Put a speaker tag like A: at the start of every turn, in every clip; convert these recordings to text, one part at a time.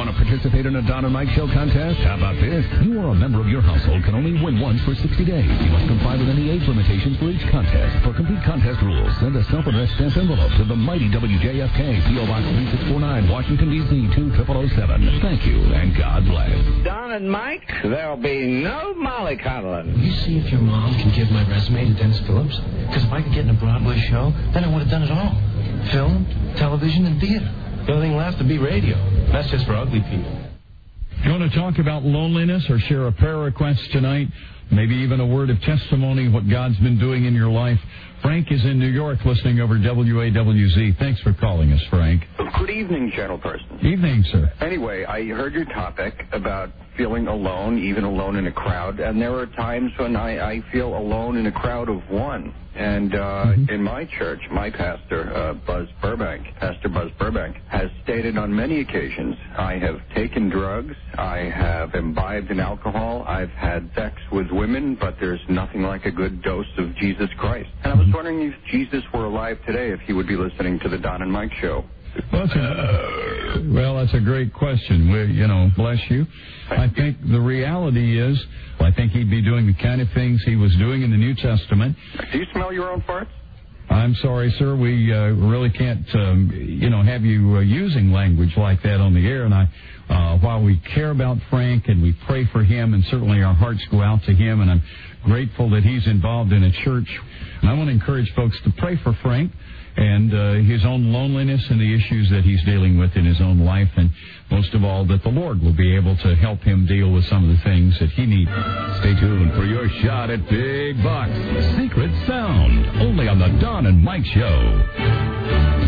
A: Want to participate in a Don and Mike Show contest? How about this? You or a member of your household can only win once for 60 days. You must comply with any age limitations for each contest. For complete contest rules, send a self-addressed stamped envelope to the mighty WJFK, P.O. Box 3649, Washington, D.C. 20007. Thank you, and God bless.
B: Don and Mike, there'll be no mollycoddling.
C: You see if your mom can give my resume to Dennis Phillips? Because if I could get in a Broadway show, then I would have done it all. Film, television, and theater. The only thing left to be radio. That's just for ugly people.
D: You want to talk about loneliness or share a prayer request tonight? Maybe even a word of testimony, what God's been doing in your life? Frank is in New York listening over WAWZ. Thanks for calling us, Frank.
E: Good evening, gentleperson.
D: Evening, sir.
E: Anyway, I heard your topic about feeling alone, even alone in a crowd. And there are times when I feel alone in a crowd of one. And in my church, my pastor, Pastor Buzz Burbank, has stated on many occasions, I have taken drugs, I have imbibed in alcohol, I've had sex with women, but there's nothing like a good dose of Jesus Christ. And I was wondering if Jesus were alive today, if he would be listening to the Don and Mike Show.
D: Well, that's a great question. Bless you. I think the reality is, I think he'd be doing the kind of things he was doing in the New Testament.
E: Do you smell your own farts?
D: I'm sorry, sir. We really can't, have you using language like that on the air. And while we care about Frank and we pray for him, and certainly our hearts go out to him, and I'm grateful that he's involved in a church. And I want to encourage folks to pray for Frank and his own loneliness and the issues that he's dealing with in his own life, and most of all, that the Lord will be able to help him deal with some of the things that he needs.
A: Stay tuned for your shot at big bucks. Secret Sound, only on the Don and Mike Show.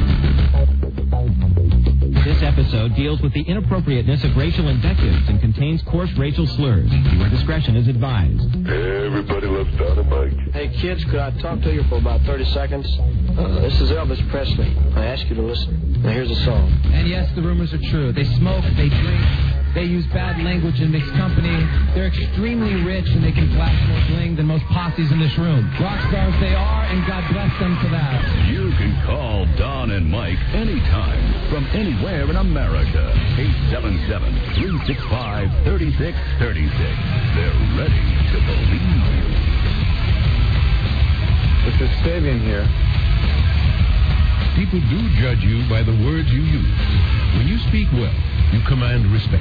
F: This episode deals with the inappropriateness of racial invectives and contains coarse racial slurs. Your discretion is advised.
G: Everybody loves Don and Mike.
C: Hey, kids, could I talk to you for about 30 seconds? This is Elvis Presley. I ask you to listen. Now, here's a song.
H: And yes, the rumors are true. They smoke, they drink, they use bad language and mixed company. They're extremely rich, and they can flash more bling than most posses in this room. Rock stars they are, and God bless them for that.
A: You can call Don and Mike anytime from anywhere in America. 877-365-3636. They're ready to believe you.
I: This is Sabian here.
J: People do judge you by the words you use. When you speak well, you command respect.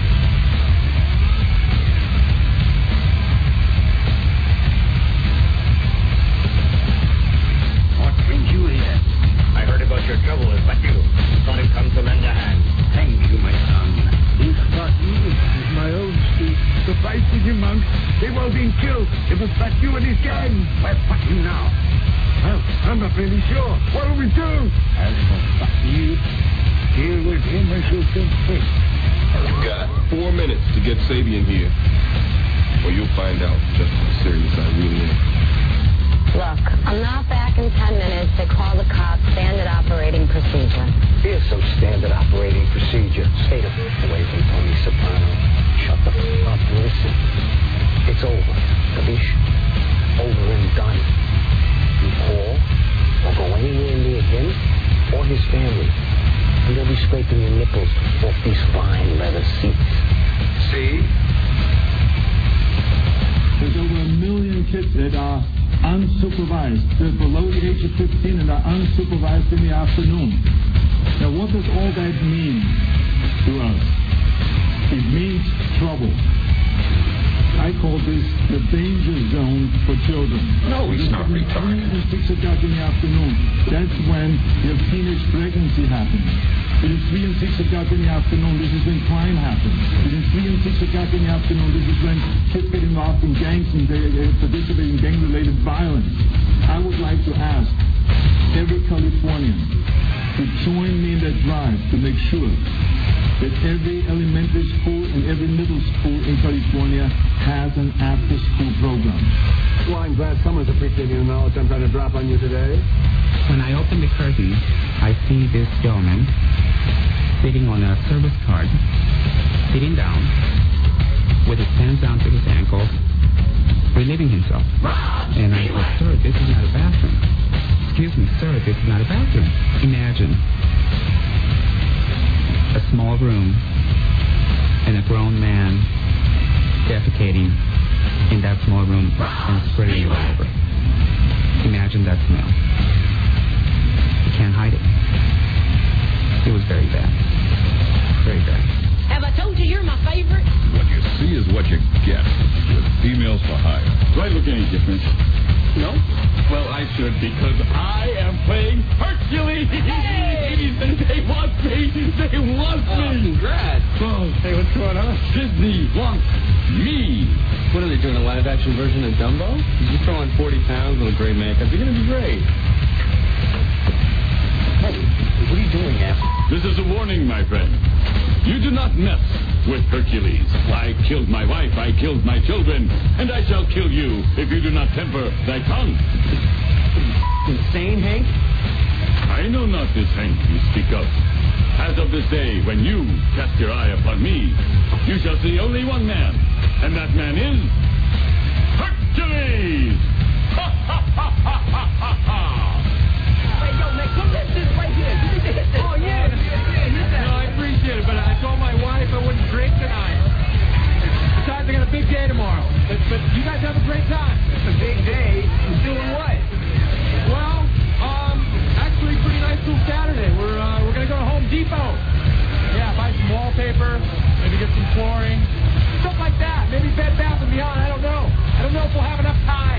B: What brings you here? I heard about your trouble with Matthew. Thought he'd come to lend a hand. Thank you, my son.
K: It's not easy. It's my own street. The fight with you monks. They've all been killed. It was Matthew and his gang.
B: Where's Matthew now?
K: Well, I'm not really sure. What do we do?
B: As for Matthew,
K: deal with him as you think fit.
G: You've got 4 minutes to get Sabian here, or you'll find out just how serious I really am.
L: Look, I'm not back in 10 minutes. They call the cops. Standard operating procedure.
B: Here's some standard operating procedure. Stay the away from Tony Soprano. Shut the up and listen. It's over. Capiche? Over and done. You call or go anywhere near him or his family, and they'll be scraping your nipples off these fine leather seats.
G: See?
K: There's over 1 million kids that are unsupervised. They're below the age of 15 and are unsupervised in the afternoon. Now, what does all that mean to us? It means trouble. I call this the danger zone for children.
G: No, he's not retarded.
K: 3 and 6 o'clock in the afternoon. That's when your teenage pregnancy happens. It is 3 and 6 o'clock in the afternoon. This is when crime happens. It is 3 and 6 o'clock in the afternoon. This is when kids get involved in gangs and they participate in gang-related violence. I would like to ask every Californian to join me in that drive to make sure that every elementary school and every middle school in California has an after-school program.
I: Well, I'm glad someone's appreciating the knowledge I'm trying to drop on you today.
M: When I open the curtain, I see this gentleman sitting on a service card, sitting down, with his hands down to his ankles, relieving himself. And I said, sir, this is not a bathroom. Excuse me, sir, this is not a bathroom. Imagine a small room grown man defecating in that small room and spreading it all over. Imagine that smell. You can't hide it. It was very bad. Very bad.
N: Have I told you you're my favorite?
J: What you see is what you get with Females for Hire.
O: Do I look any different?
J: No? Well, I should because I am playing Hercules. Hey! They want me. They want me.
O: Congrats.
J: Oh, hey, what's going on? Disney wants me.
O: What are they doing, a live-action version of Dumbo? You throw on 40 pounds with a great makeup. You're going to be great. Hey, what are you doing, ass?
J: This is a warning, my friend. You do not mess with Hercules. I killed my wife, I killed my children, and I shall kill you if you do not temper thy tongue.
O: Insane, Hank?
J: I know not this Hank you speak of. As of this day, when you cast your eye upon me, you shall see only one man, and that man is Hercules! Ha ha ha ha ha ha ha!
N: Hey, yo, man, come let this right here. You need to hit this. Oh, yeah.
O: No, I appreciate it, but I told my wife I wouldn't drink tonight. Besides, I got a big day tomorrow. But you guys have a great time.
N: It's a big day. Doing what?
O: Well, actually, pretty nice little Saturday. We're gonna go to Home Depot. Yeah, buy some wallpaper, maybe get some flooring, stuff like that. Maybe Bed Bath & Beyond. I don't know. I don't know if we'll have enough time.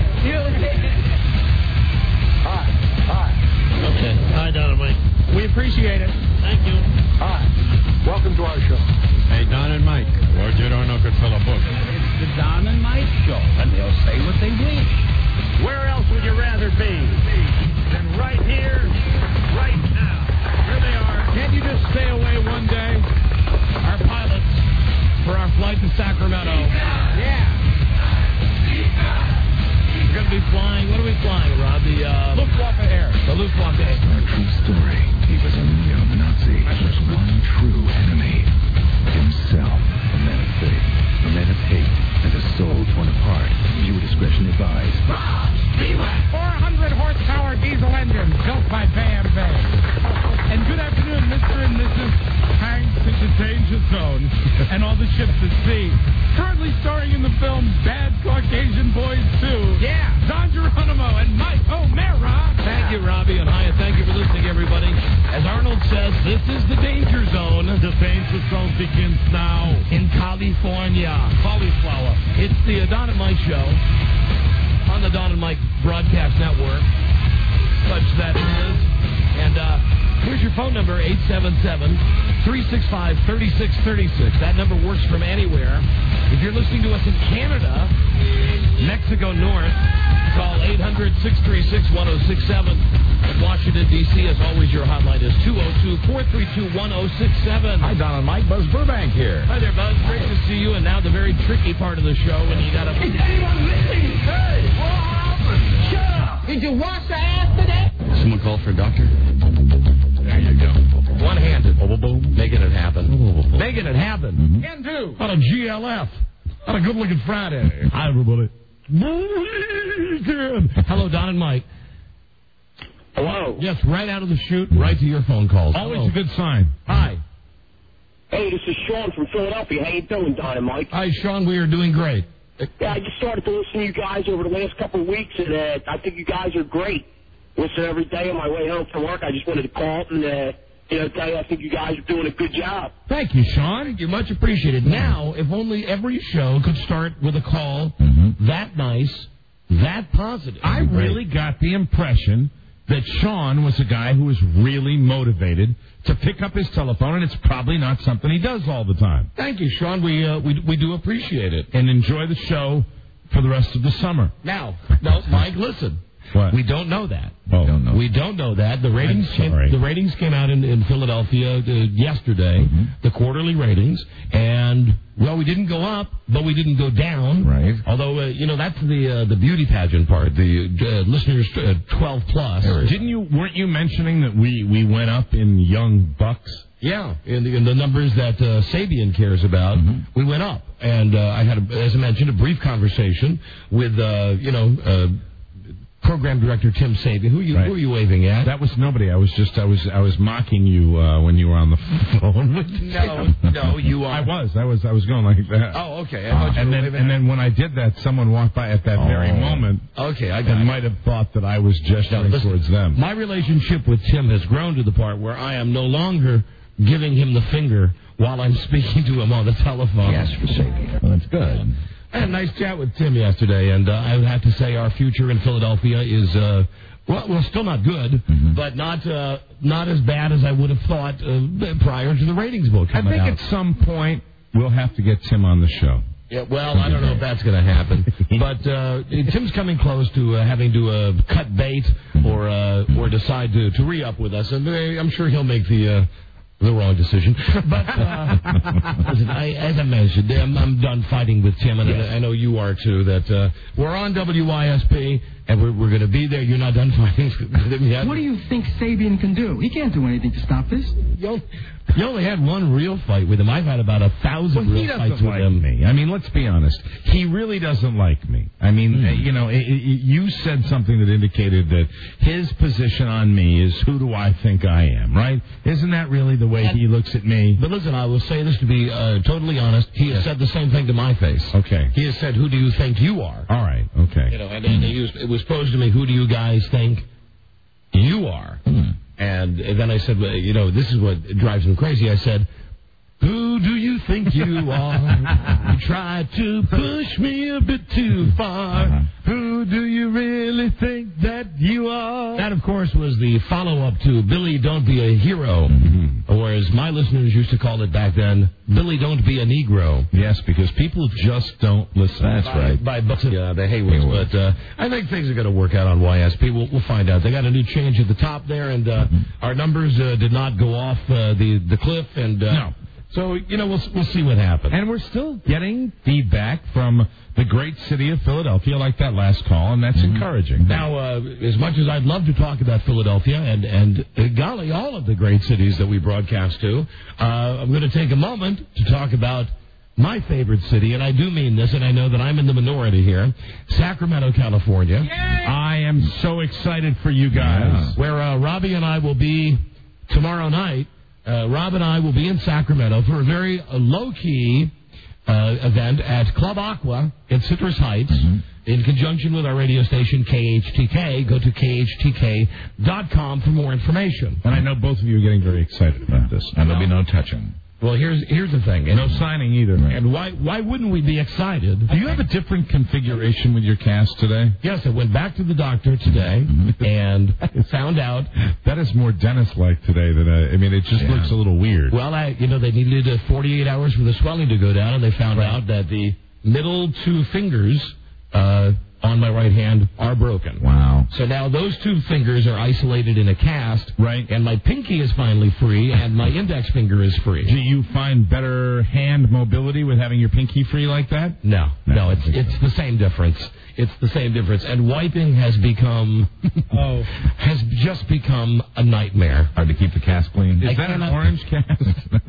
O: Hi.
P: Okay. Hi, Dynamite.
O: We appreciate it.
P: Thank you.
I: Hi. Welcome to our show.
Q: Hey, Don and Mike. Roger Orno could fill a book.
R: It's the Don and Mike Show, and they'll say what they wish.
P: Where else would you rather be than right here, right now? Here they are.
O: Can't you just stay away one day? Our pilots for our flight to Sacramento. Yeah.
P: We're going to be flying. What are we flying, Rob? The
O: Luftwaffe Air.
P: The Luftwaffe Air.
A: Our true story. He was a neo-Nazi. There's one true enemy. Himself. A man of faith. A man of hate. And a soul torn apart. Viewer discretion advised.
O: 400 horsepower diesel engine built by BMW. And good afternoon, Mr. and Mrs. Hanks in the Danger Zone and all the ships at sea. Currently starring in the film Bad Caucasian Boys 2. Yeah. Don Geronimo and Mike O'Mara.
P: Thank you, Robbie, and hiya. Thank you for listening, everybody. As Arnold says, this is the Danger Zone. The Danger Zone begins now. In California. Cauliflower. It's the Don and Mike Show on the Don and Mike Broadcast Network. Such that it is. And here's your phone number, 877-365-3636. That number works from anywhere. If you're listening to us in Canada, Mexico North, call 800-636-1067. In Washington, D.C., as always, your hotline is 202-432-1067.
D: Hi, Don and Mike. Buzz Burbank here.
P: Hi there, Buzz. Great to see you. And now the very tricky part of the show when you got to...
N: Is anyone listening? Hey, what happened? Shut up. Did you wash the ass today?
M: Someone called for a doctor?
D: There you go.
P: One-handed. Making it happen. Making it happen.
D: Mm-hmm.
O: Can do.
P: On a GLF. On a good-looking Friday. Hi, everybody. Hello, Don and Mike.
S: Hello.
P: Yes, right out of the chute, right to your phone calls.
D: Always a good sign.
P: Hi.
S: Hey, this is Sean from Philadelphia. How you doing, Don and Mike?
P: Hi, Sean. We are doing great.
S: Yeah, I just started to listen to you guys over the last couple of weeks, and I think you guys are great. Listen every day on my way home from work. I just wanted to call and tell you I think you guys are doing a good job.
P: Thank you, Sean. Thank you. Much appreciated. Now, if only every show could start with a call that nice, that positive.
Q: I really got the impression that Sean was a guy who was really motivated to pick up his telephone, and it's probably not something he does all the time.
P: Thank you, Sean. We do appreciate it.
Q: And enjoy the show for the rest of the summer.
P: Now, no, Mike, listen.
Q: What?
P: We don't know that.
Q: Oh, don't know.
P: We don't know that. The ratings came out in Philadelphia yesterday, the quarterly ratings, and, well, we didn't go up, but we didn't go down.
Q: Right.
P: Although, that's the beauty pageant part, the listeners 12 plus.
Q: Weren't you mentioning that we went up in young bucks?
P: Yeah, in the numbers that Sabian cares about, we went up. And I had, as I mentioned, a brief conversation with, program director Tim Sabian. Who are you waving at?
Q: That was nobody. I was mocking you when you were on the phone with
P: No, you are.
Q: I was going like that.
P: Oh, okay. I thought you were waving
Q: and then when I did that, someone walked by at that very moment.
P: Okay, I got
Q: and might have thought that I was gesturing towards them.
P: My relationship with Tim has grown to the part where I am no longer giving him the finger while I'm speaking to him on the telephone.
B: Yes, for Sabian.
D: Well, that's good.
P: I had a nice chat with Tim yesterday, and I would have to say our future in Philadelphia is, well, still not good, but not as bad as I would have thought prior to the ratings book coming out.
Q: I think at some point we'll have to get Tim on the show.
P: Yeah, well, I don't know if that's going to happen, but Tim's coming close to having to cut bait or decide to re-up with us, and I'm sure he'll make the wrong decision. But listen, as I mentioned, I'm done fighting with Tim, and I know you are too. That we're on WYSP, and we're going to be there. You're not done fighting with him yet.
T: What do you think Sabian can do? He can't do anything to stop this.
P: You only had one real fight with him. I've had about 1,000 real fights with him.
Q: Me. I mean, let's be honest. He really doesn't like me. I mean, you said something that indicated that his position on me is who do I think I am, right? Isn't that really the way he looks at me?
P: But listen, I will say this to be totally honest. He has said the same thing to my face.
Q: Okay.
P: He has said, who do you think you are?
Q: All right. Okay.
P: And it was posed to me, who do you guys think you are? And then I said, this is what drives him crazy. I said, who do you think you are? You tried to push me a bit too far. Who do you really think that you are? That, of course, was the follow-up to Billy, Don't Be a Hero. Or as my listeners used to call it back then, Billy, Don't Be a Negro.
Q: Yes, because people just don't listen.
D: That's right.
P: By Bucks the Haywoods. But I think things are going to work out on YSP. We'll find out. They got a new change at the top there, and our numbers did not go off the cliff. And
Q: no.
P: So, we'll see what happens.
Q: And we're still getting feedback from the great city of Philadelphia, like that last call, and that's encouraging.
P: Now, as much as I'd love to talk about Philadelphia and golly, all of the great cities that we broadcast to, I'm going to take a moment to talk about my favorite city, and I do mean this, and I know that I'm in the minority here, Sacramento, California.
Q: Yay! I am so excited for you guys.
P: Where Robbie and I will be tomorrow night. Rob and I will be in Sacramento for a very low-key event at Club Aqua in Citrus Heights in conjunction with our radio station, KHTK. Go to KHTK.com for more information.
Q: And I know both of you are getting very excited about this.
D: And there'll be no touching.
P: Well, here's the thing.
Q: No signing either.
P: And why wouldn't we be excited?
Q: Do you have a different configuration with your cast today?
P: Yes, I went back to the doctor today and found out.
Q: That is more dentist-like today than it just looks a little weird.
P: Well, they needed 48 hours for the swelling to go down, and they found out that the middle two fingers on my right hand are broken.
D: Wow.
P: So now those two fingers are isolated in a cast.
Q: Right.
P: And my pinky is finally free, and my index finger is free.
Q: Do you find better hand mobility with having your pinky free like that?
P: No, it's the same difference. It's the same difference. And wiping has become, has just become a nightmare.
D: Hard to keep the cast clean.
Q: Is that an orange cast?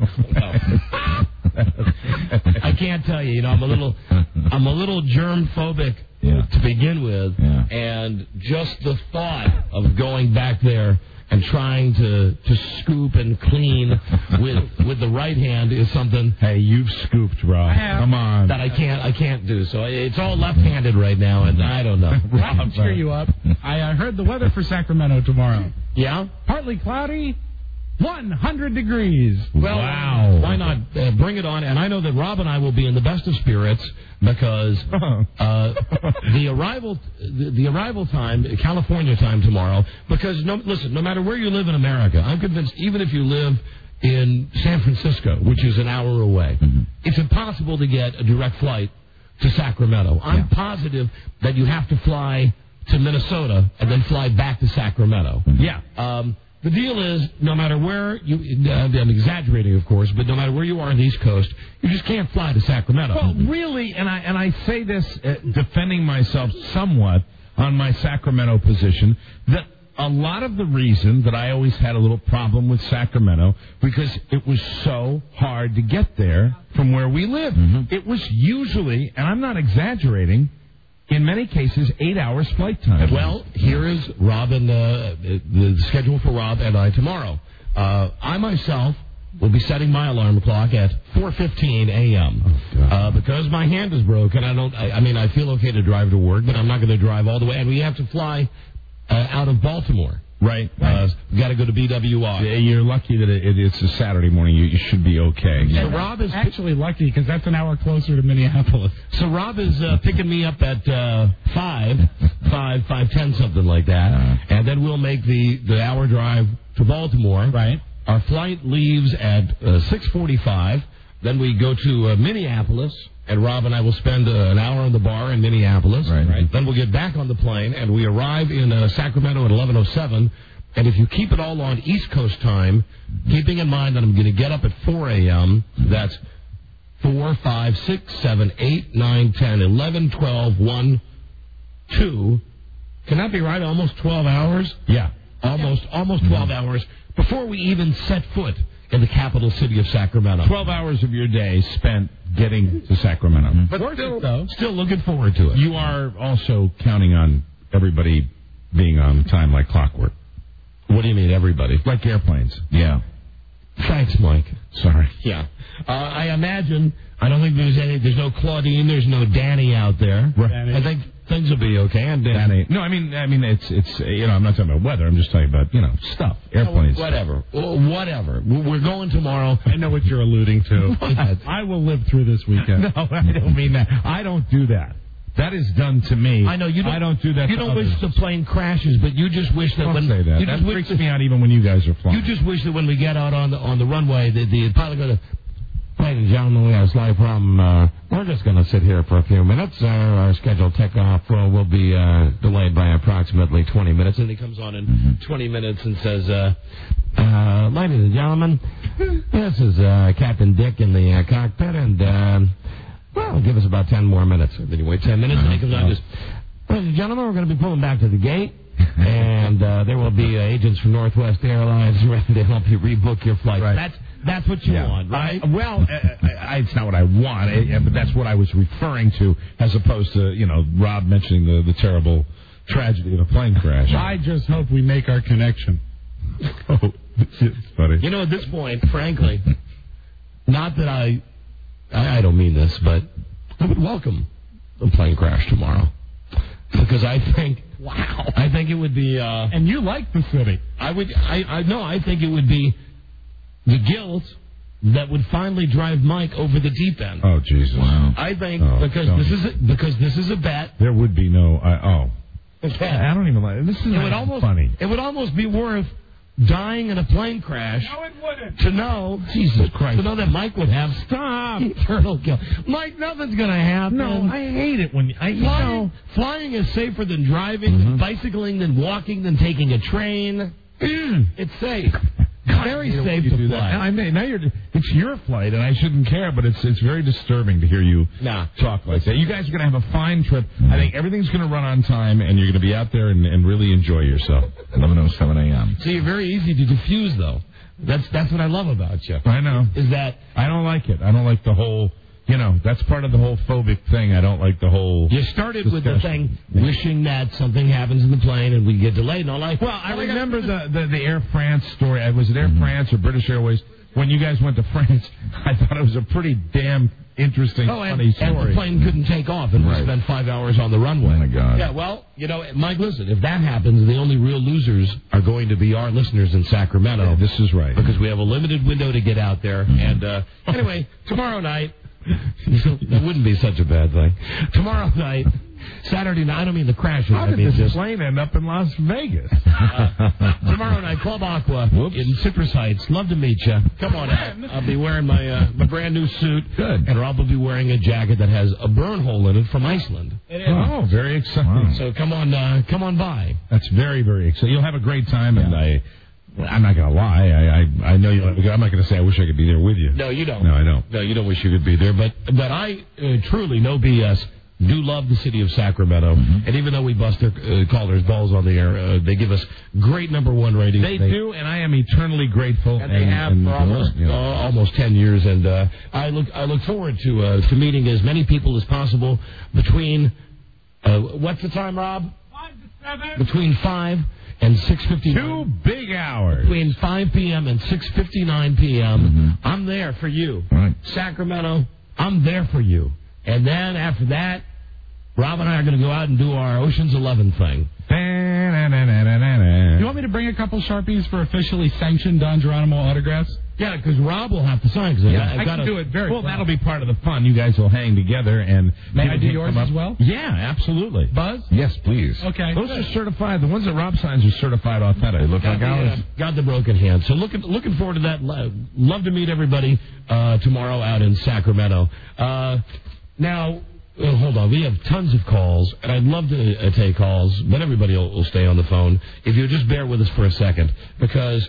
P: I can't tell you. I'm a little germ phobic to begin with, and just the thought of going back there and trying to scoop and clean with the right hand is something.
Q: Hey, you've scooped, Rob. Come on.
P: That I can't do. So it's all left-handed right now, and I don't know.
O: I can cheer you up. I heard the weather for Sacramento tomorrow.
P: Yeah?
O: Partly cloudy. 100 degrees.
P: Well, wow. Why not bring it on? And I know that Rob and I will be in the best of spirits because the arrival time, California time tomorrow, because, no matter where you live in America, I'm convinced even if you live in San Francisco, which is an hour away, it's impossible to get a direct flight to Sacramento. I'm positive that you have to fly to Minnesota and then fly back to Sacramento.
Q: Yeah.
P: The deal is, no matter where you, I'm exaggerating, of course, but no matter where you are on the East Coast, you just can't fly to Sacramento.
Q: Well, really, and I say this defending myself somewhat on my Sacramento position, that a lot of the reason that I always had a little problem with Sacramento, because it was so hard to get there from where we live. It was usually, and I'm not exaggerating, in many cases, 8 hours flight time.
P: Well, here is Rob and the schedule for Rob and I tomorrow. I myself will be setting my alarm clock at 4:15 a.m. Because my hand is broken. I feel okay to drive to work, but I'm not going to drive all the way. And we have to fly out of Baltimore.
Q: Right.
P: We've got to go to BWI.
Q: You're lucky that it's a Saturday morning. You should be okay.
O: So Rob is actually lucky because that's an hour closer to Minneapolis.
P: So Rob is picking me up at 5:10, something like that. And then we'll make the hour drive to Baltimore.
O: Right.
P: Our flight leaves at 6:45. Then we go to Minneapolis, and Rob and I will spend an hour in the bar in Minneapolis.
Q: Right.
P: Then we'll get back on the plane, and we arrive in Sacramento at 11:07. And if you keep it all on East Coast time, keeping in mind that I'm going to get up at 4 a.m., that's 4, 5, 6, 7, 8, 9, 10, 11, 12, 1, 2. Can that be right? Almost 12 hours?
Q: Yeah.
P: Almost 12 hours before we even set foot in the capital city of Sacramento.
Q: 12 hours of your day spent getting to Sacramento.
P: But still looking forward to it.
Q: You are also counting on everybody being on time like clockwork.
P: What do you mean, everybody?
Q: Like airplanes. Yeah.
P: Thanks, Mike.
Q: Sorry.
P: Yeah. I imagine, I don't think there's no Claudine, there's no Danny out there.
Q: Right.
P: I think things will be okay. And
Q: Danny. No, I mean, it's I'm not talking about weather. I'm just talking about, stuff. Airplanes.
P: Whatever. We're going tomorrow.
O: I know what you're alluding to. I will live through this weekend.
Q: No, I don't mean that. I don't do that. That is done to me.
P: I know you don't.
Q: I don't do that.
P: You don't wish the plane crashes, but you just wish that
Q: Don't say that. That freaks me out even when you guys are flying.
P: You just wish that when we get out on the runway, the pilot goes, "Ladies and gentlemen, we have a slight problem. We're just going to sit here for a few minutes. Our scheduled takeoff will be delayed by approximately 20 minutes." And he comes on in 20 minutes and says, "Ladies and gentlemen, this is Captain Dick in the cockpit, and well, give us about 10 more minutes." And then you wait 10 minutes, and he comes on and says, "Ladies and gentlemen, we're going to be pulling back to the gate, and there will be agents from Northwest Airlines ready to help you rebook your flight."
Q: Right.
P: That's what you want, right?
Q: It's not what I want, but that's what I was referring to, as opposed to, Rob mentioning the terrible tragedy of a plane crash.
O: I just hope we make our connection.
Q: Oh, it's funny.
P: At this point, frankly, not that I don't mean this, but I would welcome a plane crash tomorrow. Because I think it would be...
O: and you like the city.
P: I think it would be the guilt that would finally drive Mike over the deep end.
Q: Oh, Jesus. Wow.
P: I think because this is a bet.
Q: There would be no... I don't even like... This is funny.
P: It would almost be worth dying in a plane crash.
O: No, it wouldn't.
P: To know... Jesus Christ. To know that Mike would have...
O: Stop.
P: Eternal guilt. Mike, nothing's going to happen.
Q: No, I hate it when...
P: Flying is safer than driving, than bicycling, than walking, than taking a train. It's safe. Very safe to fly.
Q: It's your flight, and I shouldn't care, but it's very disturbing to hear you talk like that. You guys are going to have a fine trip. I think everything's going to run on time, and you're going to be out there and really enjoy yourself. 11:07 a.m.
P: So you're very easy to diffuse, though. That's what I love about you.
Q: I know.
P: Is that...
Q: I don't like it. I don't like the whole... that's part of the whole phobic thing. I don't like the whole...
P: You started with the thing, wishing that something happens in the plane and we get delayed and all that.
Q: Well, I remember the Air France story. Was it Air France or British Airways? When you guys went to France, I thought it was a pretty damn interesting, funny story.
P: And the plane couldn't take off and we spent 5 hours on the runway.
Q: Oh, my God.
P: Yeah, well, Mike, listen, if that happens, the only real losers are going to be our listeners in Sacramento.
Q: Yeah, this is right.
P: Because we have a limited window to get out there. And anyway, tomorrow night... That wouldn't be such a bad thing. Tomorrow night, Saturday night, I don't mean the crashing.
Q: How did this plane end up in Las Vegas?
P: Tomorrow night, Club Aqua in Citrus Heights. Love to meet you. Come on out. I'll be wearing my brand new suit.
Q: Good.
P: And Rob will be wearing a jacket that has a burn hole in it from Iceland.
Q: Oh, very exciting.
P: Wow. So come on by.
Q: That's very, very exciting. You'll have a great time, and I'm not going to lie. I know you. I'm not going to say I wish I could be there with you.
P: No, you don't.
Q: No, I don't.
P: No, you don't wish you could be there. But I truly, no BS, do love the city of Sacramento. And even though we bust their callers' balls on the air, they give us great #1 ratings.
Q: They do, and I am eternally grateful.
P: And they have for almost 10 years. And I look forward to meeting as many people as possible between What's the time, Rob?
O: 5 to 7.
P: Between 5 and 6:59.
Q: 2 big hours.
P: Between 5 p.m. and 6:59 p.m. I'm there for you.
Q: Right.
P: Sacramento, I'm there for you. And then after that, Rob and I are going to go out and do our Ocean's 11 thing.
O: You want me to bring a couple Sharpies for officially sanctioned Don Geronimo autographs?
P: Yeah, because Rob will have to sign.
O: I can do it very well.
Q: That'll be part of the fun. You guys will hang together and...
O: May I do yours as well?
Q: Yeah, absolutely.
O: Buzz?
Q: Yes, please.
O: Okay.
Q: Those are certified. The ones that Rob signs are certified authentic. They look like ours.
P: Got the broken hand. So looking forward to that. Love to meet everybody tomorrow out in Sacramento. Now... hold on. We have tons of calls, and I'd love to take calls, but everybody will stay on the phone. If you'll just bear with us for a second, because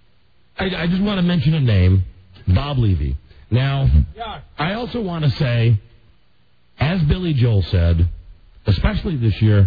P: I just want to mention a name, Bob Levy. Now, I also want to say, as Billy Joel said, especially this year,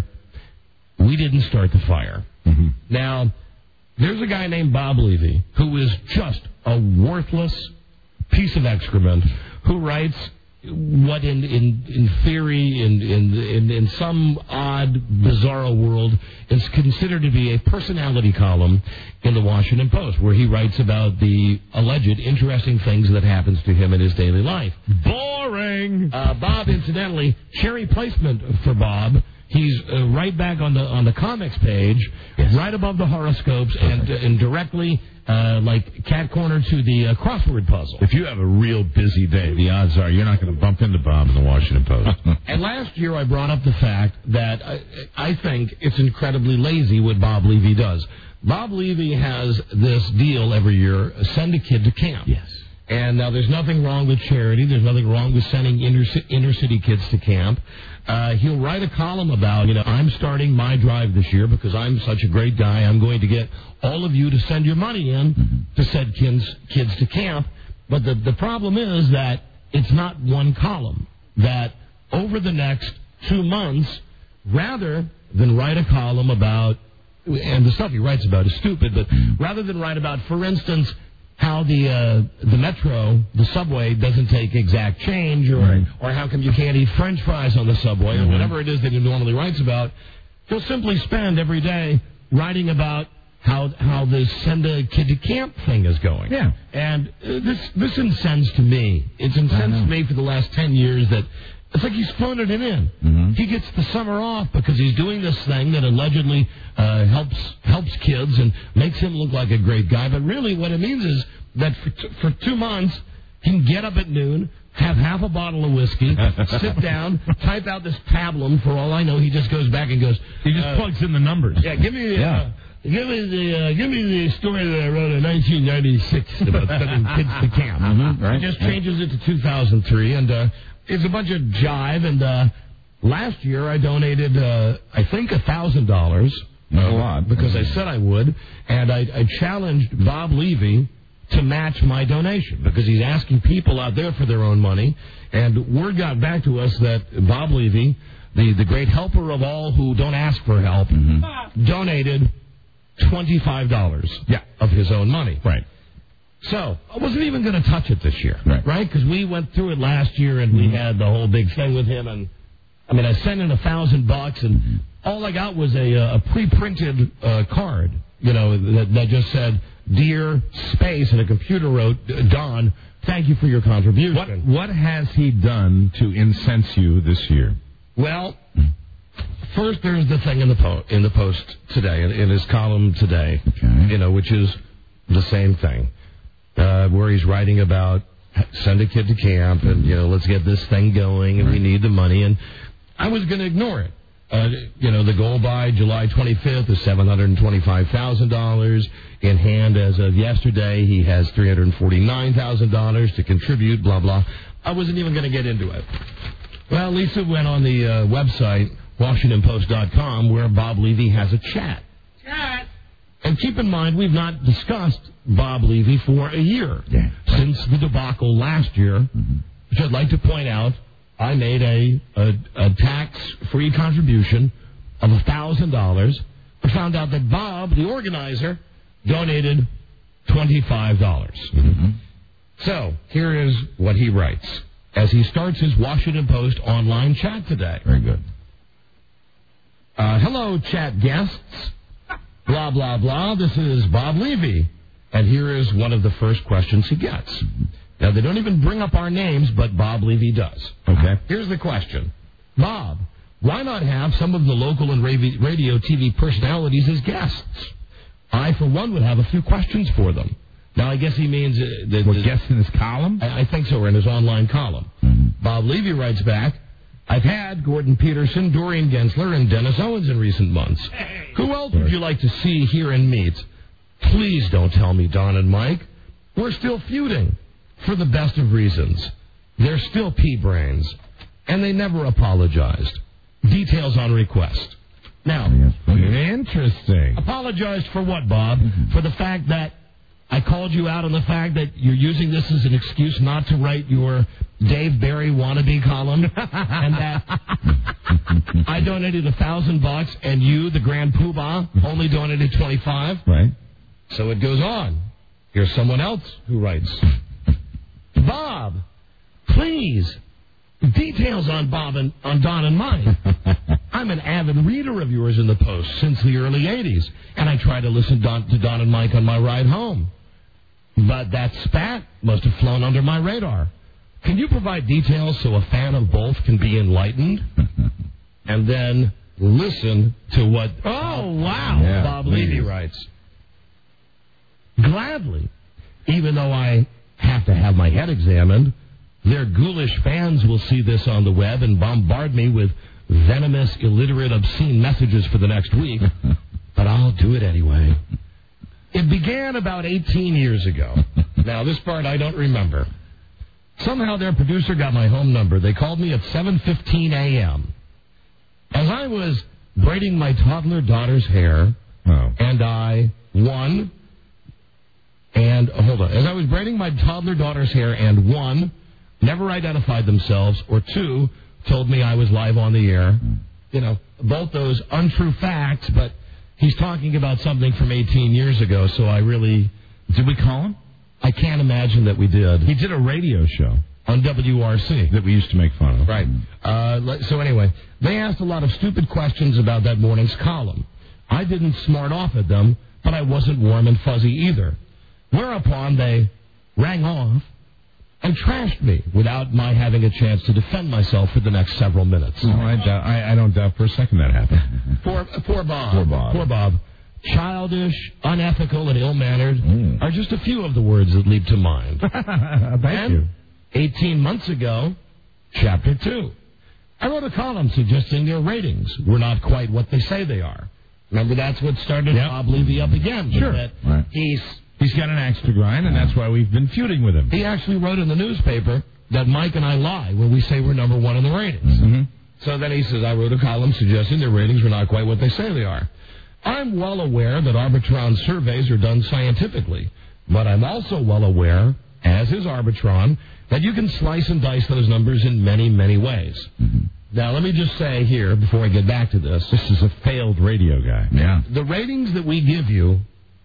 P: we didn't start the fire.
Q: Mm-hmm.
P: Now, there's a guy named Bob Levy who is just a worthless piece of excrement who writes... what in theory, in some odd, bizarro world, is considered to be a personality column in the Washington Post, where he writes about the alleged interesting things that happens to him in his daily life.
Q: Boring!
P: Bob, incidentally, cherry placement for Bob. He's right back on the comics page, right above the horoscopes, and directly like cat corner to the crossword puzzle.
Q: If you have a real busy day, the odds are you're not going to bump into Bob in the Washington Post.
P: And last year I brought up the fact that I think it's incredibly lazy what Bob Levy does. Bob Levy has this deal every year, send a kid to camp.
Q: Yes.
P: And now there's nothing wrong with charity. There's nothing wrong with sending inner city kids to camp. He'll write a column about, I'm starting my drive this year because I'm such a great guy. I'm going to get all of you to send your money in to send kids to camp. But the problem is that it's not one column. That over the next 2 months, rather than write a column about, and the stuff he writes about is stupid, but rather than write about, for instance, how the metro, the subway, doesn't take exact change, or how come you can't eat French fries on the subway, or whatever it is that he normally writes about, he'll simply spend every day writing about how this send a kid to camp thing is going.
Q: Yeah.
P: And this incensed me. It's incensed me for the last 10 years that it's like he's phoning it in.
Q: Mm-hmm.
P: He gets the summer off because he's doing this thing that allegedly helps kids and makes him look like a great guy. But really what it means is that for 2 months, he can get up at noon, have half a bottle of whiskey, sit down, type out this pablum. For all I know, he just goes back and goes...
Q: He just plugs in the numbers.
P: Yeah, give me the story that I wrote in 1996 about sending kids to camp.
Q: Mm-hmm, right.
P: He just changes it to 2003, and it's a bunch of jive. And last year I donated, I think, $1,000.
Q: Not a lot.
P: Because I said I would, and I challenged Bob Levy to match my donation because he's asking people out there for their own money. And word got back to us that Bob Levy, the great helper of all who don't ask for help, donated $25 of his own money.
Q: Right.
P: So I wasn't even going to touch it this year, right? Because we went through it last year and we had the whole big thing with him. And I mean, I sent in $1,000 and all I got was a pre-printed card, that just said, "Dear Space," and a computer wrote, "Don, thank you for your contribution."
Q: What has he done to incense you this year?
P: Well, first there's the thing in the Post today, in his column today, which is the same thing, where he's writing about send a kid to camp and let's get this thing going and we need the money, and I was going to ignore it. The goal by July 25th is $725,000 in hand. As of yesterday, he has $349,000 to contribute, blah, blah. I wasn't even going to get into it. Well, Lisa went on the website, WashingtonPost.com, where Bob Levy has a chat. And keep in mind, we've not discussed Bob Levy for a year. Since the debacle last year, which I'd like to point out, I made a tax-free contribution of $1,000. I found out that Bob, the organizer, donated $25. So here is what he writes as he starts his Washington Post online chat today.
Q: Very good.
U: Hello, chat guests. Blah, blah, blah. This is Bob Levy. And here is one of the first questions he gets. Now, they don't even bring up our names, but Bob Levy does. Okay. Here's the question. Bob, why not have some of the local and radio TV personalities as guests? I, for one, would have a few questions for them. Now, I guess he means...
Q: guests in his column?
U: I think so, or in his online column. Bob Levy writes back, I've had Gordon Peterson, Dorian Gensler, and Dennis Owens in recent months. Who else would you like to see, hear, and meet? Please don't tell me Don and Mike. We're still feuding. For the best of reasons. They're still pea-brains. And they never apologized. Details on request. Now,
Q: interesting.
U: Apologized for what, Bob? For the fact that I called you out on the fact that you're using this as an excuse not to write your Dave Barry wannabe column, and that I donated $1,000 and you, the Grand Poobah, only donated $25.
Q: Right.
U: So it goes on. Here's someone else who writes, Bob, please, details on Don and Mike. I'm an avid reader of yours in the Post since the early 80s, and I try to listen to Don and Mike on my ride home. But that spat must have flown under my radar. Can you provide details so a fan of both can be enlightened? And then listen to what Bob Levy writes. Gladly, even though I have to have my head examined, their ghoulish fans will see this on the web and bombard me with venomous, illiterate, obscene messages for the next week. But I'll do it anyway. It began about 18 years ago. Now, this part I don't remember. Somehow their producer got my home number. They called me at 7:15 a.m. As I was braiding my toddler daughter's hair, and I, as I was braiding my toddler daughter's hair, and one, never identified themselves, or two, told me I was live on the air. You know, both those untrue facts, but he's talking about something from 18 years ago, so I really...
Q: Did we call him?
U: I can't imagine that we did.
Q: He did a radio show.
U: On WRC.
Q: That we used to make fun of.
U: Right. So anyway, they asked a lot of stupid questions about that morning's column. I didn't smart off at them, but I wasn't warm and fuzzy either. Whereupon they rang off and trashed me without my having a chance to defend myself for the next several minutes.
Q: No, I don't doubt for a second that happened.
U: Poor Bob. Childish, unethical, and ill-mannered are just a few of the words that leap to mind.
Q: Thank you.
U: 18 months ago, Chapter 2. I wrote a column suggesting their ratings were not quite what they say they are. Remember, that's what started Bob Levy up again.
Q: Sure.
U: That
Q: He's got an axe to grind, and that's why we've been feuding with him.
U: He actually wrote in the newspaper that Mike and I lie when we say we're number one in the ratings.
Q: Mm-hmm.
U: So then he says, I wrote a column suggesting their ratings were not quite what they say they are. I'm well aware that Arbitron surveys are done scientifically, but I'm also well aware, as is Arbitron, that you can slice and dice those numbers in many, many ways.
Q: Mm-hmm.
U: Now, let me just say here, before I get back to this
Q: is a failed radio guy.
U: Yeah. The ratings that we give you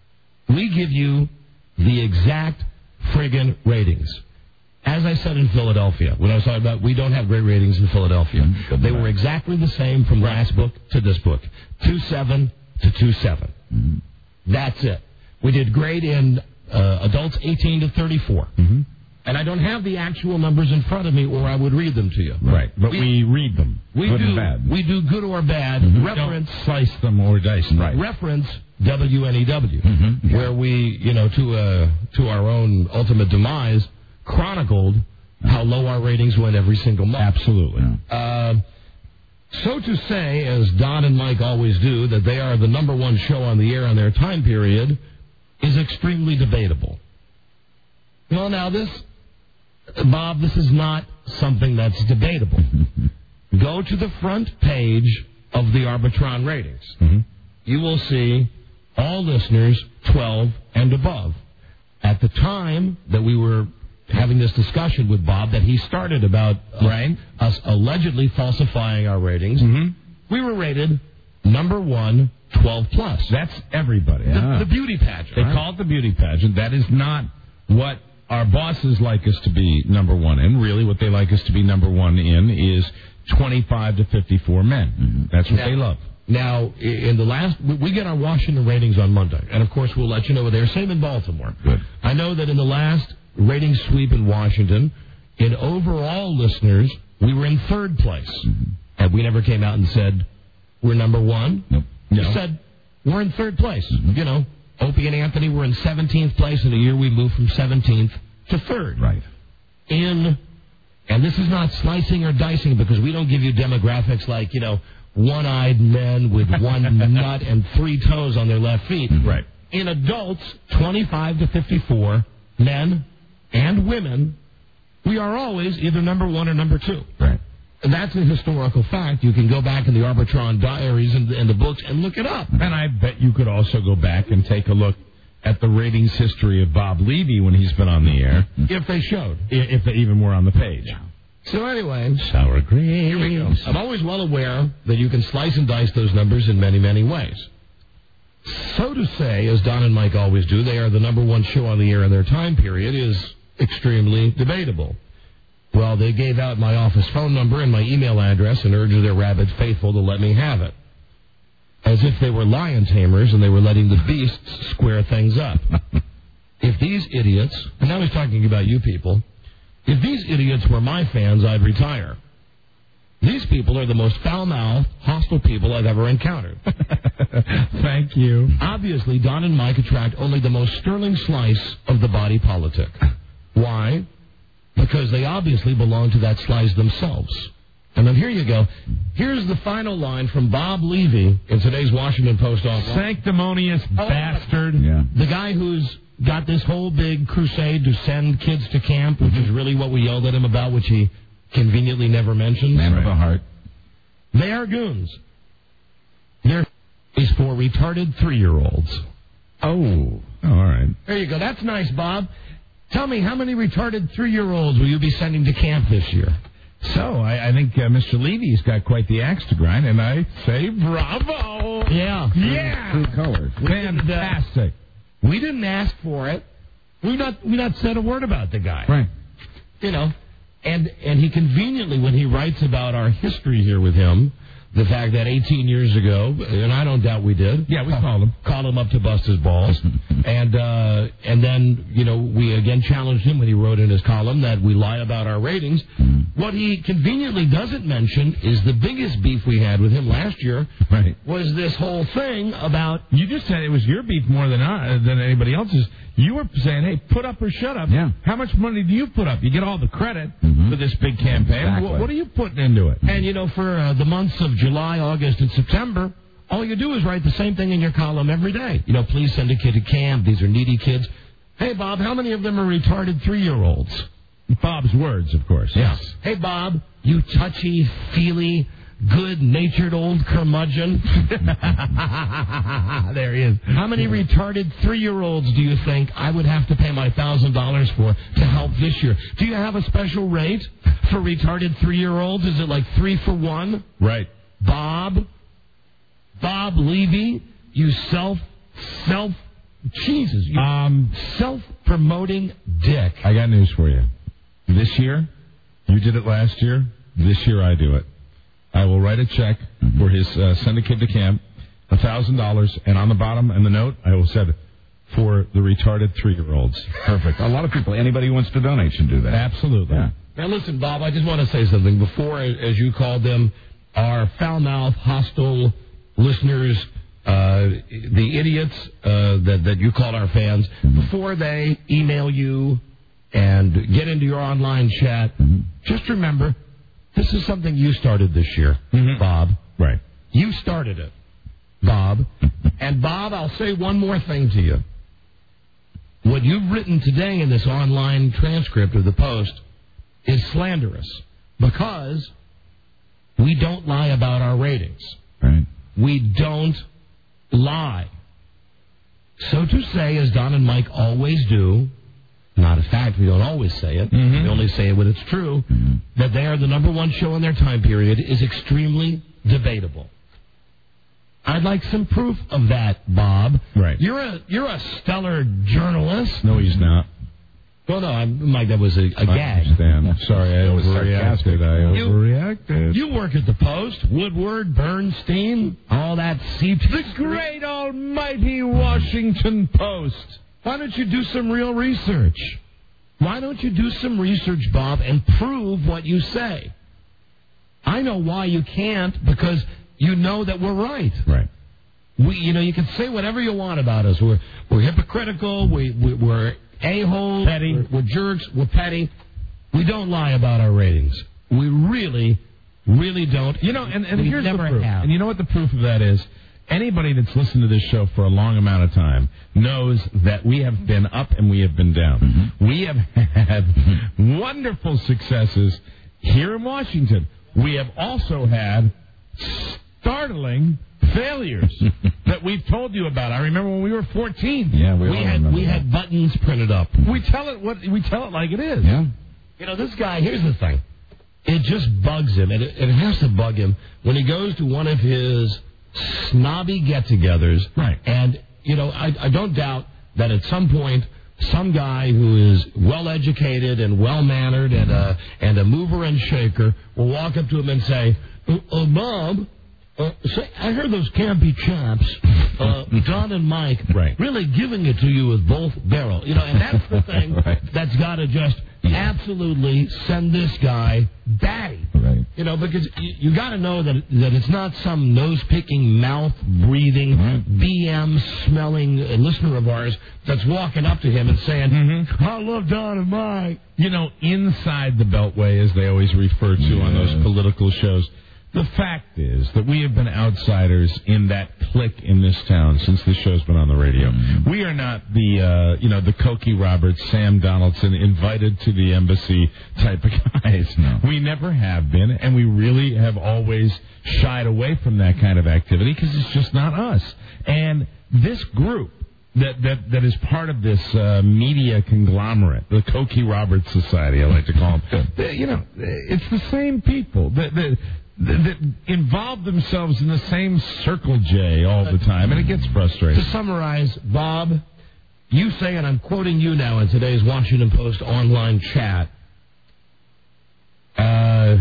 U: the exact friggin' ratings. As I said in Philadelphia, when I was talking about we don't have great ratings in Philadelphia, they were exactly the same from last book to this book. 2.7 to 2.7. That's it. We did great in adults 18 to 34. And I don't have the actual numbers in front of me, or I would read them to you.
Q: Right, but we read them, good and bad.
U: We do good or bad. Reference,
Q: don't slice them or dice them. Right.
U: Reference WNEW, where we, to our own ultimate demise, chronicled how low our ratings went every single month.
Q: Absolutely.
U: So to say, as Don and Mike always do, that they are the number one show on the air on their time period is extremely debatable. Well, now Bob, this is not something that's debatable. Go to the front page of the Arbitron ratings. You will see all listeners 12 and above. At the time that we were having this discussion with Bob that he started about us allegedly falsifying our ratings, we were rated number one, 12 plus.
Q: That's everybody.
U: The beauty pageant.
Q: They call it the beauty pageant. That is not what our bosses like us to be number one in. Really, what they like us to be number one in is 25 to 54 men. That's what they love.
U: Now, in the last, we get our Washington ratings on Monday, and of course we'll let you know they're same in Baltimore.
D: Good.
U: I know that in the last rating sweep in Washington, in overall listeners, we were in third place.
D: Mm-hmm.
U: And we never came out and said we're number one.
D: Nope.
U: We said we're in third place. Mm-hmm. You know, Opie and Anthony were in 17th place in a year we moved from 17th to third.
D: Right.
U: And this is not slicing or dicing because we don't give you demographics like, you know, one-eyed men with one nut and 3 toes on their left feet.
D: Right.
U: In adults, 25 to 54, men and women, we are always either number 1 or number 2.
D: Right.
U: And that's a historical fact. You can go back in the Arbitron diaries and the books and look it up.
Q: And I bet you could also go back and take a look at the ratings history of Bob Levy when he's been on the air.
U: If they showed.
Q: If they even were on the page.
U: So anyway,
Q: sour grapes.
U: Here we go. I'm always well aware that you can slice and dice those numbers in many, many ways. So to say, as Don and Mike always do, they are the number 1 show on the air in their time period is extremely debatable. Well, they gave out my office phone number and my email address and urged their rabid faithful to let me have it. As if they were lion tamers and they were letting the beasts square things up. If these idiots, and now he's talking about you people, if these idiots were my fans, I'd retire. These people are the most foul-mouthed, hostile people I've ever encountered.
Q: Thank you.
U: Obviously, Don and Mike attract only the most sterling slice of the body politic. Why? Because they obviously belong to that slice themselves. And then here you go. Here's the final line from Bob Levy in today's Washington Post office.
Q: Sanctimonious bastard.
D: Yeah.
U: The guy who's got this whole big crusade to send kids to camp, which is really what we yelled at him about, which he conveniently never mentions.
D: Man with a heart.
U: They are goons. Their is for retarded 3-year-olds.
Q: Oh, all right.
U: There you go. That's nice, Bob. Tell me, how many retarded 3-year-olds will you be sending to camp this year?
Q: So, I think Mr. Levy's got quite the axe to grind, and I say bravo.
U: Yeah.
Q: Yeah.
D: True colors.
Q: Fantastic.
U: We didn't ask for it. We not said a word about the guy.
D: Right.
U: You know, and he conveniently, when he writes about our history here with him, the fact that 18 years ago, and I don't doubt we did.
Q: Yeah, we called him
U: up to bust his balls. and then, you know, we again challenged him when he wrote in his column that we lie about our ratings. What he conveniently doesn't mention is the biggest beef we had with him last year was this whole thing about...
Q: You just said it was your beef more than anybody else's. You were saying, hey, put up or shut up.
D: Yeah.
Q: How much money do you put up? You get all the credit for this big campaign.
D: Exactly.
Q: What are you putting into it?
U: And, you know, for the months of July, August, and September, all you do is write the same thing in your column every day. You know, please send a kid to camp. These are needy kids. Hey, Bob, how many of them are retarded 3-year-olds?
Q: Bob's words, of course.
U: Yes. Hey, Bob, you touchy-feely, good-natured old curmudgeon.
Q: There he is.
U: How many retarded 3-year-olds do you think I would have to pay my $1,000 for to help this year? Do you have a special rate for retarded 3-year-olds? Is it like 3 for 1?
Q: Right.
U: Bob Levy, you self-promoting dick.
Q: I got news for you. This year, you did it last year. This year, I do it. I will write a check for his send a kid to camp, $1,000, and on the bottom in the note, I will say for the retarded 3-year-olds.
D: Perfect. A lot of people, anybody who wants to donate should do that.
Q: Absolutely.
D: Yeah.
U: Now, listen, Bob, I just want to say something. Before, as you called them, our foul-mouthed, hostile listeners, the idiots that you call our fans, before they email you and get into your online chat, just remember, this is something you started this year, Bob.
Q: Right.
U: You started it, Bob. And, Bob, I'll say one more thing to you. What you've written today in this online transcript of the Post is slanderous because we don't lie about our ratings.
D: Right.
U: We don't lie. So to say, as Don and Mike always do, not a fact, we don't always say it, we only say it when it's true, that they are the number 1 show in their time period is extremely debatable. I'd like some proof of that, Bob.
Q: Right.
U: You're a stellar journalist.
Q: No, he's not.
U: Well, no, Mike, that was a gag.
Q: Understand. Sorry, I overreacted.
U: You work at the Post, Woodward, Bernstein, all that seeps.
Q: The great almighty Washington Post.
U: Why don't you do some real research? Why don't you do some research, Bob, and prove what you say? I know why you can't, because you know that we're right.
Q: Right.
U: You can say whatever you want about us. We're hypocritical. We're a-holes.
Q: Petty.
U: We're jerks. We're petty. We don't lie about our ratings. We really, really don't.
Q: And here's the proof. And you know what the proof of that is? Anybody that's listened to this show for a long amount of time knows that we have been up and we have been down. Mm-hmm. We have had wonderful successes here in Washington. We have also had startling failures that we've told you about. I remember when we were 14.
U: Yeah, we had buttons printed up.
Q: We tell it like it is.
U: Yeah. This guy, here's the thing. It just bugs him, and it has to bug him when he goes to one of his snobby get-togethers.
Q: Right.
U: And, I don't doubt that at some point some guy who is well-educated and well-mannered and a mover and shaker will walk up to him and say, Bob, I heard those campy chaps, Don and Mike,
Q: right,
U: really giving it to you with both barrels. And that's the thing
Q: right,
U: that's got to just absolutely send this guy batty.
Q: Right.
U: Because you got to know that it's not some nose-picking, mouth-breathing, BM-smelling listener of ours that's walking up to him and saying, I love Don and Mike.
Q: Inside the Beltway, as they always refer to on those political shows, the fact is that we have been outsiders in that clique in this town since the show's been on the radio. Mm-hmm. We are not the Cokie Roberts, Sam Donaldson, invited to the embassy type of guys.
U: No.
Q: We never have been, and we really have always shied away from that kind of activity because it's just not us. And this group that is part of this media conglomerate, the Cokie Roberts Society, I like to call them, it's the same people that involve themselves in the same circle J all the time, and it gets frustrating.
U: To summarize, Bob, you say, and I'm quoting you now in today's Washington Post online chat, as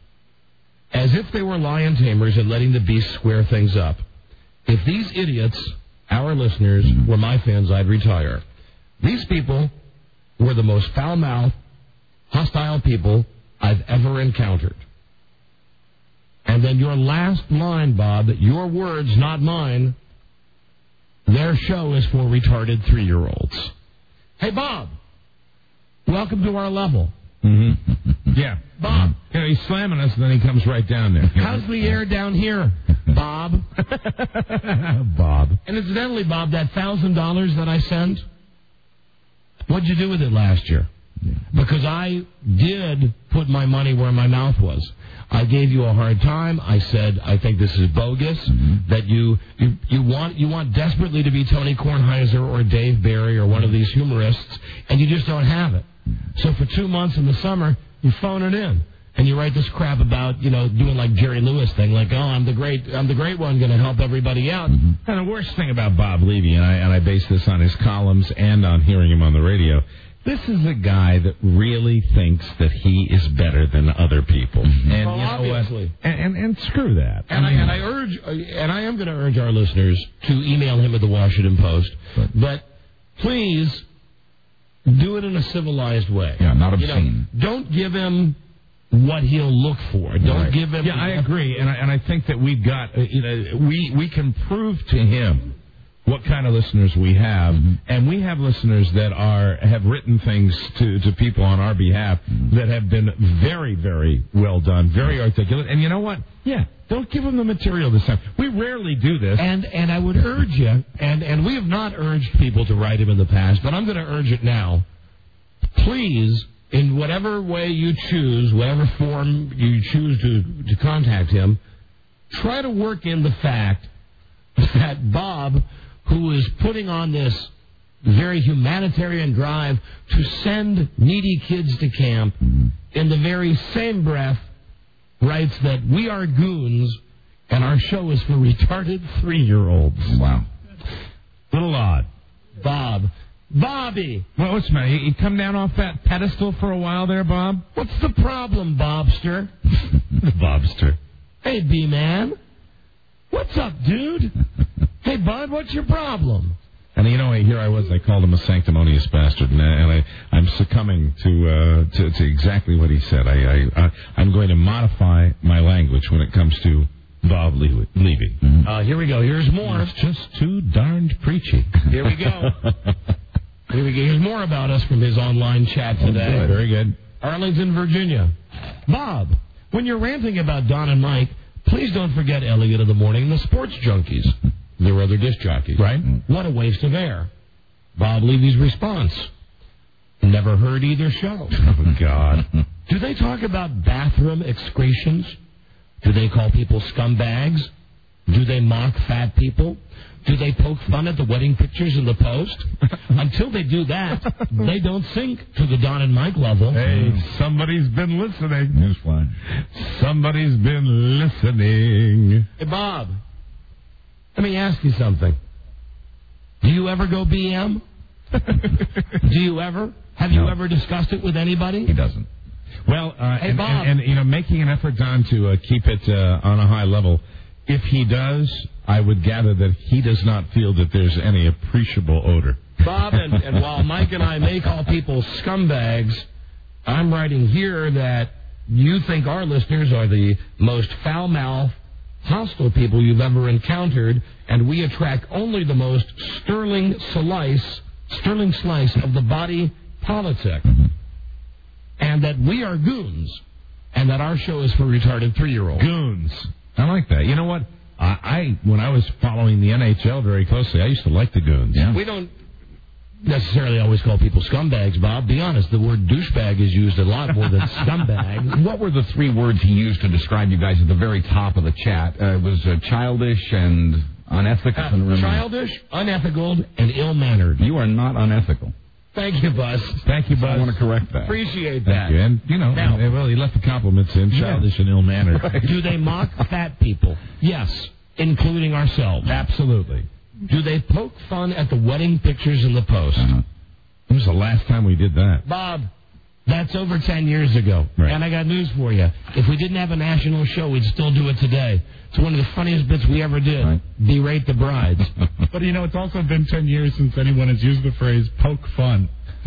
U: if they were lion tamers and letting the beast square things up. If these idiots, our listeners, were my fans, I'd retire. These people were the most foul-mouthed, hostile people I've ever encountered. And then your last line, Bob, your words, not mine, their show is for retarded 3-year-olds. Hey, Bob, welcome to our level.
Q: Mm-hmm. Yeah.
U: Bob.
Q: He's slamming us, and then he comes right down there.
U: How's the air down here, Bob?
Q: Bob.
U: And incidentally, Bob, that $1,000 that I sent, what'd you do with it last year? Yeah. Because I did put my money where my mouth was. I gave you a hard time. I said, I think this is bogus, that you want desperately to be Tony Kornheiser or Dave Barry or one of these humorists, and you just don't have it. So for 2 months in the summer, you phone it in. And you write this crap about, doing like Jerry Lewis thing, like, I'm the great one, going to help everybody out.
Q: Mm-hmm. And the worst thing about Bob Levy, and I base this on his columns and on hearing him on the radio, this is a guy that really thinks that he is better than other people.
U: Mm-hmm.
Q: And
U: well, obviously.
Q: And screw that.
U: And I am going to urge our listeners to email him at the Washington Post, but please do it in a civilized way.
D: Yeah, not obscene.
U: Don't give him what he'll look for. Don't give him.
Q: Yeah, I agree, and I think that we've got we can prove to him what kind of listeners we have, and we have listeners that have written things to people on our behalf that have been very, very well done, very articulate. And you know what? Yeah, don't give them the material this time. We rarely do this.
U: And I would urge you, and we have not urged people to write him in the past, but I'm going to urge it now. Please, in whatever way you choose, whatever form you choose to contact him, try to work in the fact that Bob, who is putting on this very humanitarian drive to send needy kids to camp, in the very same breath writes that we are goons and our show is for retarded 3-year-olds.
Q: Wow. Little odd.
U: Bob, Bobby.
Q: Well, what's the matter? You come down off that pedestal for a while there, Bob?
U: What's the problem, Bobster?
Q: The Bobster.
U: Hey, B-Man. What's up, dude? Hey, Bud, what's your problem?
Q: And you know, here I was. I called him a sanctimonious bastard, and I'm succumbing to exactly what he said. I'm going to modify my language when it comes to Bob Levy.
U: Mm-hmm. Here we go. Here's more.
Q: It's just too darned preachy.
U: Here we go. Here's more about us from his online chat today.
Q: Oh, very good.
U: Arlington, Virginia. Bob, when you're ranting about Don and Mike, please don't forget Elliot of the Morning and the Sports Junkies. There were other disc jockeys.
Q: Right.
U: What a waste of air. Bob Levy's response. Never heard either show.
Q: Oh, God.
U: Do they talk about bathroom excretions? Do they call people scumbags? Do they mock fat people? Do they poke fun at the wedding pictures in the Post? Until they do that, they don't sink to the Don and Mike level.
Q: Hey, somebody's been listening.
D: Newsflash.
Q: Somebody's been listening.
U: Hey, Bob, let me ask you something. Do you ever go BM? Do you ever? Have you ever discussed it with anybody?
D: He doesn't.
Q: Well,
U: hey, Bob.
Q: And you know, making an effort, Don, to keep it on a high level. If he does, I would gather that he does not feel that there's any appreciable odor.
U: Bob, and while Mike and I may call people scumbags, I'm writing here that you think our listeners are the most foul-mouthed, hostile people you've ever encountered, and we attract only the most sterling slice of the body politic.
D: Mm-hmm.
U: And that we are goons, and that our show is for retarded 3-year-olds.
Q: Goons. I like that. You know what? When I was following the NHL very closely, I used to like the Goons.
D: Yeah.
U: We don't necessarily always call people scumbags, Bob. Be honest, the word douchebag is used a lot more than scumbag.
D: What were the 3 words he used to describe you guys at the very top of the chat? It was childish and unethical.
U: Childish, unethical, and ill-mannered.
D: You are not unethical.
U: Thank you, Buzz.
Q: Thank you, Buzz.
D: I want to correct that.
U: Appreciate
Q: Thank
U: that.
Q: you. And, you know,
U: now,
Q: well, he left the compliments in, childish and ill-mannered.
U: Right. Do they mock fat people? Yes, including ourselves.
Q: Absolutely.
U: Do they poke fun at the wedding pictures in the Post?
Q: When was the last time we did that?
U: Bob, that's over 10 years ago.
Q: Right.
U: And I got news for you. If we didn't have a national show, we'd still do it today. It's one of the funniest bits we ever did.
D: Right.
U: Berate the brides.
O: But, you know, it's also been 10 years since anyone has used the phrase poke fun.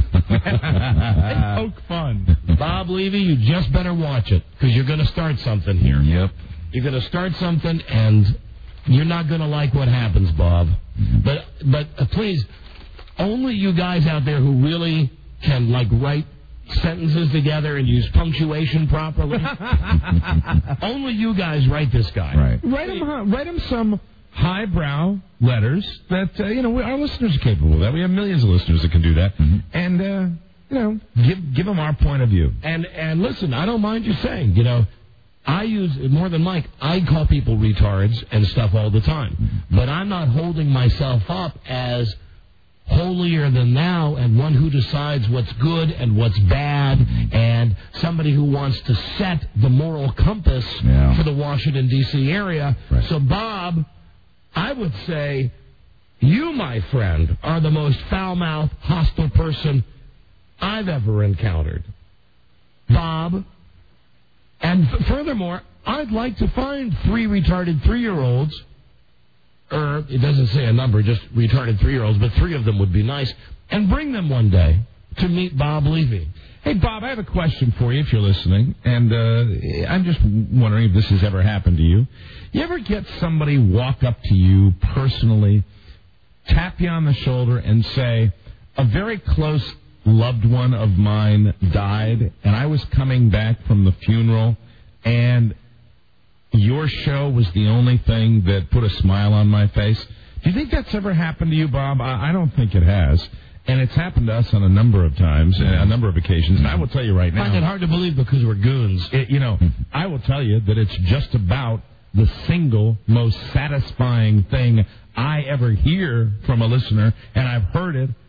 O: Poke fun.
U: Bob Levy, you just better watch it, because you're going to start something here.
D: Yep.
U: You're going to start something, and you're not going to like what happens, Bob. But please, only you guys out there who really can, like, write sentences together and use punctuation properly. Only you guys write this guy.
D: Right.
Q: Write him some highbrow letters that, our listeners are capable of that. We have millions of listeners that can do that.
D: Mm-hmm.
Q: And, give them our point of view.
U: And listen, I don't mind you saying, I use, more than Mike, I call people retards and stuff all the time. But I'm not holding myself up as holier than thou and one who decides what's good and what's bad and somebody who wants to set the moral compass for the Washington, D.C. area.
D: Right.
U: So, Bob, I would say you, my friend, are the most foul-mouthed, hostile person I've ever encountered. Bob, and furthermore, I'd like to find 3 retarded 3-year-olds, or it doesn't say a number, just retarded 3-year-olds, but 3 of them would be nice, and bring them one day to meet Bob Levy.
Q: Hey, Bob, I have a question for you if you're listening, and I'm just wondering if this has ever happened to you. You ever get somebody walk up to you personally, tap you on the shoulder, and say, a very close loved one of mine died, and I was coming back from the funeral, and your show was the only thing that put a smile on my face? Do you think that's ever happened to you, Bob? I don't think it has. And it's happened to us on a number of times, a number of occasions. And I will tell you right now.
U: I find it hard to believe because we're goons.
Q: I will tell you that it's just about the single most satisfying thing I ever hear from a listener, and I've heard it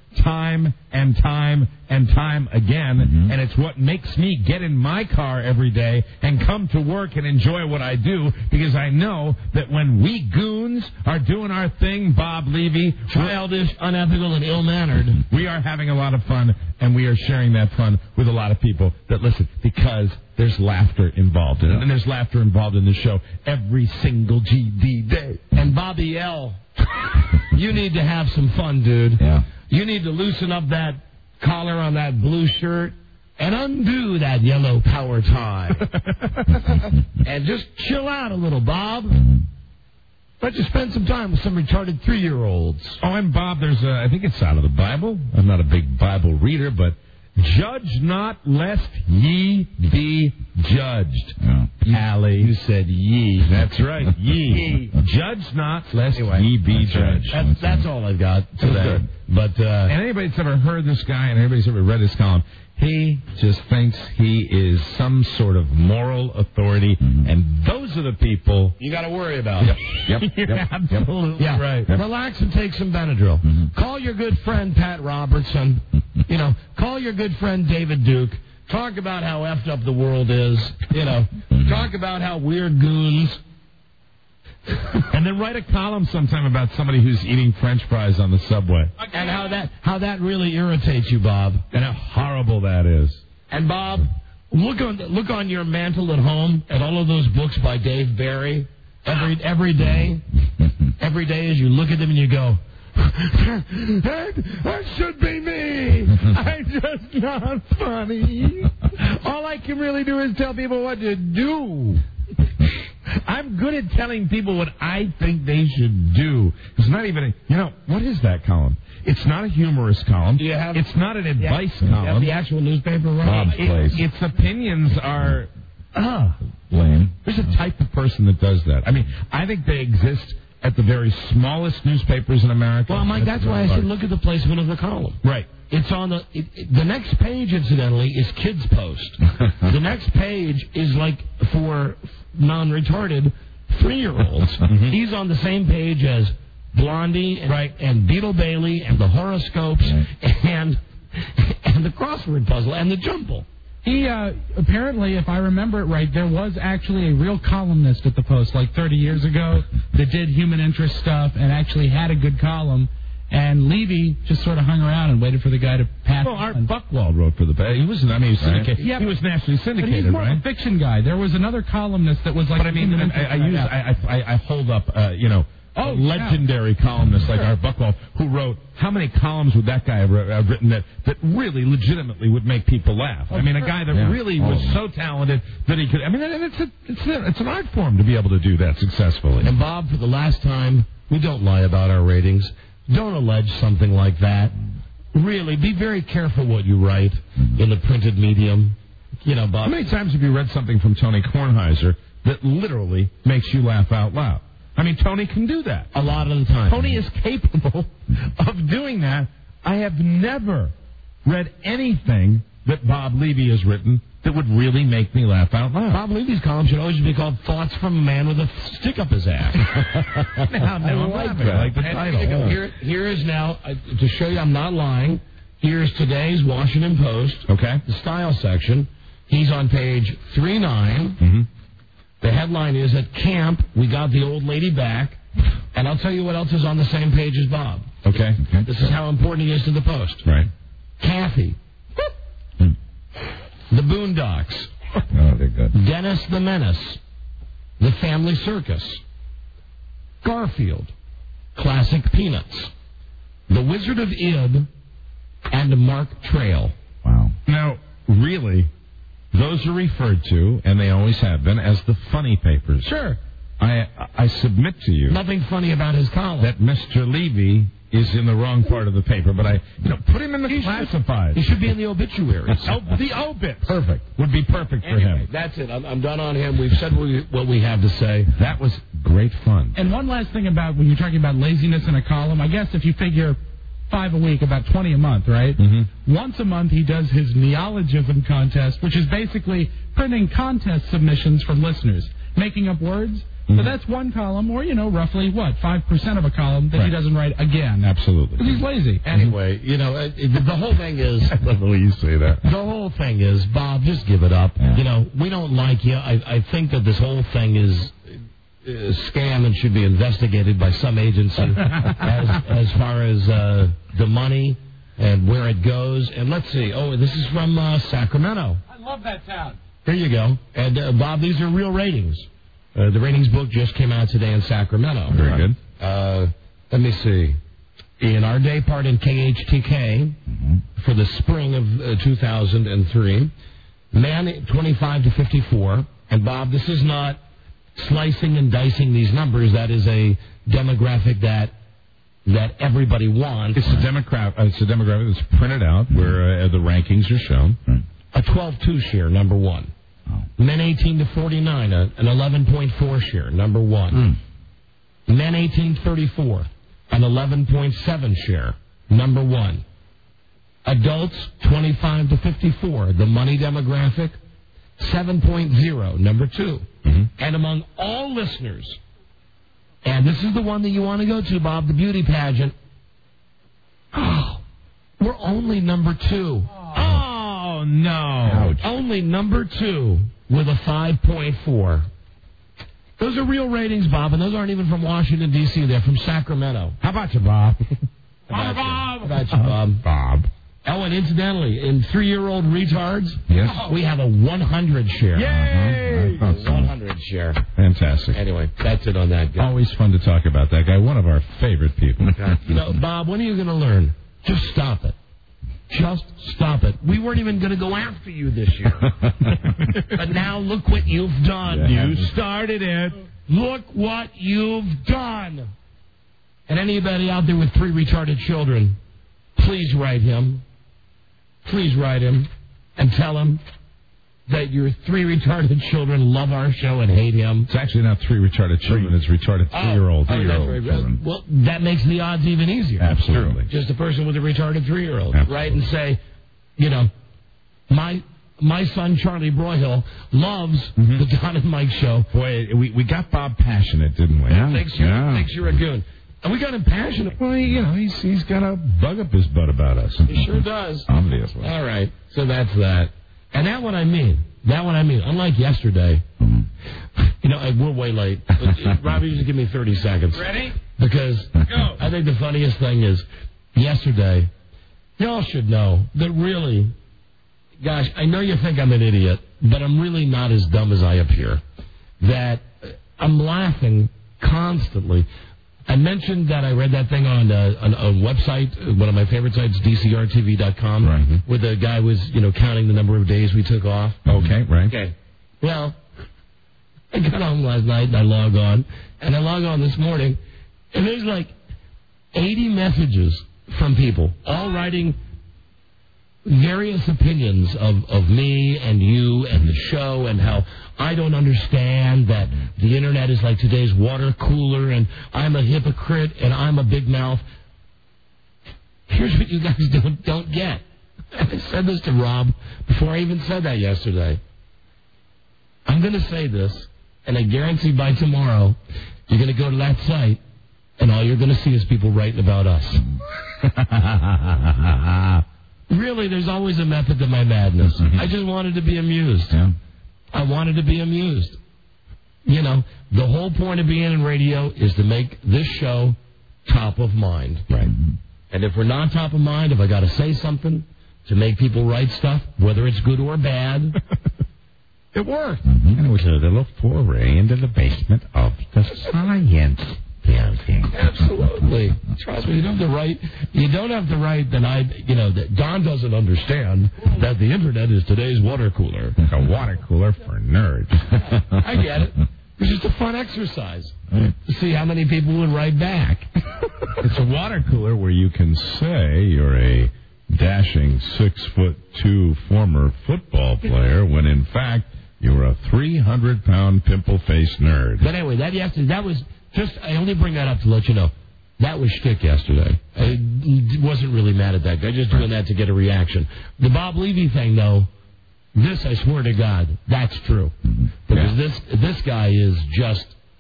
Q: time and time and time again, and it's what makes me get in my car every day and come to work and enjoy what I do, because I know that when we goons are doing our thing, Bob Levy,
U: childish, unethical, and ill-mannered,
Q: we are having a lot of fun, and we are sharing that fun with a lot of people that listen, because there's laughter involved in it, and there's laughter involved in the show every single GD day.
U: And Bobby L., you need to have some fun, dude.
D: Yeah.
U: You need to loosen up that collar on that blue shirt and undo that yellow power tie. And just chill out a little, Bob. Let you spend some time with some retarded 3-year-olds.
Q: Oh, and Bob, I think it's out of the Bible. I'm not a big Bible reader, but judge not lest ye be judged.
D: Oh.
Q: Allie.
U: You said ye.
Q: That's right, ye. Judge not lest ye be judged.
U: That's all I've got today. But
Q: and anybody that's ever heard this guy and anybody's ever read his column, he just thinks he is some sort of moral authority, and those are the people
U: you got to worry about.
Q: Yep.
U: Absolutely right. Yep. Relax and take some Benadryl. Call your good friend Pat Robertson. Call your good friend David Duke. Talk about how effed up the world is. Talk about how weird goons.
Q: And then write a column sometime about somebody who's eating French fries on the subway.
U: And how that really irritates you, Bob.
Q: And how horrible that is.
U: And Bob, look on your mantle at home at all of those books by Dave Barry every day. Every day as you look at them and you go, that should be me. I'm just not funny. All I can really do is tell people what to do.
Q: I'm good at telling people what I think they should do. It's not even what is that column? It's not a humorous column. It's not an advice column.
U: You have the actual newspaper running?
Q: Bob's place. Its opinions are lame. There's a type of person that does that. I mean, I think they exist at the very smallest newspapers in America.
U: Well, Mike, that's why I said look at the placement of the column.
Q: Right.
U: It's on the next page, incidentally, is Kids Post. The next page is like for non-retarded 3-year-olds. He's on the same page as Blondie and Beetle Bailey and the horoscopes and the crossword puzzle and the jumble.
O: He, apparently, if I remember it right, there was actually a real columnist at the Post like 30 years ago that did human interest stuff and actually had a good column. And Levy just sort of hung around and waited for the guy to pass.
Q: Well, Art Buchwald wrote for the paper. He was syndicated. Yeah, he was nationally syndicated,
O: but he's more
Q: right?
O: of a fiction guy. There was another columnist that was like.
Q: But I mean, I hold up, legendary columnists like Art Buchwald, who wrote. How many columns would that guy have written that really, legitimately would make people laugh? I mean, a guy that really was so talented that he could. I mean, it's an art form to be able to do that successfully.
U: And Bob, for the last time, we don't lie about our ratings. Don't allege something like that. Really, be very careful what you write in the printed medium. Bob.
Q: How many times have you read something from Tony Kornheiser that literally makes you laugh out loud? I mean, Tony can do that.
U: A lot of the time.
Q: Tony is capable of doing that. I have never read anything that Bob Levy has written that would really make me laugh out loud.
U: Bob Levy's column should always be called Thoughts from a Man with a Stick Up His Ass.
Q: now I'm laughing. I like the title.
U: Here is now, to show you I'm not lying, here's today's Washington Post.
Q: Okay.
U: The style section. He's on page 39. The headline is, at camp, we got the old lady back. And I'll tell you what else is on the same page as Bob.
Q: Okay.
U: This is how important he is to the Post.
Q: Right.
U: Kathy. The Boondocks.
D: Oh, they're good.
U: Dennis the Menace. The Family Circus. Garfield. Classic Peanuts. The Wizard of Ib. And Mark Trail.
D: Wow.
Q: Now, really, those are referred to, and they always have been, as the funny papers.
U: Sure.
Q: I submit to you.
U: Nothing funny about his column.
Q: That Mr. Levy is in the wrong part of the paper, but put him in the classified.
U: He should be in the obituaries.
Q: The obits. Perfect. Would be perfect for him.
U: That's it. I'm done on him. We've said what we have to say.
Q: That was great fun.
O: And one last thing about when you're talking about laziness in a column, I guess if you figure 5 a week, about 20 a month, right? Once a month he does his neologism contest, which is basically printing contest submissions from listeners, making up words. So that's one column, or, roughly, 5% of a column that he doesn't write again.
Q: Absolutely.
O: Because he's lazy.
U: Anyway, the whole thing is...
Q: I love the way you say that.
U: The whole thing is, Bob, just give it up.
Q: Yeah.
U: We don't like you. I think that this whole thing is scam and should be investigated by some agency as far as the money and where it goes. And let's see. Oh, this is from Sacramento.
O: I love that town.
U: Here you go. And, Bob, these are real ratings. The ratings book just came out today in Sacramento.
Q: Very good.
U: Let me see. In our day part in KHTK for the spring of 2003, man 25 to 54. And, Bob, this is not slicing and dicing these numbers. That is a demographic that everybody wants.
Q: It's a demographic that's printed out where the rankings are shown.
U: A 12.2 share, number one. Men 18 to 49, an 11.4 share, number one. Men 18 to 34, an 11.7 share, number one. Adults 25 to 54, the money demographic, 7.0, number two. And among all listeners, and this is the one that you want to go to, Bob, the beauty pageant, we're only number two.
O: Oh, no.
U: Ouch. Only number two with a 5.4. Those are real ratings, Bob, and those aren't even from Washington, D.C. They're from Sacramento.
Q: How about you, Bob?
U: How about you, Bob?
Q: Bob.
U: Oh, and incidentally, in 3-year-old retards,
Q: yes,
U: we have a 100 share.
O: Yay!
U: 100 share.
Q: Fantastic.
U: Anyway, that's it on that guy.
Q: Always fun to talk about that guy. One of our favorite people.
U: Bob, when are you going to learn? Just stop it. Just stop it. We weren't even going to go after you this year. But now look what you've done.
Q: Yeah,
U: you started it. Look what you've done. And anybody out there with 3 retarded children, please write him. Please write him and tell him that your 3 retarded children love our show and hate him.
Q: It's actually not 3 retarded children. It's retarded 3-year-old. 3-year-old children.
U: Well, that makes the odds even easier.
Q: Absolutely.
U: Just a person with a retarded 3-year-old. Right? And say, my son Charlie Broyhill loves the Don and Mike show.
Q: Boy, we got Bob passionate, didn't we?
U: Yeah. Thinks you're a goon. And we got him passionate.
Q: Well, he's got a bug up his butt about us.
U: He sure does.
Q: Obviously.
U: All right. So that's that. And that one I mean. Unlike yesterday, we're way late. But Robbie, just give me 30 seconds.
O: Ready?
U: Because I think the funniest thing is yesterday, y'all should know that really, gosh, I know you think I'm an idiot, but I'm really not as dumb as I appear. That I'm laughing constantly. I mentioned that I read that thing on a website, one of my favorite sites, DCRTV.com,
Q: right,
U: where the guy was, counting the number of days we took off.
Q: Okay, right.
U: Okay. Well, I got home last night and I logged on, and I logged on this morning, and there's like 80 messages from people, all writing various opinions of me and you and the show and how I don't understand that the internet is like today's water cooler and I'm a hypocrite and I'm a big mouth. Here's what you guys don't get. And I said this to Rob before I even said that yesterday. I'm going to say this, and I guarantee by tomorrow you're going to go to that site and all you're going to see is people writing about us. Really, there's always a method to my madness. I just wanted to be amused.
Q: Yeah.
U: I wanted to be amused. The whole point of being in radio is to make this show top of mind.
Q: Right.
U: And if we're not top of mind, if I got to say something to make people write stuff, whether it's good or bad, it worked.
Q: And it was a little foray into the basement of the science building.
U: Absolutely. Trust me, you don't have to write that that Don doesn't understand that the internet is today's water cooler.
Q: A water cooler for nerds.
U: I get it. It's just a fun exercise to see how many people would write back.
Q: It's a water cooler where you can say you're a dashing 6'2" former football player when in fact you're a 300-pound pimple-faced nerd.
U: But anyway, that was just, I only bring that up to let you know. That was shtick yesterday. I wasn't really mad at that guy, just doing that to get a reaction. The Bob Levy thing, though, this, I swear to God, that's true. Because this guy is just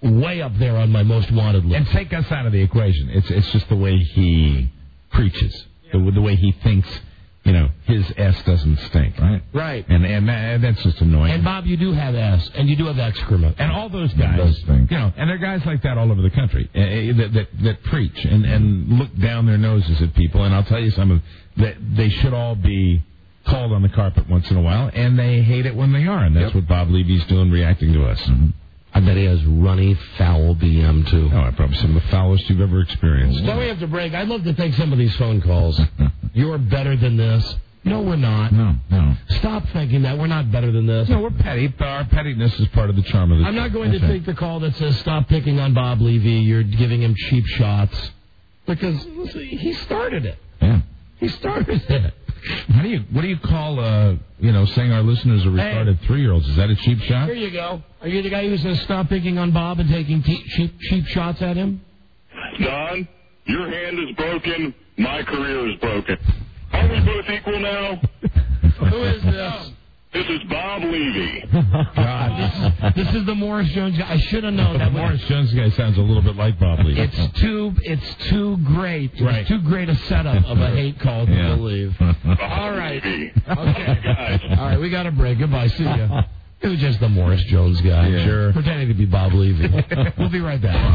U: way up there on my most wanted list.
Q: And take us out of the equation. It's just the way he preaches, the way he thinks. His S doesn't stink, right?
U: Right.
Q: And that's just annoying.
U: And Bob, you do have S, and you do have excrement,
Q: and all those guys, and there are guys like that all over the country that preach and look down their noses at people. And I'll tell you something, that they should all be called on the carpet once in a while, and they hate it when they are, and that's what Bob Levy's doing, reacting to us. Mm-hmm.
U: I bet he has runny, foul BM, too.
Q: Oh, probably some of the foulest you've ever experienced.
U: So we have to break. I'd love to take some of these phone calls. You're better than this. No, we're not.
Q: No.
U: Stop thinking that. We're not better than this.
Q: No, we're petty. Our pettiness is part of the charm of the show.
U: I'm not going to take the call that says, stop picking on Bob Levy. You're giving him cheap shots. Because he started it.
Q: Yeah.
U: He started it.
Q: What do you call, saying our listeners are retarded 3-year-olds? Is that a cheap shot?
U: Here you go. Are you the guy who says stop picking on Bob and taking cheap shots at him?
J: Don, your hand is broken. My career is broken. Are we both equal now?
U: Who is this?
J: This is Bob Levy.
U: God, this is the Morris Jones guy. I should have known
Q: that. The Morris Jones guy sounds a little bit like Bob Levy.
U: It's too great.
Q: Right.
U: It's too great a setup of a hate call to believe. All right. Okay, guys. All right, we got a break. Goodbye. See ya. It was just the Morris Jones guy.
Q: Yeah. Sure.
U: Pretending to be Bob Levy. We'll be right back.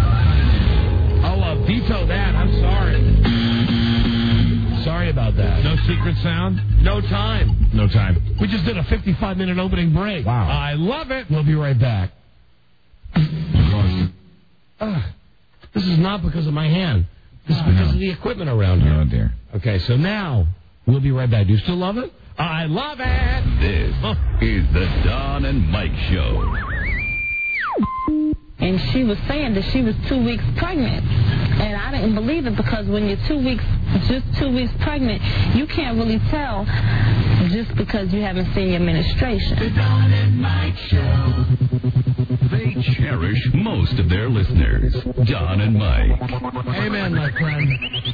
Q: I'll veto that. I'm sorry.
U: Sorry about that.
Q: No secret sound?
U: No time.
Q: No time.
U: We just did a 55-minute opening break.
Q: Wow. I love it.
U: We'll be right back. This is not because of my hand. This is because of the equipment around here.
Q: Oh, dear.
U: Okay, so now we'll be right back. Do you still love it?
Q: I love it.
A: This is the Don and Mike Show.
L: And she was saying that she was 2 weeks pregnant. And I didn't believe it because when you're 2 weeks pregnant, you can't really tell just because you haven't seen your menstruation.
A: The Don and Mike Show. They cherish most of their listeners. Don and Mike.
U: Amen, my friend.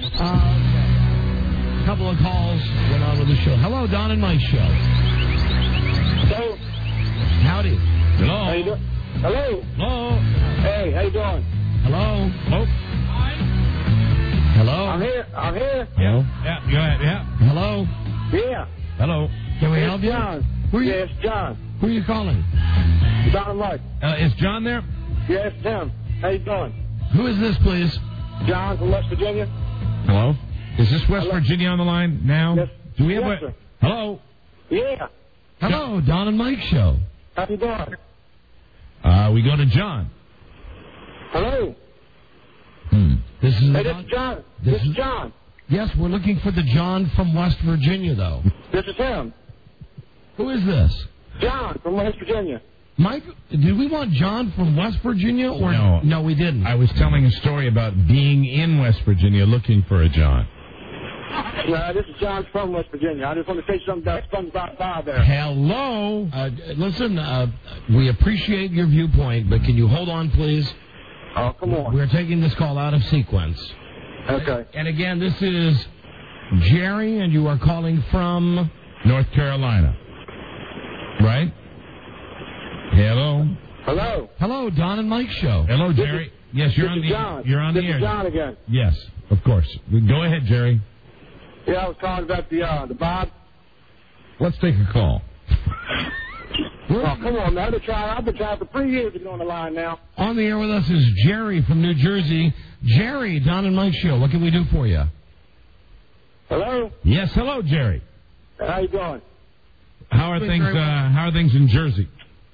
U: A couple of calls went on with the show. Hello, Don and Mike Show.
I: Hello.
U: Howdy.
Q: Hello.
I: How you doing? Hello.
Q: Hello.
I: Hey, how you doing?
U: Hello.
Q: Hello.
U: Hello.
I: I'm here.
Q: Yeah. Go ahead. Yeah.
U: Hello.
I: Yeah.
Q: Hello.
U: Can we help you?
I: John. It's John.
U: Who are you calling?
I: Don and Mike.
Q: Is John there?
I: Yeah, it's Tim. How you doing?
U: Who is this, please?
I: John from West Virginia.
Q: Hello. Is this West Virginia on the line now?
I: Yes.
Q: Do we have
I: Yes, sir.
Q: Hello.
I: Yeah.
U: Hello, Don and Mike Show.
I: How you doing?
Q: We go to John.
I: Hello.
U: This is
I: Hey, this is John. This is John.
U: Yes, we're looking for the John from West Virginia, though.
I: This is him.
U: Who is this?
I: John from West Virginia.
U: Mike, did we want John from West Virginia? Or no, we didn't.
Q: I was telling a story about being in West Virginia looking for a John.
I: No, this is John from West Virginia. I just want to say something about SpongeBob there.
U: Hello. Listen, we appreciate your viewpoint, but can you hold on, please?
I: Oh, come on.
U: We're taking this call out of sequence.
I: Okay.
U: And again, this is Jerry, and you are calling from
Q: North Carolina. Right? Hello.
I: Hello.
U: Hello, Don and Mike Show.
Q: Hello, Jerry. Yes, you're on the
I: John.
Q: You're on the
I: This
Q: air.
I: is John again.
Q: Yes, of course. Go ahead, Jerry.
I: Yeah, I was calling about the Bob.
Q: Let's take a call.
I: Oh, come on, man. I've been trying for 3 years to get on the line now.
U: On the air with us is Jerry from New Jersey. Jerry, Don and Mike Show. What can we do for you?
I: Hello.
Q: Yes, hello, Jerry.
I: How you doing?
Q: How are things? How are things in Jersey?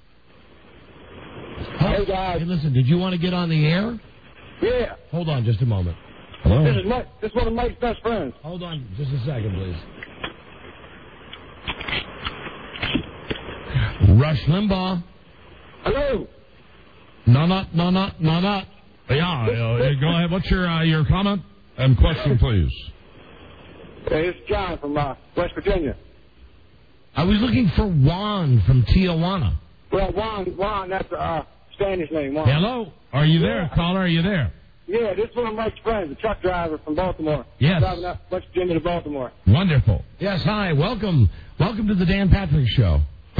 I: Hey guys.
U: Hey, listen. Did you want to get on the air?
I: Yeah.
U: Hold on, just a moment.
Q: Hello.
I: This is Mike. This is one of Mike's best friends.
U: Hold on, just a second, please. Rush Limbaugh.
I: Hello.
U: No.
Q: Yeah, go ahead. What's your comment and question, please?
I: Hey, it's John from West Virginia.
U: I was looking for Juan from Tijuana.
I: Well, Juan, that's Spanish name. Juan.
Q: Hello. Are you there, caller? Are you there?
I: Yeah, this is one of Mike's friends, a truck driver from Baltimore.
Q: Yes.
I: Driving up West Virginia to Baltimore.
Q: Wonderful.
U: Yes, hi. Welcome to the Dan Patrick Show.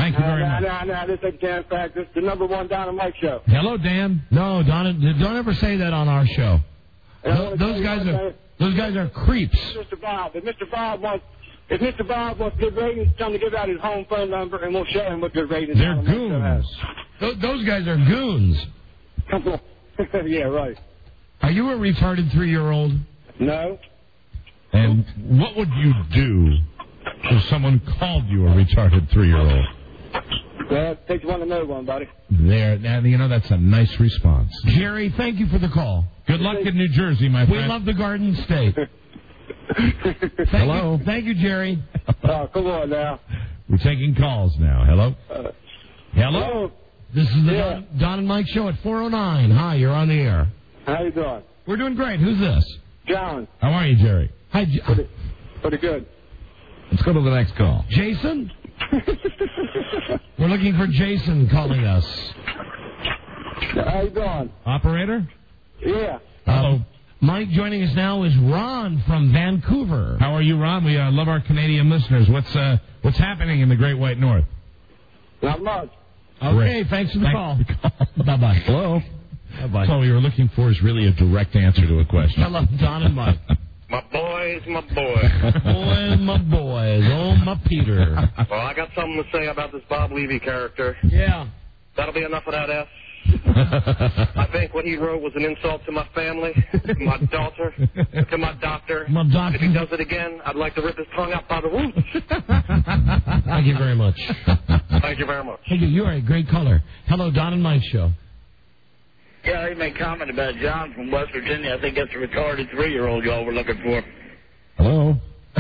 Q: Thank you very much.
I: No, this ain't Dan Fact. This is the number one Don and Mike show.
Q: Hello, Dan.
U: No, Don, don't ever say that on our show. Those guys are creeps.
I: Mr. Bob. If Mr. Bob wants good ratings, tell him to give out his home phone number, and we'll show him what good ratings.
U: They're goons. Those guys are goons.
I: Come on. Yeah, right.
U: Are you a retarded 3-year-old?
I: No.
Q: And what would you do if someone called you a retarded 3-year-old?
I: Well, it takes one to know one, buddy.
Q: There, now, that's a nice response.
U: Jerry, thank you for the call.
Q: Good luck in New Jersey, my friend.
U: We love the Garden State.
Q: Hello.
U: Thank you, Jerry.
I: Oh, come on now.
Q: We're taking calls now. Hello. Hello.
U: This is the Don and Mike show at 4:09. Hi, you're on the air.
I: How you doing?
U: We're doing great. Who's this?
I: John.
Q: How are you, Jerry?
U: Hi,
I: Pretty good.
Q: Let's go to the next call.
U: Jason? We're looking for Jason calling us.
I: How you doing?
Q: Operator?
I: Yeah.
U: Hello. Mike, joining us now is Ron from Vancouver.
Q: How are you, Ron? We love our Canadian listeners. What's happening in the Great White North?
I: Not much.
U: Okay,
Q: Great.
U: thanks for the call. Bye-bye.
Q: Hello.
U: Bye-bye.
Q: That's all we were looking for is really a direct answer to a question.
U: Hello, Don and Mike.
E: My boys, my boys.
U: Boys, my boys. Oh, my Peter.
E: Well, I got something to say about this Bob Levy character.
U: Yeah.
E: That'll be enough of that F. I think what he wrote was an insult to my family, to my daughter, to my doctor.
U: My doctor.
E: If he does it again, I'd like to rip his tongue out by the roots.
U: Thank you very much.
E: Thank you very much.
U: Thank you. You are a great caller. Hello, Don and Mike show.
V: Yeah, he made a comment about John from West Virginia. I think that's a retarded 3-year-old y'all were looking for.
Q: Hello.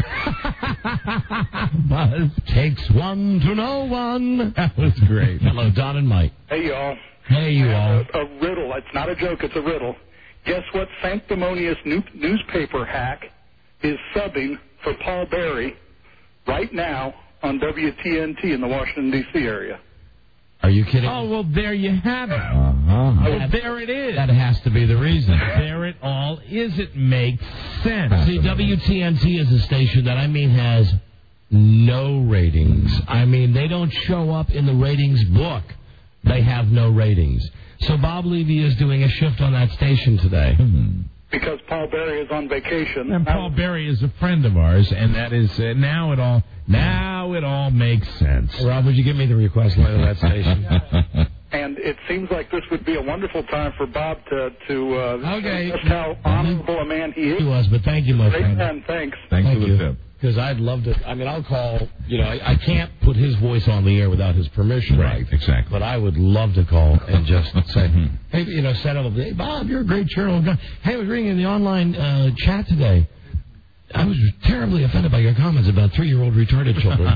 U: Buzz takes one to know one. That was great. Hello, Don and Mike.
W: Hey, y'all.
U: Hey, you all.
W: A riddle. It's not a joke. It's a riddle. Guess what sanctimonious newspaper hack is subbing for Paul Berry right now on WTNT in the Washington, D.C. area?
U: Are you kidding?
Q: Oh, well, there you have it.
U: Well,
Q: there it is.
U: That has to be the reason.
Q: There it all is. It makes sense.
U: See, WTNT is a station that, has no ratings. They don't show up in the ratings book. They have no ratings. So Bob Levy is doing a shift on that station today.
W: Because Paul Berry is on vacation.
Q: And Paul Berry is a friend of ours, and that is now it all makes sense.
U: Rob, would you give me the request line of that station?
W: And it seems like this would be a wonderful time for Bob to
U: okay.
W: just how honorable a man he is.
U: He was, but thank you, my friend.
W: Man, thanks.
Q: Thanks for the tip.
U: Because I'd love to. I'll call. I can't put his voice on the air without his permission.
Q: Right, exactly.
U: But I would love to call and just say, hey, set up. Hey, Bob, you're a great journalist guy. Hey, I was reading in the online chat today. I was terribly offended by your comments about 3-year-old retarded children.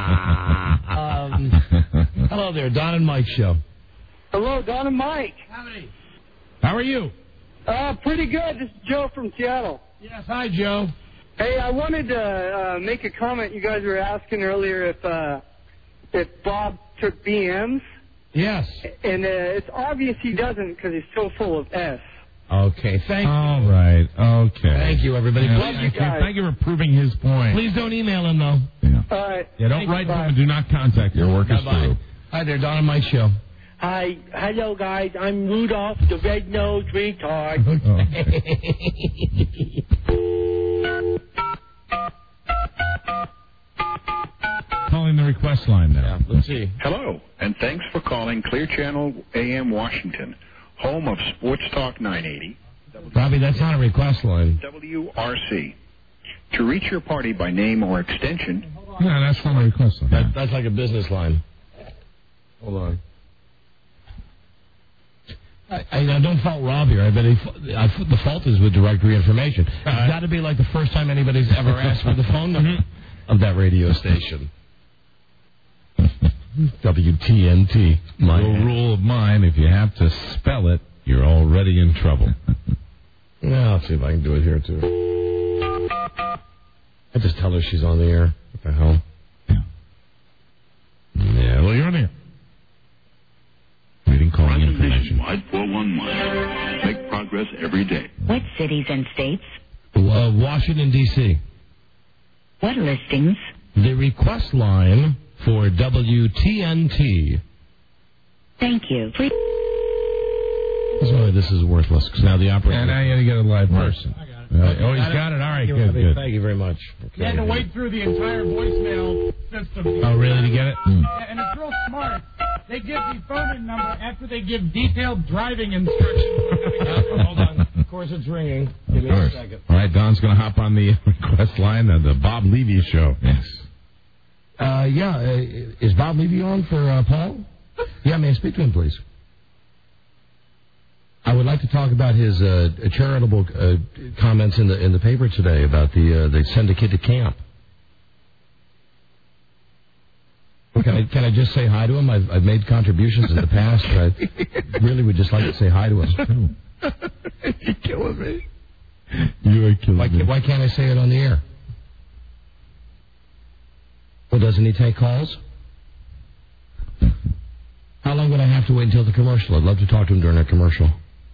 U: Hello there, Don and Mike show.
I: Hello, Don and Mike.
U: Howdy.
Q: How are you?
I: Pretty good. This is Joe from Seattle.
U: Yes, hi, Joe.
I: Hey, I wanted to make a comment. You guys were asking earlier if Bob took BMs.
U: Yes.
I: And it's obvious he doesn't because he's so full of S.
U: Okay, thank you.
Q: All right, okay.
U: Thank you, everybody.
Q: Thank you for proving his point.
U: Please don't email him, though.
Q: Yeah.
I: All right.
Q: Yeah, don't write to him and do not contact him. Your work is through.
U: Hi there, Don and Mike show.
V: Hi, hello guys. I'm Rudolph, the red-nosed retard.
Q: Calling the request line now.
U: Yeah, let's see.
X: Hello, and thanks for calling Clear Channel AM Washington, home of Sports Talk 980.
U: Robbie, that's not a request line.
X: WRC. To reach your party by name or extension.
Q: No, that's not a request line.
U: That's like a business line. Hold on. I don't fault Rob here. I bet the fault is with directory information. It's got to be like the first time anybody's ever asked for the phone number of that radio station. WTNT.
Q: No rule of mine, if you have to spell it, you're already in trouble.
U: Yeah, I'll see if I can do it here, too. I just tell her she's on the air. What the hell?
Q: Yeah, well, you're on the air. Waiting calling information.
J: Wide 411. Make progress every day.
Y: What cities and states?
U: Washington, D.C.
Y: What listings?
U: The request line for WTNT.
C: Thank you.
U: That's why this is worthless, because now the operator...
Q: And now you got to get a live person. Oh, he's got it? All right, good.
U: Thank you very much.
O: You had to wait through the entire voicemail system.
Q: Oh, really, to get it?
O: Yeah, and it's real smart. They give the phone-in number after they give detailed driving instructions.
U: Hold on. Of course, it's ringing. Give me a second.
Q: All right, Don's going to hop on the request line of the Bob Levy Show. Yes.
U: Is Bob Levy on for Paul? Yeah, may I speak to him, please? I would like to talk about his charitable comments in the paper today about they send a kid to camp. Can I just say hi to him? I've made contributions in the past, but I really would just like to say hi to him.
Q: You're killing me. You are killing me.
U: Why can't I say it on the air? Well, doesn't he take calls? How long would I have to wait until the commercial? I'd love to talk to him during a commercial.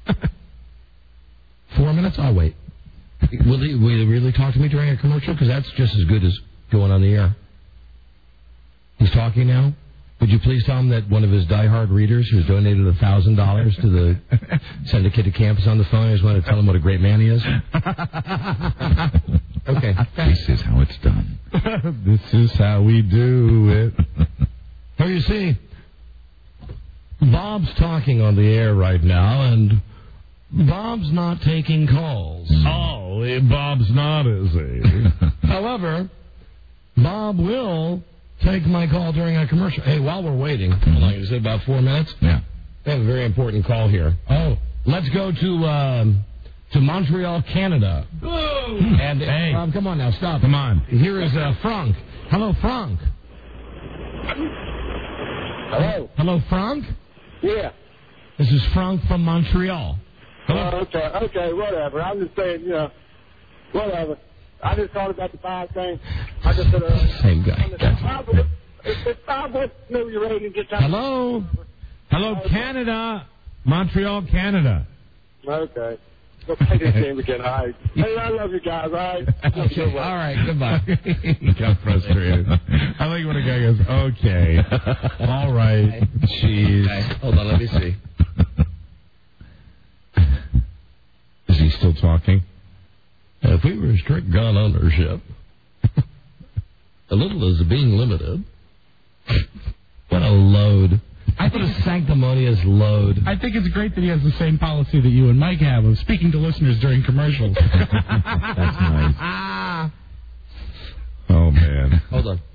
U: 4 minutes? I'll wait. Will he really talk to me during a commercial? Because that's just as good as going on the air. He's talking now? Would you please tell him that one of his diehard readers who's donated $1,000 to the Send a Kid to Camp is on the phone? I just want to tell him what a great man he is. Okay.
Q: This is how it's done. This is how we do it.
U: Well, you see, Bob's talking on the air right now, and Bob's not taking calls.
Q: Oh, Bob's not, is he?
U: However, Bob will take my call during a commercial. Hey, while we're waiting, how long is it, about 4 minutes?
Q: Yeah.
U: We have a very important call here. Oh, let's go to Montreal, Canada.
O: Whoa.
U: And hey, come on now, stop.
Q: Come on.
U: Here is Frank. Hello, Frank.
S: Hello.
U: Hello, Frank.
S: Yeah.
U: This is Frank from Montreal. Hello.
S: Okay, whatever. I'm just saying, whatever. I just thought about the fire thing. I just said,
U: same guy.
S: If Bob wants to know your rating, get down.
Q: Hello, Canada. Montreal, Canada.
S: Okay. Go play this game again, all right. Hey, I love you guys, all right?
U: Okay. All right, goodbye.
Q: He got frustrated. I like when a guy goes, okay, all right, jeez.
U: Okay. Hold on, let me see.
Q: Is he still talking?
U: If we restrict gun ownership, a little is being limited. What a load. What a sanctimonious load.
O: I think it's great that he has the same policy that you and Mike have of speaking to listeners during commercials.
Q: That's nice. Oh, man.
U: Hold on.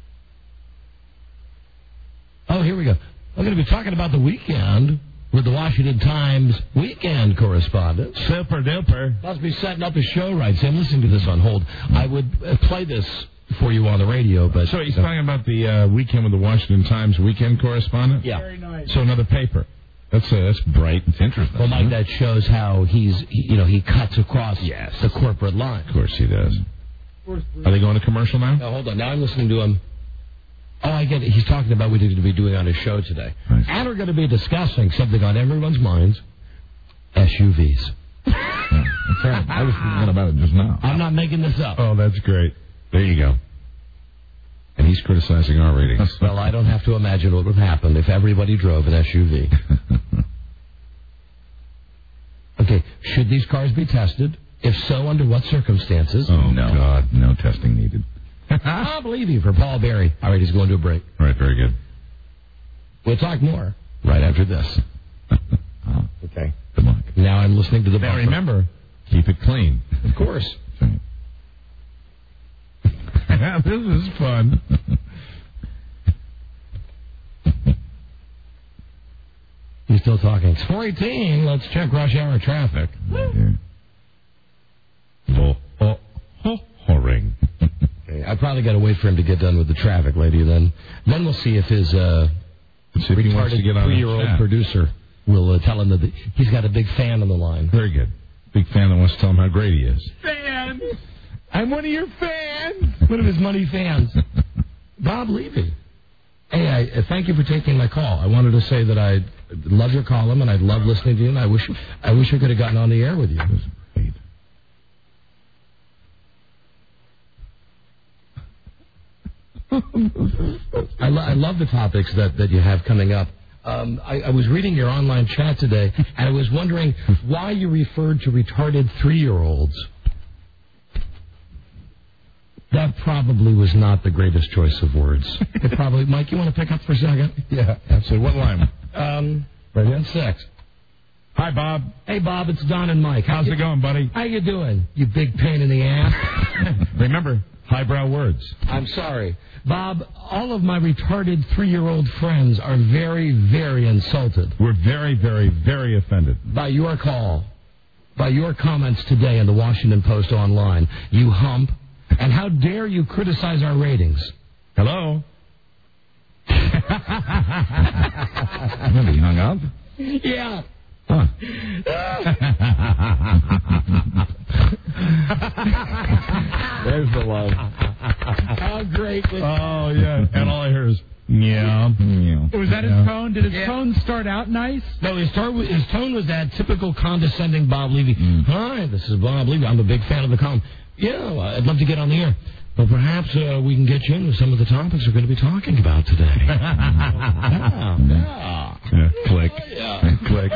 U: Oh, here we go. I'm going to be talking about the weekend with the Washington Times weekend correspondent.
Q: Super duper.
U: Must be setting up a show right. See, I'm listening to this on hold. I would play this for you on the radio, but...
Q: So he's talking about the weekend with the Washington Times weekend correspondent?
U: Yeah.
O: Very nice.
Q: So another paper. That's bright. It's interesting.
U: Well, Mike, that shows how he cuts across the corporate line.
Q: Of course he does. Are they going to commercial now?
U: No, hold on. Now I'm listening to him. Oh, I get it. He's talking about what he's going to be doing on his show today. Nice. And we're going to be discussing something on everyone's minds, SUVs.
Q: That's right. I was thinking about it just now.
U: I'm not making this up.
Q: Oh, that's great. There you go. And he's criticizing our ratings.
U: Well, I don't have to imagine what would happen if everybody drove an SUV. Okay, should these cars be tested? If so, under what circumstances?
Q: Oh, no. God, no testing needed.
U: I believe you for Paul Berry. All right, he's going to a break.
Q: All right, very good.
U: We'll talk more right after this. Okay.
Q: Good luck.
U: Now I'm listening to the
Q: Now remember, keep it clean.
U: Of course.
Q: This is fun.
U: He's still talking. It's 4:18. Let's check rush hour traffic.
Q: Ring.
U: Okay, I probably got to wait for him to get done with the traffic, lady. Then we'll see if his retarded 3-year-old producer will tell him that he's got a big fan on the line.
Q: Very good. Big fan that wants to tell him how great he is.
O: Fan! I'm one of your fans!
U: One of his money fans. Bob Levy. Hey, I thank you for taking my call. I wanted to say that I love your column and I love listening to you, and I wish I could have gotten on the air with you. I love the topics that you have coming up. I was reading your online chat today, and I was wondering why you referred to retarded 3-year-olds. That probably was not the greatest choice of words. It probably, Mike, you want to pick up for a second?
Q: Yeah, absolutely. What line?
U: Right here. 6.
Q: Hi, Bob.
U: Hey, Bob, it's Don and Mike.
Q: How's it going, buddy?
U: How you doing, you big pain in the ass?
Q: Remember, highbrow words.
U: I'm sorry. Bob, all of my retarded 3-year-old friends are very, very insulted.
Q: We're very, very, very offended.
U: By your call, by your comments today in the Washington Post online, you hump, and how dare you criticize our ratings?
Q: Hello?
D: Have you hung up?
U: Yeah.
D: Huh. There's the love.
U: How great was
Q: Oh, yeah. And all I hear is, yeah.
O: Was that his tone? Did his tone start out nice?
U: No, his tone was that typical condescending Bob Levy. Hi, this is Bob Levy. I'm a big fan of the column. Yeah, I'd love to get on the air. Well, perhaps we can get you into some of the topics we're going to be talking about today.
Q: Click. Click.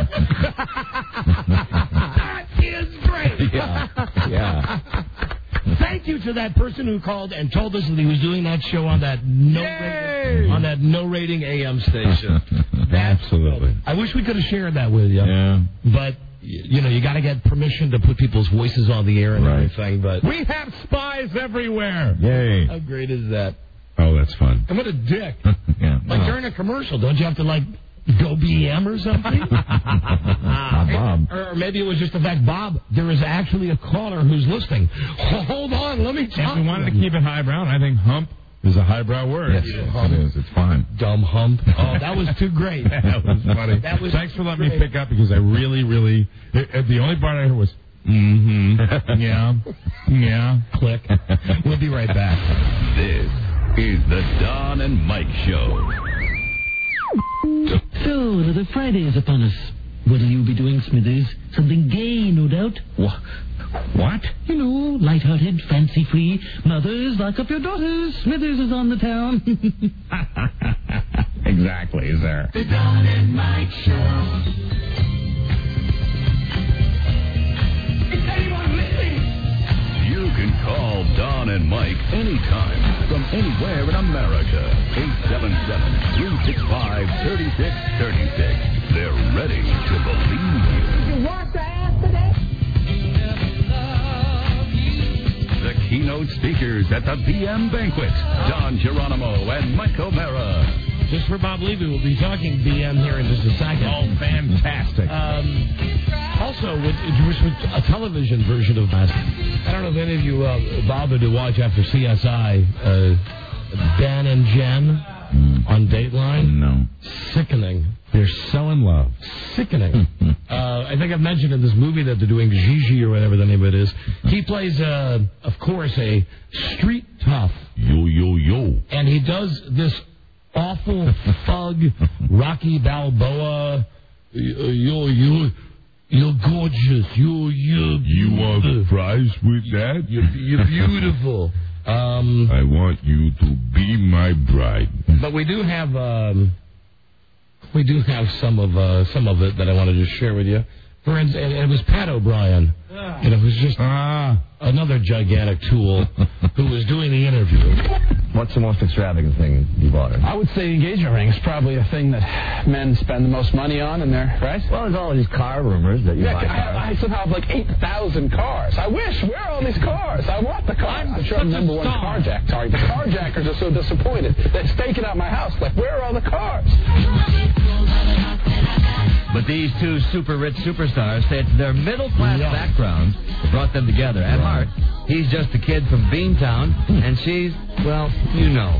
U: That is great.
D: Yeah.
U: Thank you to that person who called and told us that he was doing that show on that no rating AM station.
Q: Absolutely.
U: I wish we could have shared that with you.
Q: Yeah.
U: But you got to get permission to put people's voices on the air and everything. But
Q: we have spies everywhere.
U: Yay! How great is that?
Q: Oh, that's fun.
U: And what a dick!
Q: Yeah.
U: During a commercial, don't you have to go BM or something?
D: Bob.
U: Or maybe it was just the fact, Bob, there is actually a caller who's listening. Hold on, let me talk.
Q: If we wanted to keep it highbrow, I think hump is a highbrow word.
D: Yes, it is. It's fine.
U: Dumb hump. Oh, that was too great.
Q: That was funny. Thanks for letting me pick up because I really, really... The only part I heard was, yeah,
U: click. We'll be right back.
A: This is the Don and Mike Show.
F: So, the Friday is upon us. What'll you be doing, Smithers? Something gay, no doubt. What? You know, light-hearted, fancy-free. Mothers, lock up your daughters. Smithers is on the town.
D: Exactly, sir.
N: The Don and Mike Show. Is anyone listening?
A: You can call Don and Mike anytime from anywhere in America. 877-365-3636. They're ready to believe you.
N: Did you wash your ass today?
A: The keynote speakers at the BM Banquet, Don Geronimo and Mike O'Mara.
U: Just for Bob Levy, we'll be talking BM here in just a second.
Q: Oh, fantastic.
U: Also, with a television version of that. I don't know if any of you bothered to watch after CSI, Dan and Jen on Dateline.
D: No.
U: Sickening.
Q: They're so in love.
U: Sickening. I think I've mentioned in this movie that they're doing Gigi or whatever the name of it is. He plays, of course, a street tough.
Q: Yo.
U: And he does this awful thug, Rocky Balboa. You're gorgeous.
Q: You are surprised with that?
U: You're beautiful.
Q: I want you to be my bride.
U: But we do have some of it that I wanted to share with you. For instance, and it was Pat O'Brien. And it was just another gigantic tool who was doing the interview.
G: What's the most extravagant thing you bought her?
H: I would say the engagement ring is probably a thing that men spend the most money on in there, right?
G: Well, there's all these car rumors that you buy cars.
H: I somehow have like 8,000 cars. I wish. Where are all these cars? I want the cars. I'm sure I'm number one carjack. Sorry, the carjackers are so disappointed. They're staking out my house. Like, where are all the cars?
G: But these two super rich superstars say it's their middle-class backgrounds that brought them together. At heart, he's just a kid from Beantown, and she's, well, you know.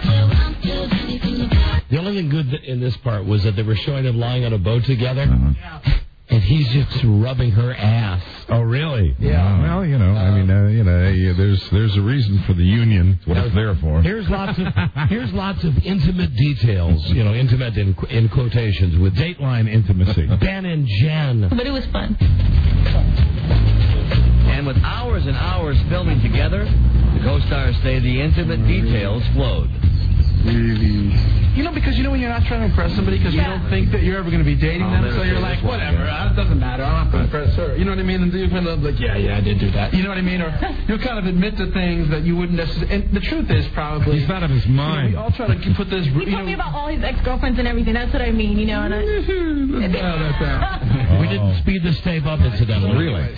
U: The only thing good in this part was that they were showing them lying on a boat together, and he's just rubbing her ass.
Q: Oh, really?
U: Yeah.
Q: Well, there's a reason for the union. It's what it's there for.
U: Here's lots of intimate details, intimate in quotations with
Q: Dateline intimacy.
U: Ben and Jen.
L: But it was fun.
G: And with hours hours and hours filming together, the co-stars say the intimate details flowed.
T: Really? Because when you're not trying to impress somebody because you don't think that you're ever going to be dating them, so you're like, whatever, it doesn't matter, I'm not going to impress her. You know what I mean? And you're kind of like, yeah, I did do that. You know what I mean? Or you'll kind of admit to things that you wouldn't necessarily. And the truth is probably.
Q: He's not of his mind.
T: We all try to put this.
B: He told me about all his ex-girlfriends and everything. That's what I mean, And
U: We didn't speed this tape up, incidentally.
Q: Really?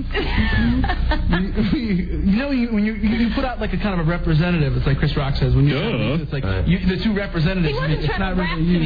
T: When you put out like a kind of a representative, it's like Chris Rock says, when it's like the two representatives. It's not really you.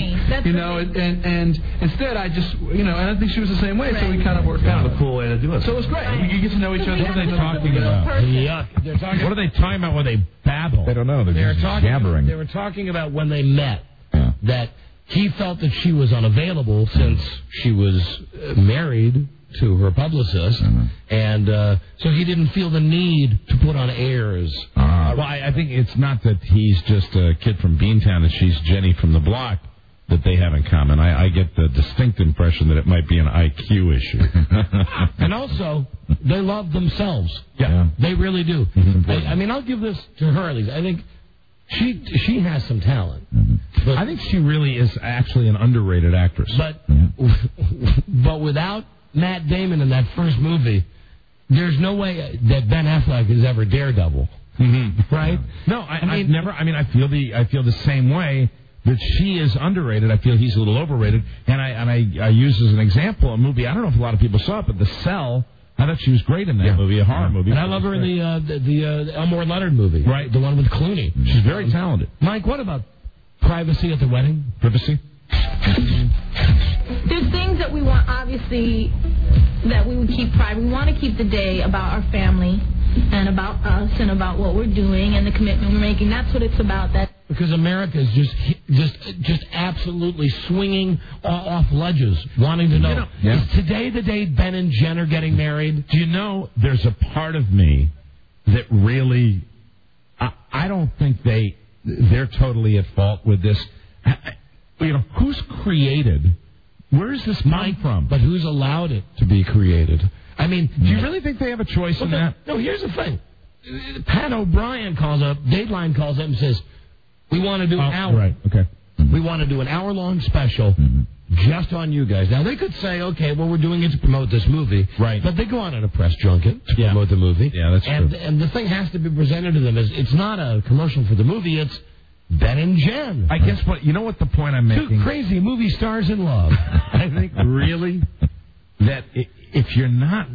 T: And instead I just and I think she was the same way, so we kind of worked out
U: a cool way to do it.
T: So it was great. You get to know each other.
Q: What are they talking about?
U: Yuck.
Q: What are they talking about when they babble?
U: They don't know. They're just jabbering. They were talking about when they met that he felt that she was unavailable since she was married to her publicist, and so he didn't feel the need to put on airs.
Q: Well, I think it's not that he's just a kid from Beantown and she's Jenny from the block that they have in common. I get the distinct impression that it might be an IQ issue.
U: And also, they love themselves.
Q: Yeah.
U: They really do. I'll give this to her at least. I think she has some talent. But
Q: I think she really is actually an underrated actress.
U: But without Matt Damon in that first movie, there's no way that Ben Affleck is ever Daredevil, right?
Q: No, I feel the same way that she is underrated. I feel he's a little overrated, and I use as an example a movie. I don't know if a lot of people saw it, but The Cell. I thought she was great in that movie, a horror movie.
U: And I love her in the Elmore Leonard movie,
Q: right?
U: The one with Clooney.
Q: She's very talented.
U: Mike, what about privacy at the wedding?
Q: Privacy.
B: There's things that we want, obviously, that we would keep private. We want to keep the day about our family and about us and about what we're doing and the commitment we're making. That's what it's about.
U: Because America is just absolutely swinging off ledges, wanting to know, is today the day Ben and Jen are getting married?
Q: Do you know, there's a part of me that really, I don't think they're totally at fault with this. Who's created? Where does this come from?
U: But who's allowed it to be created?
Q: Do you really think they have a choice in that?
U: No, here's the thing. Pat O'Brien calls up, Dateline calls up and says, we want to do an hour.
Q: Right, okay.
U: We want to do an hour-long special just on you guys. Now, they could say, okay, well, we're doing it to promote this movie.
Q: Right.
U: But they go on a press junket to promote the movie.
Q: Yeah, that's true.
U: And the thing has to be presented to them as it's not a commercial for the movie, it's Ben and Jen.
Q: I guess what the point I'm making?
U: Two crazy movie stars in love.
Q: I think really that if you're not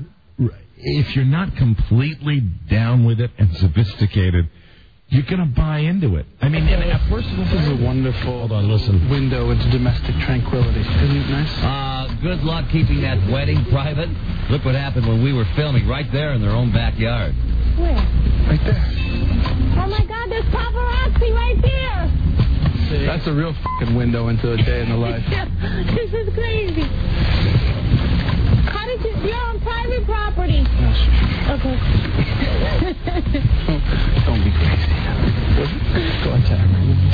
Q: completely down with it and sophisticated, you're going to buy into it.
T: First of all, this is a wonderful window into domestic tranquility. Isn't it nice?
G: Good luck keeping that wedding private. Look what happened when we were filming right there in their own backyard.
B: Where?
T: Right there.
B: Oh, my God, there's paparazzi right there.
T: See? That's a real fucking window into a day in the life.
B: This is crazy. How did you're on private property. Okay.
T: Don't be crazy. Go attack.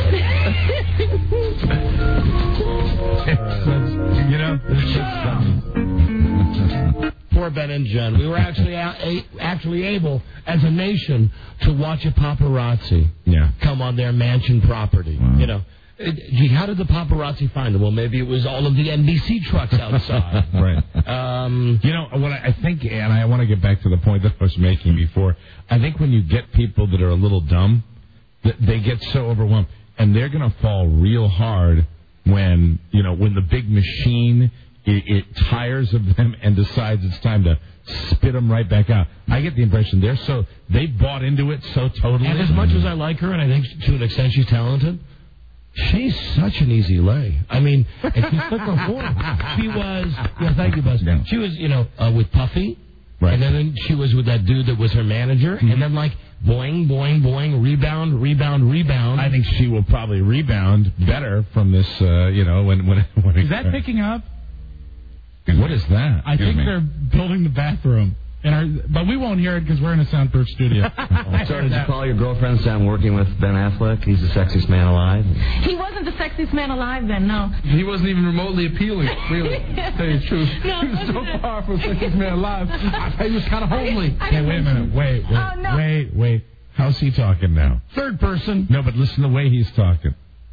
U: Poor Ben and Jen. We were actually able, as a nation, to watch a paparazzi come on their mansion property. Wow. Gee, how did the paparazzi find them? Well, maybe it was all of the NBC trucks outside.
Q: Right. What I think, and I want to get back to the point that I was making before, I think when you get people that are a little dumb, they get so overwhelmed, and they're going to fall real hard when the big machine, it tires of them and decides it's time to spit them right back out. I get the impression they bought into it so totally.
U: And as much as I like her, and I think to an extent she's talented, she's such an easy lay. If you click her form, she was. Yeah, thank you, Buzz. Yeah. She was, with Puffy, right? And then she was with that dude that was her manager, and then boing, boing, boing, rebound, rebound, rebound.
Q: I think she will probably rebound better from this. When
O: is that picking up?
Q: What is that?
O: I think they're building the bathroom. But we won't hear it because we're in a soundproof studio.
G: So did you call your girlfriend say I'm working with Ben Affleck? He's the sexiest man alive.
B: He wasn't the sexiest man alive then, no.
T: He wasn't even remotely appealing, really, to tell you the truth.
B: No,
T: he was so far from sexiest man alive. He was kind of homely.
Q: Hey, wait a minute. Wait. How's he talking now?
T: Third person.
Q: No, but listen to the way he's talking.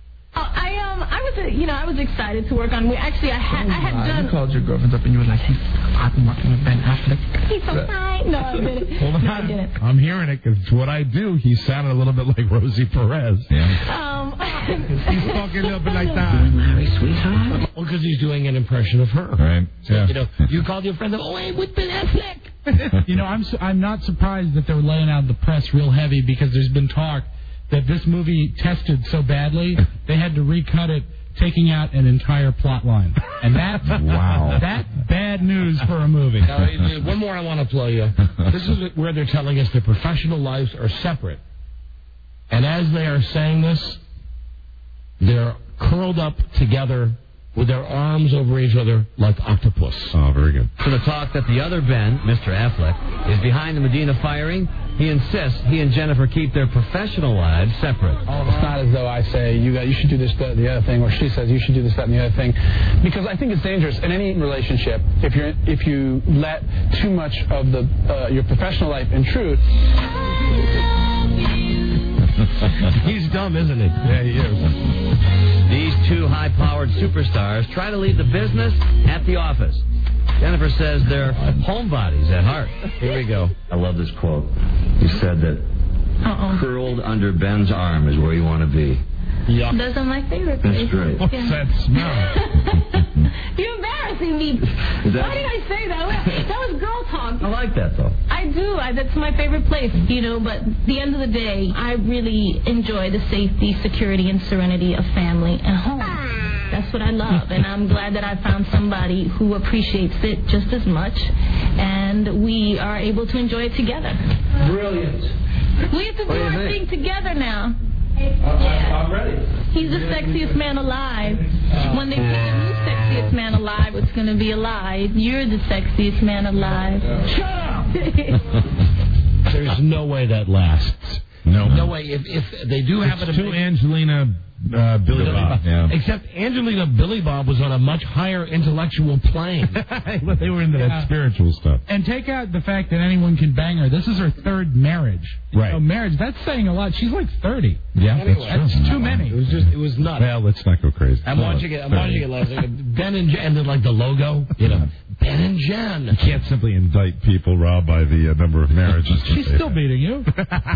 B: I was excited to work on. Actually, I had done.
T: You called your girlfriend up and you were like, I've been working with Ben Affleck.
B: He's so fine. No, I didn't.
Q: Hold on.
B: No, I didn't.
Q: I'm hearing it because it's what I do. He sounded a little bit like Rosie Perez.
B: Yeah.
T: He's talking a little bit like that.
U: Mary, sweetheart. Well, because he's doing an impression of her.
Q: Right.
U: So,
Q: Yeah.
U: you called your friend up, I'm with Ben Affleck.
O: I'm not surprised that they're laying out the press real heavy because there's been talk that this movie tested so badly they had to recut it, taking out an entire plot line. And that's bad news for a movie.
U: Now, one more I want to play you. This is where they're telling us their professional lives are separate. And as they are saying this, they're curled up together with their arms over each other like octopus.
Q: Oh, very good.
G: So the talk that the other Ben, Mr. Affleck, is behind the Medina firing, he insists he and Jennifer keep their professional lives separate.
H: It's not as though I say, you should do this, that, the other thing, or she says, you should do this, that, and the other thing. Because I think it's dangerous in any relationship if you let too much of your professional life intrude.
U: He's dumb, isn't he?
Q: Yeah, he is.
G: These two high-powered superstars try to leave the business at the office. Jennifer says they're homebodies at heart. Here we go. I love this quote. You said that curled under Ben's arm is where you want to be.
B: Yeah. Those are my favorite places.
G: That's great.
Q: What's that smell?
B: You're embarrassing me. Why did I say that? That was girl talk.
G: I like that, though.
B: I do. That's my favorite place, but at the end of the day, I really enjoy the safety, security, and serenity of family and home. That's what I love, and I'm glad that I found somebody who appreciates it just as much, and we are able to enjoy it together.
U: Brilliant.
B: We have to do our thing together now.
U: I'm ready.
B: He's the sexiest man alive. When they pick a new sexiest man alive, it's going to be alive. You're the sexiest man alive.
U: Shut up! There's no way that lasts. No way. If they do have
Q: it's to Angelina Billy Bob. Yeah.
U: Except Angelina Billy Bob was on a much higher intellectual plane.
Q: But they were into that spiritual stuff.
O: And take out the fact that anyone can bang her. This is her third marriage.
Q: Right.
O: So marriage, that's saying a lot. She's like 30.
Q: Yeah,
U: anyway,
Q: that's
O: too many.
U: It was nuts.
Q: Well, let's not go crazy.
U: I'm watching it last night. Ben and Jen, and then like the logo, Ben and Jen.
Q: You can't simply indict people, Rob, by the number of marriages.
O: She's still beating you.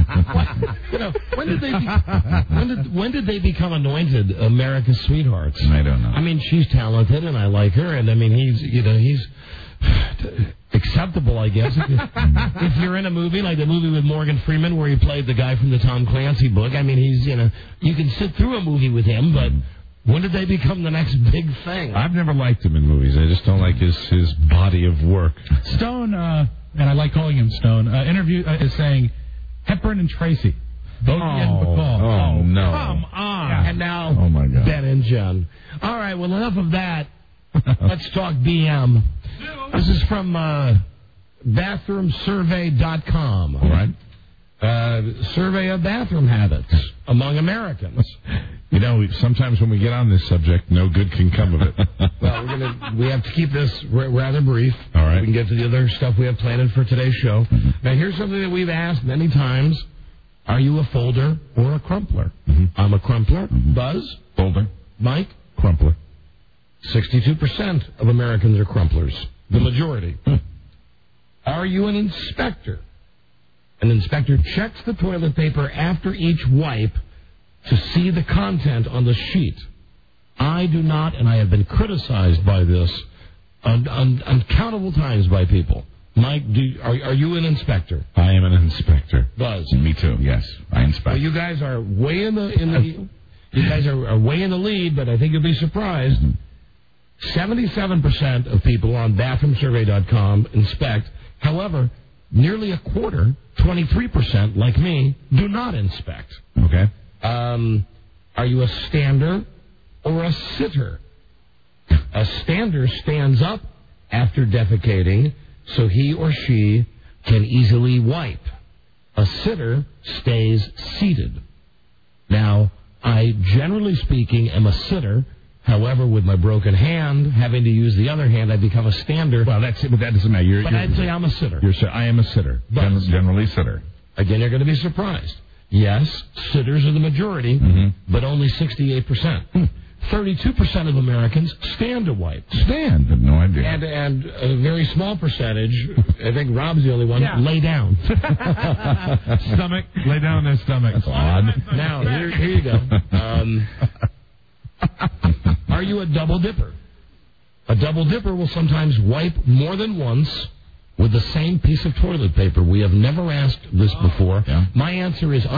U: When did they become anointed America's sweethearts?
Q: I don't know.
U: I mean, she's talented, and I like her, and I mean, he's acceptable, I guess. If you're in a movie like the movie with Morgan Freeman, where he played the guy from the Tom Clancy book, I mean, he's you can sit through a movie with him, but. When did they become the next big thing?
Q: I've never liked him in movies. I just don't like his body of work.
O: Stone, and I like calling him Stone, interview is saying Hepburn and Tracy. Both getting Bacall.
Q: Oh, no.
U: Come on. Yeah. And now
Q: oh my God.
U: Ben and Jen. All right, well, enough of that. Let's talk BM. This is from bathroomsurvey.com.
Q: All right.
U: Survey of bathroom habits among Americans.
Q: Sometimes when we get on this subject, no good can come of it.
U: Well, we have to keep this rather brief.
Q: All right.
U: We can get to the other stuff we have planned for today's show. Mm-hmm. Now, here's something that we've asked many times. Are you a folder or a crumpler?
Q: Mm-hmm.
U: I'm a crumpler.
Q: Mm-hmm.
U: Buzz?
Q: Folder.
U: Mike?
Q: Crumpler.
U: 62% of Americans are crumplers. The majority.
Q: Mm-hmm.
U: Are you an inspector? An inspector checks the toilet paper after each wipe to see the content on the sheet. I do not, and I have been criticized by this uncountable times by people. Mike, are you an inspector?
Q: I am an inspector.
U: Buzz?
Q: Me too, yes. I inspect.
U: Well, you guys are way in the you guys are way in the lead, but I think you'll be surprised. 77% of people on bathroomsurvey.com inspect. However, nearly a quarter, 23%, like me, do not inspect.
Q: Okay.
U: Are you a stander or a sitter? A stander stands up after defecating, so he or she can easily wipe. A sitter stays seated. Now, I, generally speaking, am a sitter. However, with my broken hand, having to use the other hand, I become a stander.
Q: Well, that's it, but that doesn't matter.
U: But I'd say I'm a sitter.
Q: I am a sitter. Generally sitter.
U: Again, you're going to be surprised. Yes, sitters are the majority, but only 68%. 32% of Americans stand to wipe.
Q: Stand? I have no idea.
U: And a very small percentage, I think Rob's the only one, lay down.
Q: Stomach, lay down on their stomach.
U: That's odd. Now, here you go. Are you a double dipper? A double dipper will sometimes wipe more than once with the same piece of toilet paper. We have never asked this before.
Q: Yeah.
U: My answer is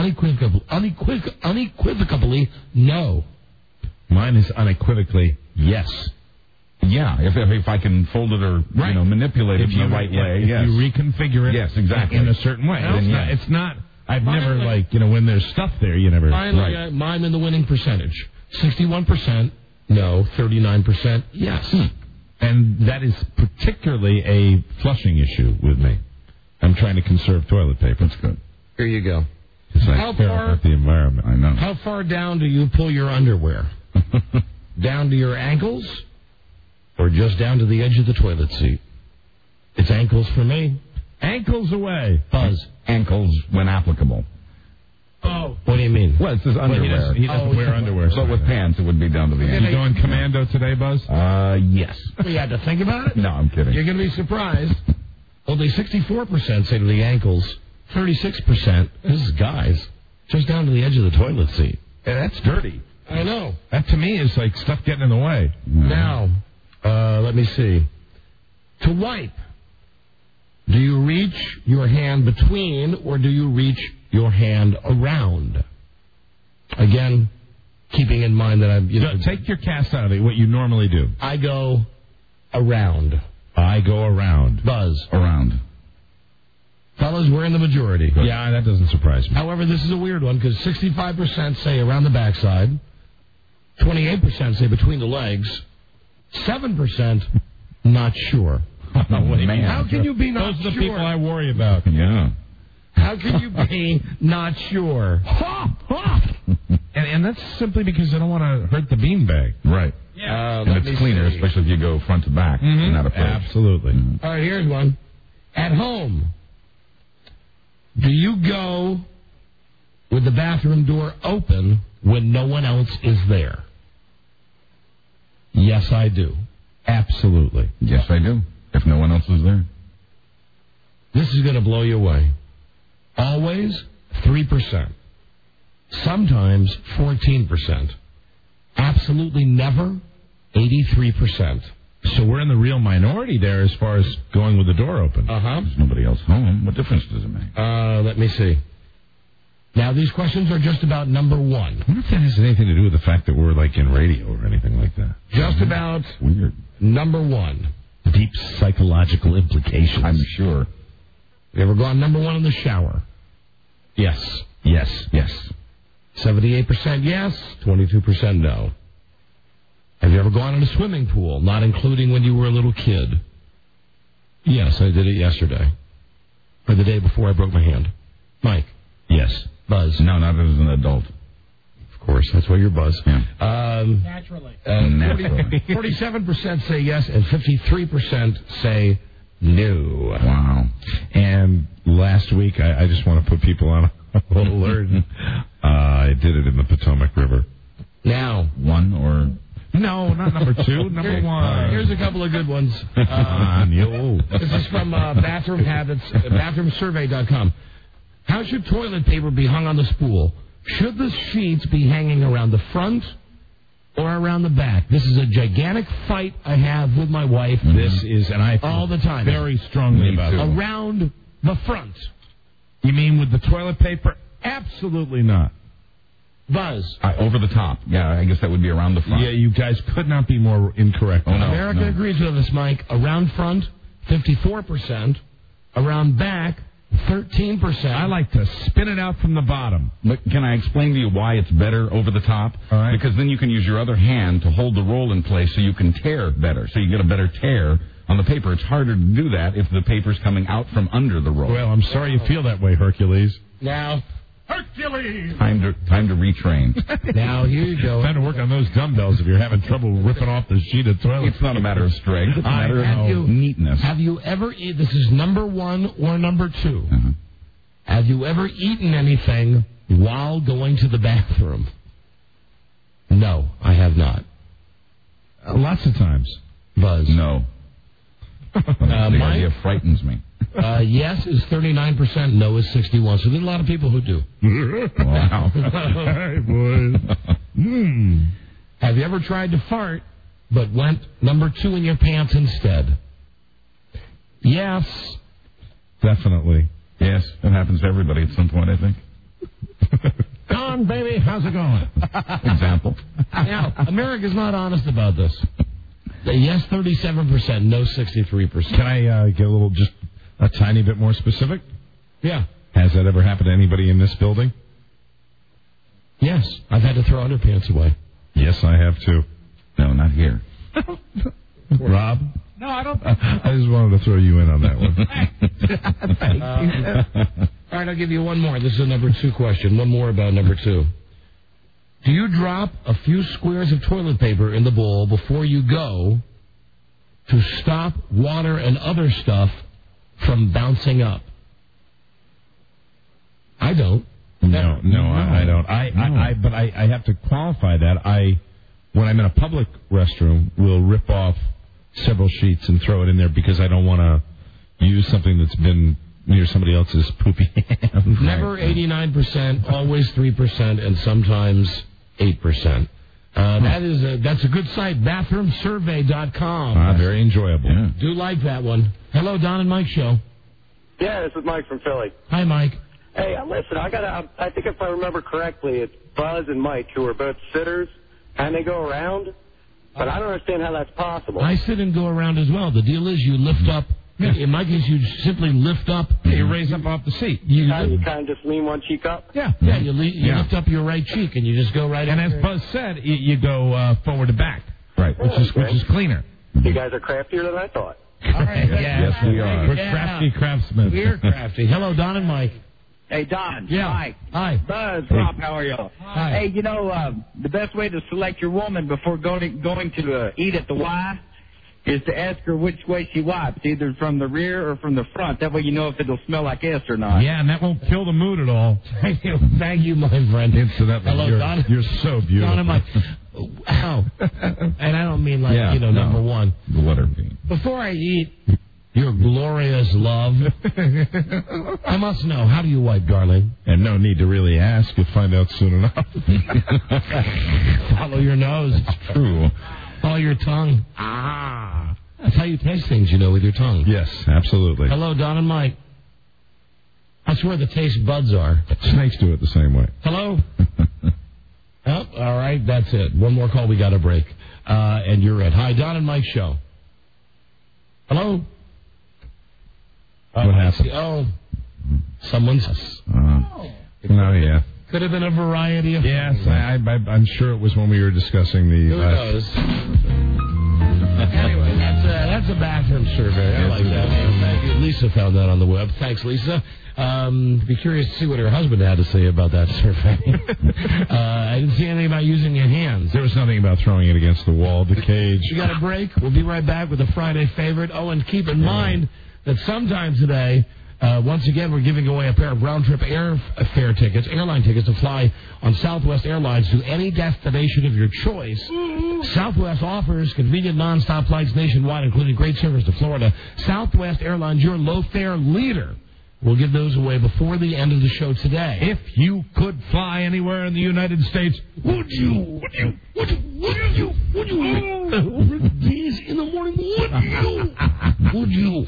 U: unequivocally no.
Q: Mine is unequivocally yes.
D: Yeah, if I can fold it or manipulate it in the right way.
Q: If
D: yes.
Q: you reconfigure it,
D: yes, exactly,
Q: in a certain way.
D: Then
Q: It's not. I've never when there's stuff there, you never.
U: Finally, mine in the winning percentage: 61% no, 39% yes.
Q: And that is particularly a flushing issue with me. I'm trying to conserve toilet paper. That's good.
U: Here you go.
Q: How far about the environment? I know.
U: How far down do you pull your underwear? Down to your ankles, or just down to the edge of the toilet seat? It's ankles for me.
Q: Ankles away.
U: Buzz.
D: Ankles when applicable.
U: Oh. What do you mean?
D: Well, it's his underwear.
Q: He doesn't wear underwear.
D: But with pants, it would be down to the ankles.
Q: You going commando today, Buzz?
D: Yes.
U: We had to think about it?
D: No, I'm kidding.
U: You're going to be surprised. Only 64% say to the ankles. 36%, this is guys, just down to the edge of the toilet seat.
Q: Yeah, that's dirty.
U: I know.
Q: That to me is like stuff getting in the way.
U: Now, let me see. To wipe, do you reach your hand between or do you reach your hand around? Again, keeping in mind that
Q: take your cast out of it, what you normally do.
U: I go around.
Q: I go around.
U: Buzz.
D: Around.
U: Fellas, we're in the majority.
Q: Yeah, that doesn't surprise me.
U: However, this is a weird one because 65% say around the backside, 28% say between the legs, 7% not sure.
Q: Man.
U: How can you be not
Q: sure?
U: Those
Q: are the people I worry about.
D: Yeah.
U: How can you be not sure?
Q: And that's simply because I don't want to hurt the beanbag.
D: Right.
U: Yeah.
D: And it's cleaner, especially if you go front to back. Not approach.
Q: Absolutely.
U: All right, here's one. At home, do you go with the bathroom door open when no one else is there? Yes, I do.
Q: Absolutely.
D: Yes, I do. If no one else is there.
U: This is going to blow you away. Always 3%. Sometimes 14%. Absolutely never 83%.
Q: So we're in the real minority there as far as going with the door open.
D: There's nobody else home. What difference does it make?
U: Let me see. Now, these questions are just about number one.
Q: I wonder if that has anything to do with the fact that we're like in radio or anything like that.
U: Just about
D: weird.
U: Number one.
Q: Deep psychological implications.
D: I'm sure.
U: You ever gone number one in the shower? Yes.
Q: Yes.
D: Yes.
U: 78% yes, 22% no. Have you ever gone in a swimming pool, not including when you were a little kid? Yes, I did it yesterday. Or the day before I broke my hand. Mike?
Q: Yes.
U: Buzz?
D: No, not as an adult.
U: Of course, that's why you're Buzz.
D: Yeah.
U: Naturally. 47% say yes, and 53% say no.
D: Wow.
Q: And last week, I just want to put people on a little alert. I did it in the Potomac River.
U: Now.
D: One or...
Q: No, not number two. Number one.
U: Here's a couple of good ones. This is from Bathroom Habits, bathroomsurvey.com. How should toilet paper be hung on the spool? Should the sheets be hanging around the front or around the back? This is a gigantic fight I have with my wife.
Q: This is, and I feel
U: all the time.
Q: Very strongly about it.
U: Around the front.
Q: You mean with the toilet paper? Absolutely not.
U: Buzz.
D: Over the top. Yeah, I guess that would be around the front.
Q: Yeah, you guys could not be more incorrect.
D: Oh, no,
U: America agrees with us, Mike. Around front, 54%. Around back, 13%.
Q: I like to spin it out from the bottom.
D: But can I explain to you why it's better over the top?
Q: All right.
D: Because then you can use your other hand to hold the roll in place so you can tear better. So you get a better tear On the paper, it's harder to do that if the paper's coming out from under the roll.
Q: Well, I'm sorry you feel that way, Hercules.
U: Now,
Q: Hercules!
D: Time to retrain.
U: Now, here you go.
Q: Time to work on those dumbbells if you're having trouble ripping off the sheet of toilet.
D: It's not a matter of strength. It's a matter of neatness.
U: Have you ever this is number 1 or number 2. Have you ever eaten anything while going to the bathroom? No, I have not.
Q: Lots of times.
U: Buzz.
D: No. The idea frightens me.
U: Yes is 39%, no is 61%. So there's a lot of people who do.
D: Wow.
Q: Hey, boys.
U: Have you ever tried to fart, but went number 2 in your pants instead? Yes.
Q: Definitely.
D: Yes, it happens to everybody at some point, I think.
U: Don, baby, how's it going?
D: Example.
U: Now, America's not honest about this. Yes, 37%, no, 63%.
Q: Can I get just a tiny bit more specific?
U: Yeah.
Q: Has that ever happened to anybody in this building?
U: Yes, I've had to throw underpants away.
Q: Yes, I have too.
D: No, not here.
Q: Rob?
O: No, I don't.
Q: I just wanted to throw you in on that one.
U: All right, I'll give you one more. This is a number 2 question. One more about number 2. Do you drop a few squares of toilet paper in the bowl before you go to stop water and other stuff from bouncing up? I don't.
Q: No, I don't. But I have to qualify that. When I'm in a public restroom, will rip off several sheets and throw it in there because I don't want to use something that's been near somebody else's poopy hand.
U: Never 89%, always 3%, and sometimes 8%. That's a good site, bathroomsurvey.com.
Q: Very enjoyable.
U: Yeah. Do like that one. Hello, Don and Mike Show.
E: Yeah, this is Mike from Philly.
U: Hi, Mike.
E: Hey, listen, I think if I remember correctly, it's Buzz and Mike who are both sitters, and they go around, but I don't understand how that's possible.
U: I sit and go around as well. The deal is you lift up. In my case, you simply lift up.
Q: You raise up off the seat.
E: You kind of just lean one cheek up?
U: Yeah. You lift up your right cheek, and you just go right
Q: and
U: up.
Q: And as Buzz said, you go forward to back. Right. Which is cleaner.
E: You guys are craftier than I thought.
U: All right.
D: Yes, we are.
Q: We're crafty craftsmen.
U: We're crafty. Hello, Don and Mike.
K: Hey, Don.
U: Yeah.
K: Mike.
U: Hi.
K: Buzz. Rob, how are y'all?
U: Hi.
K: Hey, the best way to select your woman before going to eat at the Y is to ask her which way she wipes, either from the rear or from the front. That way you know if it'll smell like ass or not.
Q: Yeah, and that won't kill the mood at all.
U: Thank you, my friend.
Q: Incidentally,
U: hello, Don.
Q: You're so beautiful.
U: Don and Mike. Ow. And I don't mean number 1.
D: The letter B.
U: Before I eat your glorious love, I must know, how do you wipe, darling?
Q: And no need to really ask. You'll find out soon enough.
U: Follow your nose.
D: It's true.
U: Follow your tongue. Ah. That's how you taste things, with your tongue.
Q: Yes, absolutely.
U: Hello, Don and Mike. That's where the taste buds are.
Q: Snakes do it the same way.
U: Hello? Oh, all right, that's it. One more call, we got a break. And you're it. Hi, Don and Mike Show. Hello?
Q: What happened?
U: Someone's...
Q: yeah.
U: Could have been a variety of...
Q: Yes, I'm sure it was when we were discussing the...
U: Who knows? Anyway, that's a bathroom survey. I like that. Thank you. Lisa found that on the web. Thanks, Lisa. Be curious to see what her husband had to say about that survey. I didn't see anything about using your hands.
Q: There was nothing about throwing it against the wall, the cage.
U: We got a break. We'll be right back with a Friday favorite. Oh, and keep in mind that sometime today, once again, we're giving away a pair of round-trip airfare tickets, airline tickets to fly on Southwest Airlines to any destination of your choice. Southwest offers convenient non-stop flights nationwide, including great service to Florida. Southwest Airlines, your low-fare leader. We'll give those away before the end of the show today.
Q: If you could fly anywhere in the United States, would you?
U: Over these in the morning, would you?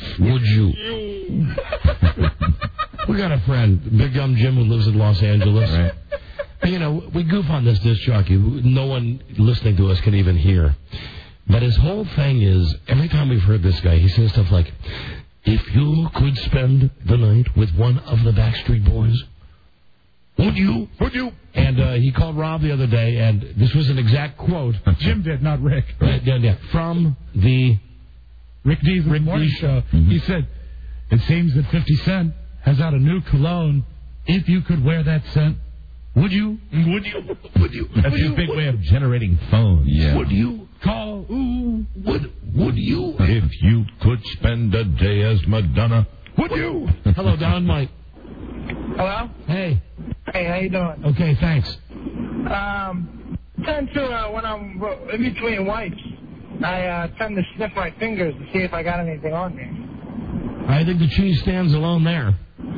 U: We got a friend, Big Gum Jim, who lives in Los Angeles. Right. We goof on this disc jockey. No one listening to us can even hear. But his whole thing is, every time we've heard this guy, he says stuff like, if you could spend the night with one of the Backstreet Boys, would you? And he called Rob the other day, and this was an exact quote.
Q: Jim did, not Rick.
U: Right, yeah. From the
O: Rick Dees' morning show. He said, it seems that 50 Cent has out a new cologne. If you could wear that scent, would you? Would you? Would you?
Q: That's his big way of generating phones.
U: Yeah.
O: Would you call? Ooh,
U: Would you?
Q: If you could spend a day as Madonna, would you?
U: Hello, Don Mike.
M: Hello?
U: Hey.
M: Hey, how you doing?
U: Okay, thanks.
M: Tend to, when I'm in between wipes, I tend to sniff my fingers to see if I got anything on me.
U: I think the cheese stands alone there.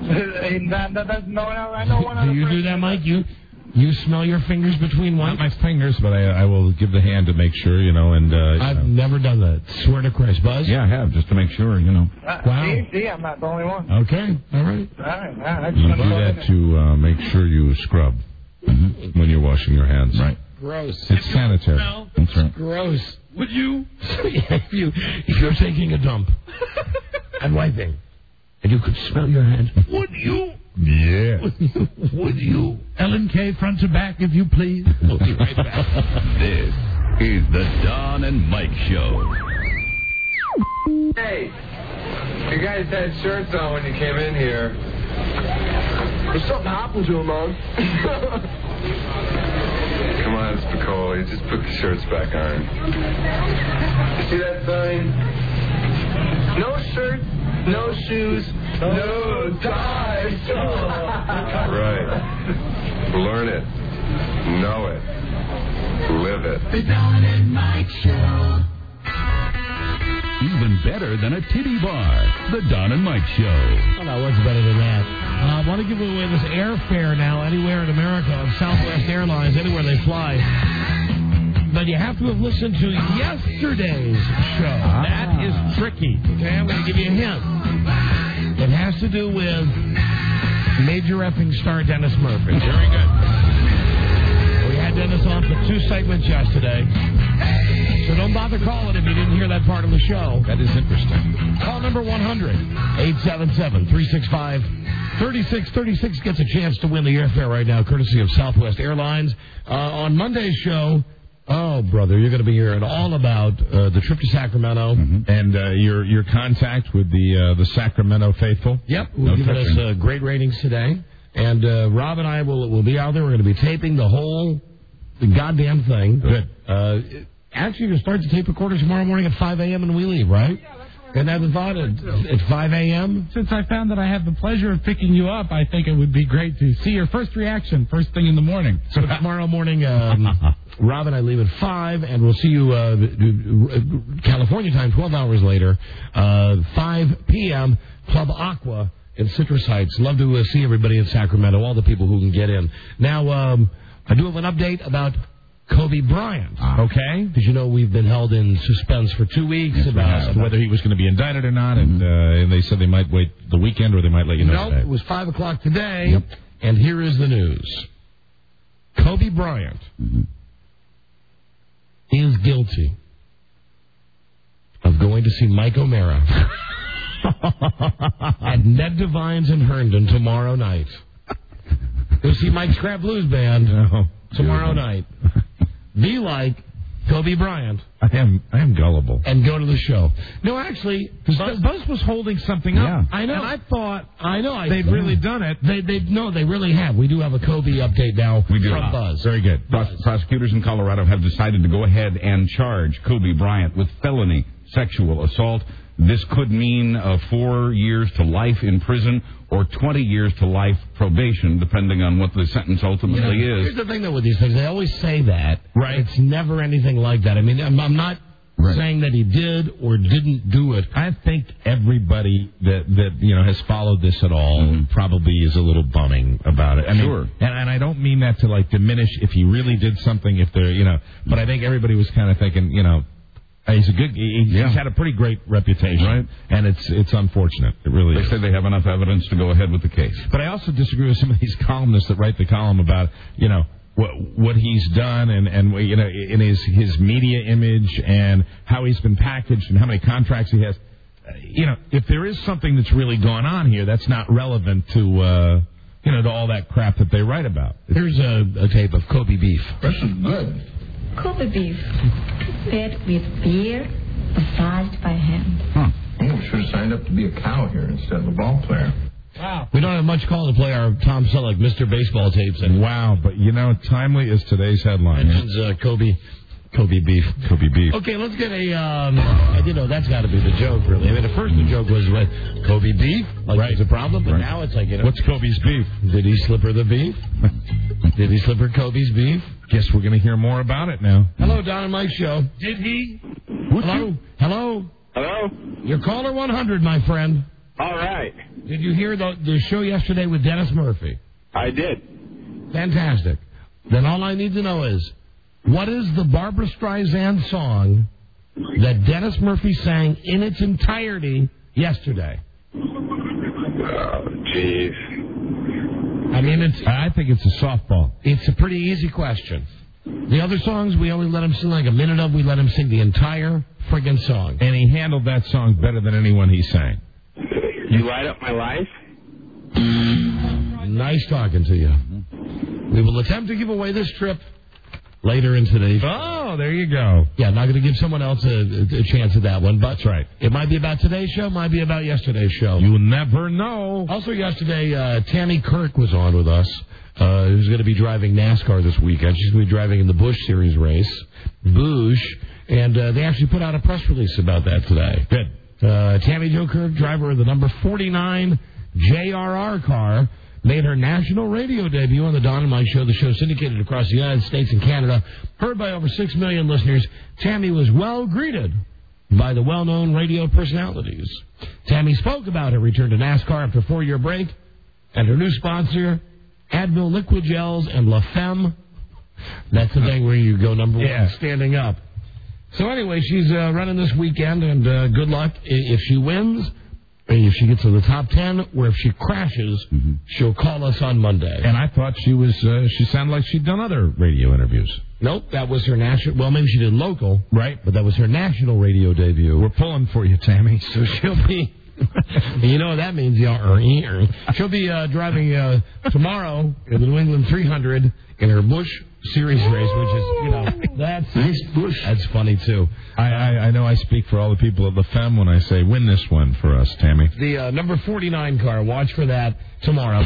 M: I know one
U: Do you do that, Mike? You smell your fingers between wipes?
Q: Not my fingers, but I will give the hand to make sure, and...
U: I've never done that. Swear to Christ. Buzz?
Q: Yeah, I have, just to make sure,
U: Wow.
M: See, I'm not the only one.
U: Okay, all right.
M: All right.
Q: You do that to make sure you scrub when you're washing your hands.
U: Right. Gross.
Q: It's sanitary. That's right.
U: Gross. Would you? if you're taking a dump and wiping, and you could smell your hand, would you?
Q: Yeah.
U: Would you?
O: Ellen K. front to back, if you please.
U: We'll be right back.
A: This is the Don and Mike Show.
P: Hey, you guys had shirts on when you came in here. There's something happened to them, man. Come on, Spicoli, just put the shirts back on. You see that sign? No shirt, no shoes, no ties. Right. Learn it. Know it. Live it.
A: The Don and Mike Show. Even better than a titty bar. The Don and Mike Show.
U: Oh, no, what's better than that? I want to give away this airfare now anywhere in America on Southwest Airlines, anywhere they fly. But you have to have listened to yesterday's show.
Q: That is tricky.
U: Okay, I'm going to give you a hint. It has to do with Major Effing Star Dennis Murphy.
Q: Very good.
U: We had Dennis on for 2 segments yesterday. So don't bother calling if you didn't hear that part of the show.
Q: That is interesting.
U: Call number 100-877-365-3636 gets a chance to win the airfare right now, courtesy of Southwest Airlines. On Monday's show, oh, brother, you're going to be hearing all about the trip to Sacramento.
Q: And your contact with the Sacramento faithful.
U: Yep, who've given us great ratings today. And Rob and I will be out there. We're going to be taping the goddamn thing.
Q: Good.
U: Actually, you start the tape recorder tomorrow morning at 5 a.m. and we leave, right? And I thought at 5 a.m.
O: Since I found that I have the pleasure of picking you up, I think it would be great to see your first reaction first thing in the morning.
U: So tomorrow morning, Rob and I leave at 5, and we'll see you California time 12 hours later, 5 p.m., Club Aqua in Citrus Heights. Love to see everybody in Sacramento, all the people who can get in. Now, I do have an update about Kobe Bryant.
Q: Okay.
U: Did you know we've been held in suspense for 2 weeks about
Q: whether he was going to be indicted or not, and they said they might wait the weekend or they might let you know today.
U: It was 5 o'clock today, and here is the news. Kobe Bryant is guilty of going to see Mike O'Mara at Ned Devine's in Herndon tomorrow night. Go see Mike's Crab Blues Band tomorrow night. Be like Kobe Bryant.
Q: I am gullible.
U: And go to the show. No, actually,
Q: Buzz was holding something up.
U: I know.
Q: And I thought
U: they've
Q: really done it.
U: They really have. We do have a Kobe update now from Buzz.
Q: Very good.
R: Prosecutors in Colorado have decided to go ahead and charge Kobe Bryant with felony sexual assault. This could mean 4 years to life in prison or 20 years to life probation, depending on what the sentence ultimately is.
U: Here's the thing, though, with these things. They always say that.
Q: Right.
U: It's never anything like that. I mean, I'm not saying that he did or didn't do it.
Q: I think everybody that has followed this at all probably is a little bumming about it. I mean, and I don't mean that to diminish if he really did something. If they're but I think everybody was kind of thinking he's he's had a pretty great reputation, right? And it's unfortunate. It really is.
R: They say they have enough evidence to go ahead with the case.
Q: But I also disagree with some of these columnists that write the column about what he's done and in his media image and how he's been packaged and how many contracts he has. If there is something that's really gone on here, that's not relevant to to all that crap that they write about.
U: Here's a tape of Kobe beef.
R: This is good.
W: Kobe beef fed with beer,
C: massaged by hand.
P: Huh. Oh, we should have signed up to be a cow here instead of a ball player.
U: Wow. We don't have much call to play our Tom Selleck Mr. Baseball tapes.
Q: Wow, but timely is today's headline.
U: Mentions Kobe beef.
Q: Kobe beef.
U: Okay, let's get a, that's got to be the joke, really. I mean, at first the joke was with Kobe beef, like there's a problem, but now it's like,
Q: what's Kobe's beef?
U: Did he slip her the beef? Did he slip her Kobe's beef?
Q: Guess we're going to hear more about it now.
U: Hello, Don and Mike Show.
Q: Did he?
U: Hello?
S: Hello?
U: You're caller 100, my friend.
S: All right.
U: Did you hear the show yesterday with Dennis Murphy?
S: I did.
U: Fantastic. Then all I need to know is, what is the Barbra Streisand song that Dennis Murphy sang in its entirety yesterday?
S: Oh, jeez.
U: I think it's a softball. It's a pretty easy question. The other songs, we only let him sing like a minute of. We let him sing the entire friggin' song.
Q: And he handled that song better than anyone he sang.
S: You light up my life?
U: Nice talking to you. We will attempt to give away this trip later in today's show.
Q: Oh, there you go.
U: Yeah, not going to give someone else a chance at that one, but
Q: that's right.
U: It might be about today's show, might be about yesterday's show.
Q: You'll never know.
U: Also yesterday, Tammy Kirk was on with us, who's going to be driving NASCAR this weekend. She's going to be driving in the Busch Series race, and they actually put out a press release about that today.
Q: Good.
U: Tammy Jo Kirk, driver of the number 49 JRR car, made her national radio debut on the Don and Mike Show, the show syndicated across the United States and Canada, heard by over 6 million listeners. Tammy was well greeted by the well-known radio personalities. Tammy spoke about her return to NASCAR after a 4-year break and her new sponsor, Advil Liquid Gels and La Femme. That's the thing where you go number one standing up. So anyway, she's running this weekend, and good luck. If she wins, if she gets to the top 10, or if she crashes, she'll call us on Monday.
Q: And I thought she sounded like she'd done other radio interviews.
U: Nope, that was her national, well, maybe she did local.
Q: Right.
U: But that was her national radio debut.
Q: We're pulling for you, Tammy.
U: So she'll be, you know what that means, she'll be driving tomorrow in the New England 300 in her Busch Series race, which is, that's funny, too.
Q: I know I speak for all the people of La Femme when I say win this one for us, Tammy.
U: The number 49 car, watch for that tomorrow.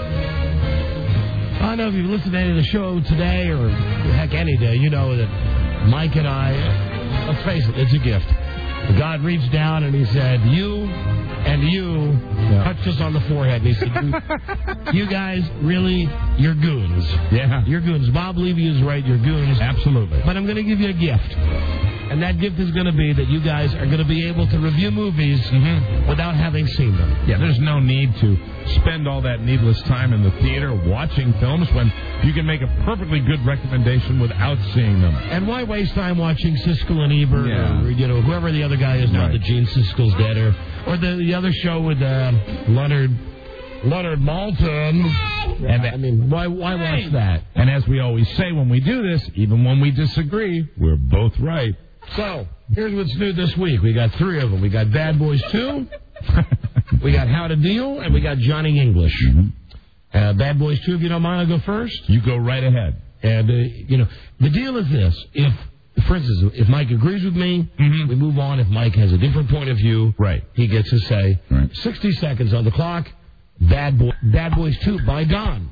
U: I know if you've listened to any of the show today, or heck, any day, you know that Mike and I, let's face it, it's a gift. God reached down and he said, you touched us on the forehead. And he said, you guys, really, you're goons.
Q: Yeah.
U: You're goons. Bob Levy is right, you're goons.
Q: Absolutely.
U: But I'm going to give you a gift. And that gift is going to be that you guys are going to be able to review movies without having seen them.
Q: Yeah, there's no need to spend all that needless time in the theater watching films when you can make a perfectly good recommendation without seeing them.
U: And why waste time watching Siskel and Ebert or whoever the other guy is now that Gene Siskel's dead, or the other show with Leonard Maltin. And why watch that?
Q: And as we always say when we do this, even when we disagree, we're both right.
U: So, here's what's new this week. We got 3 of them. We got Bad Boys 2, we got How to Deal, and we got Johnny English. Bad Boys 2, if you don't mind, I'll go first.
Q: You go right ahead.
U: And, the deal is this. For instance, if Mike agrees with me, we move on. If Mike has a different point of view, he gets to say, 60 seconds on the clock, Bad Boys 2 by Don.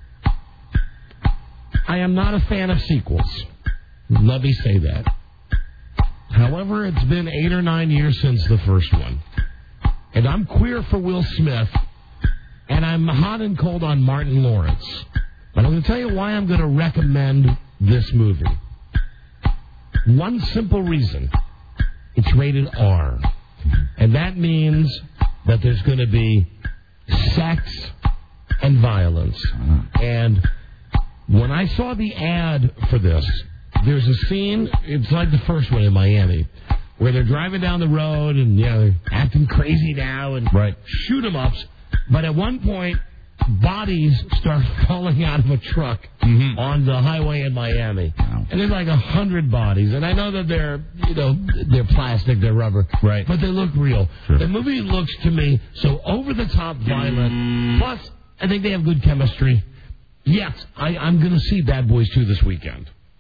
U: I am not a fan of sequels. Let me say that. However, it's been 8 or 9 years since the first one. And I'm queer for Will Smith, and I'm hot and cold on Martin Lawrence. But I'm going to tell you why I'm going to recommend this movie. One simple reason. It's rated R. And that means that there's going to be sex and violence. And when I saw the ad for this, there's a scene, it's like the first one in Miami, where they're driving down the road and, they're acting crazy now and shoot 'em ups. But at one point, bodies start falling out of a truck on the highway in Miami. Wow. And there's like 100 bodies. And I know that they're plastic, they're rubber.
Q: Right.
U: But they look real.
Q: Sure.
U: The movie looks to me so over-the-top violent. Plus, I think they have good chemistry. Yes, I'm going to see Bad Boys 2 this weekend.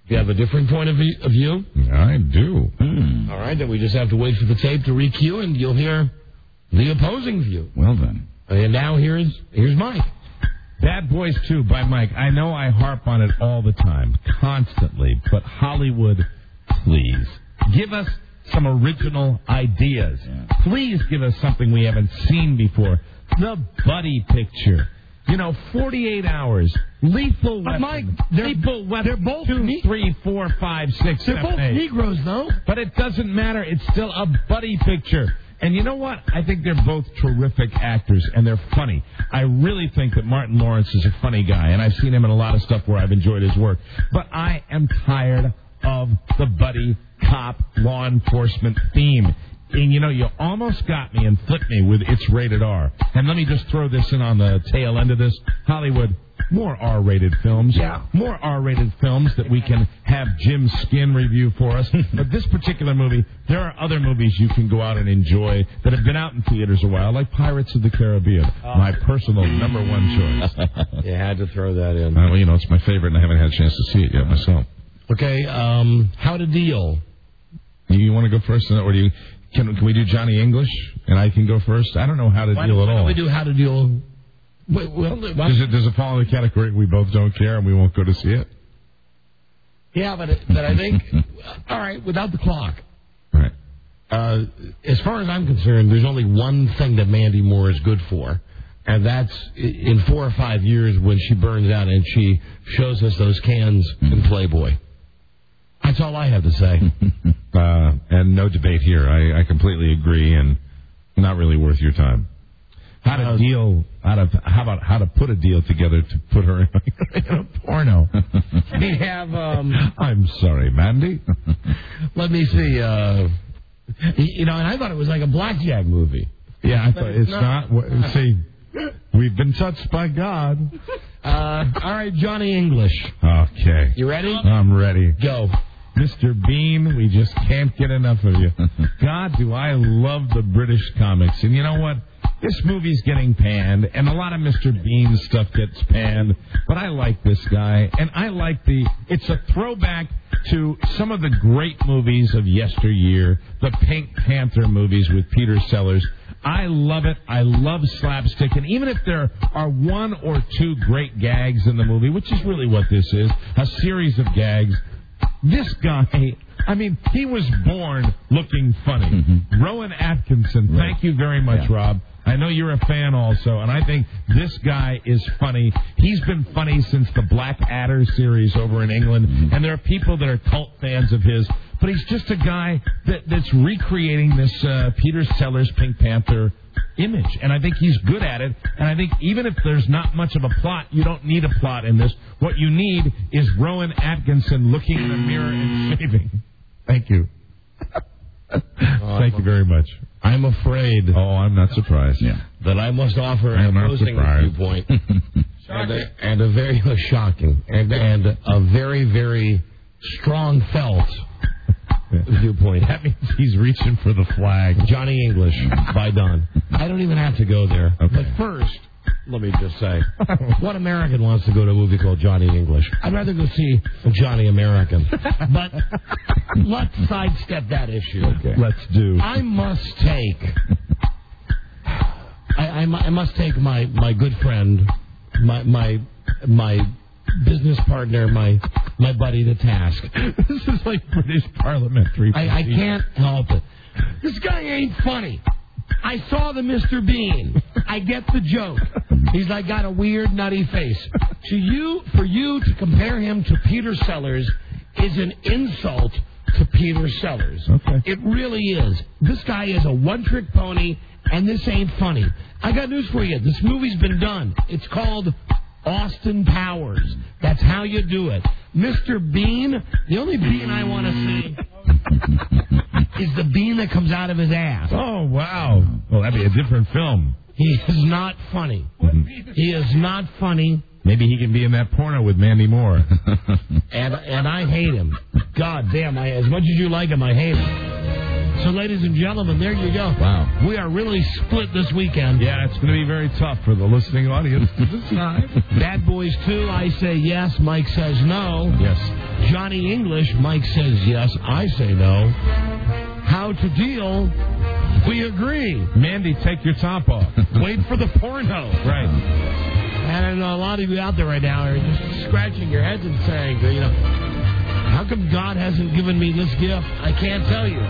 U: You have a different point of view?
Q: I do.
U: All right, then we just have to wait for the tape to re-cue, and you'll hear the opposing view.
R: Well, then.
U: And now here's Mike.
Q: Bad Boys 2 by Mike. I know I harp on it all the time, constantly, but Hollywood, please, give us some original ideas. Please give us something we haven't seen before. The Buddy picture. 48 hours. Lethal Weapon.
U: Mike,
Q: Lethal Weapon.
U: they're both
Q: 2, 3, 4, 5, 6,
U: They're
Q: 7,
U: both
Q: 8.
U: Negroes, though.
Q: But it doesn't matter. It's still a buddy picture. And you know what? I think they're both terrific actors, and they're funny. I really think that Martin Lawrence is a funny guy, and I've seen him in a lot of stuff where I've enjoyed his work. But I am tired of the buddy cop law enforcement theme. And, you almost got me and flipped me with It's Rated R. And let me just throw this in on the tail end of this. Hollywood, more R-rated films. Yeah. More R-rated films that we can have Jim Skin review for us. But this particular movie, there are other movies you can go out and enjoy that have been out in theaters a while, like Pirates of the Caribbean, my personal number one choice.
U: You had to throw that in.
Q: Well, it's my favorite, and I haven't had a chance to see it yet myself.
U: Okay, How to Deal.
Q: You want to go first, or do you... Can we do Johnny English, and I can go first? I don't know How to Deal at all.
U: Why don't we do How to Deal?
Q: Does it fall in the category we both don't care and we won't go to see it?
U: Yeah, but I think... all right, without the clock.
Q: All right.
U: As far as I'm concerned, there's only one thing that Mandy Moore is good for, and that's in 4 or 5 years when she burns out and she shows us those cans in Playboy. That's all I have to say.
Q: And no debate here. I completely agree, and not really worth your time. How to put a deal together to put her in a porno?
U: We have.
Q: I'm sorry, Mandy.
U: Let me see. And I thought it was like a blackjack movie.
Q: Yeah, I thought it's not. See, we've been touched by God.
U: All right, Johnny English.
Q: Okay.
U: You ready?
Q: I'm ready.
U: Go.
Q: Mr. Bean, we just can't get enough of you. God, do I love the British comics. And you know what? This movie's getting panned, and a lot of Mr. Bean stuff gets panned, but I like this guy, and I like it's a throwback to some of the great movies of yesteryear, the Pink Panther movies with Peter Sellers. I love it. I love slapstick, and even if there are 1 or 2 great gags in the movie, which is really what this is, a series of gags, this guy, he was born looking funny. Mm-hmm. Rowan Atkinson, thank you very much, Rob. I know you're a fan also, and I think this guy is funny. He's been funny since the Black Adder series over in England, and there are people that are cult fans of his, but he's just a guy that's recreating this Peter Sellers Pink Panther image, and I think he's good at it, and I think even if there's not much of a plot, you don't need a plot in this. What you need is Rowan Atkinson looking in a mirror and shaving. Thank you. Thank you very much.
U: I'm afraid.
Q: Oh, I'm not surprised.
U: That I must offer an opposing viewpoint. and a very shocking and a very, very strong felt viewpoint.
Q: That means he's reaching for the flag.
U: Johnny English by Don. I don't even have to go there. Okay. But first, let me just say, what American wants to go to a movie called Johnny English? I'd rather go see Johnny American. But let's sidestep that issue.
Q: Okay. Let's do.
U: I must take. I must take my good friend, my business partner, my buddy to task.
Q: This is like British parliamentary.
U: I can't help it. This guy ain't funny. I saw the Mr. Bean. I get the joke. He's like got a weird, nutty face. For you to compare him to Peter Sellers is an insult to Peter Sellers.
Q: Okay.
U: It really is. This guy is a one-trick pony, and this ain't funny. I got news for you. This movie's been done. It's called Austin Powers. That's how you do it. Mr. Bean, the only Bean I want to see is the bean that comes out of his ass.
Q: Oh, wow. Well, that'd be a different film.
U: He is not funny. He is not funny.
Q: Maybe he can be in that porno with Mandy Moore.
U: and I hate him. God damn, as much as you like him, I hate him. So, ladies and gentlemen, there you go.
Q: Wow.
U: We are really split this weekend.
Q: Yeah, it's going to be very tough for the listening audience to decide.
U: Bad Boys 2, I say yes. Mike says no.
Q: Yes.
U: Johnny English, Mike says yes. I say no. How to Deal, we agree.
Q: Mandy, take your top off.
U: Wait for the porno.
Q: Right.
U: And I know a lot of you out there right now are just scratching your heads and saying, you know, how come God hasn't given me this gift? I can't tell you.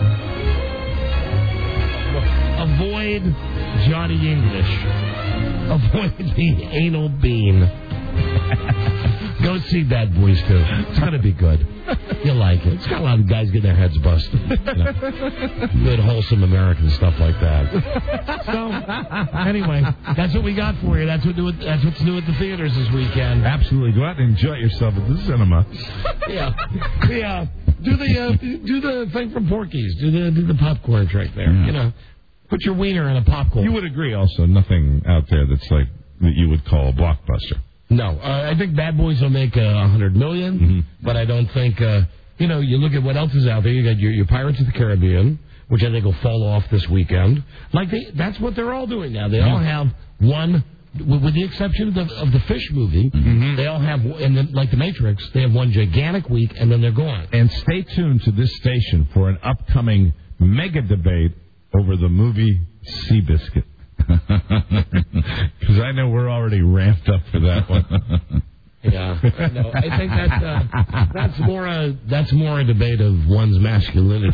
U: Avoid Johnny English. Avoid the anal bean. Go see Bad Boys 2. It's going to be good. You'll like it. It's got a lot of guys getting their heads busted. You know, good, wholesome American stuff like that. So, anyway, that's what we got for you. That's what's new at the theaters this weekend.
Q: Absolutely. Go out and enjoy yourself at the cinema.
U: Yeah. Do the thing from Porky's. Do the popcorn trick there.
Q: Yeah.
U: You know, put your wiener in a popcorn.
Q: You would agree also, nothing out there that's like that you would call a blockbuster.
U: No, I think Bad Boys will make $100 million, but I don't think, you look at what else is out there. You got your Pirates of the Caribbean, which I think will fall off this weekend. That's what they're all doing now. They all have one, with the exception of the Fish movie, they all have, and then, like The Matrix, they have one gigantic week, and then they're gone.
Q: And stay tuned to this station for an upcoming mega debate over the movie Seabiscuit. Because I know we're already ramped up for that one.
U: Yeah, no, I think that's more a debate of one's masculinity.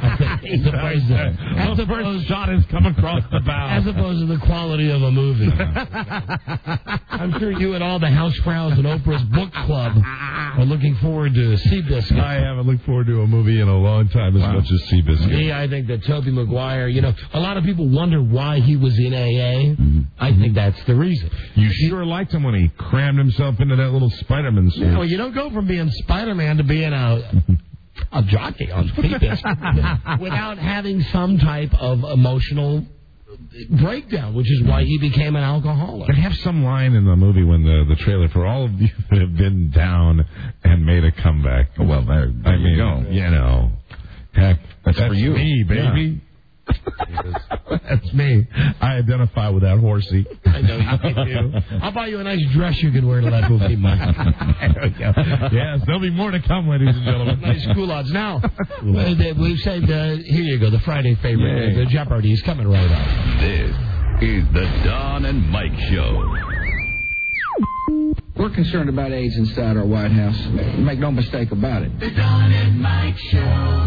Q: As the first shot has come across the bow,
U: as opposed to the quality of a movie. I'm sure you and all the Hausfraus and Oprah's book club are looking forward to Seabiscuit.
Q: I haven't looked forward to a movie in a long time as much as Seabiscuit.
U: Me, I think that Tobey Maguire. A lot of people wonder why he was in AA. I think that's the reason.
Q: You sure liked him when he crammed himself into that little Spider-Man suit.
U: Yeah, well, you don't go from being Spider-Man to being a jockey on Seabiscuit without having some type of emotional breakdown, which is why he became an alcoholic.
Q: They have some line in the movie when the trailer for all of you that have been down and made a comeback.
R: Oh, well, there you go.
Q: Heck, that's
R: for you,
Q: me, baby. Yeah. That's me. I identify with that horsey.
U: I know you do. I'll buy you a nice dress you can wear to that movie, Mike.
Q: There we go. Yes, there'll be more to come, ladies and gentlemen.
U: Nice culottes. Now, we've saved, here you go, the Friday favorite, the Jeopardy is coming right up.
A: This is the Don and Mike Show.
I: We're concerned about AIDS inside our White House. Make no mistake about it.
A: The Don and Mike Show.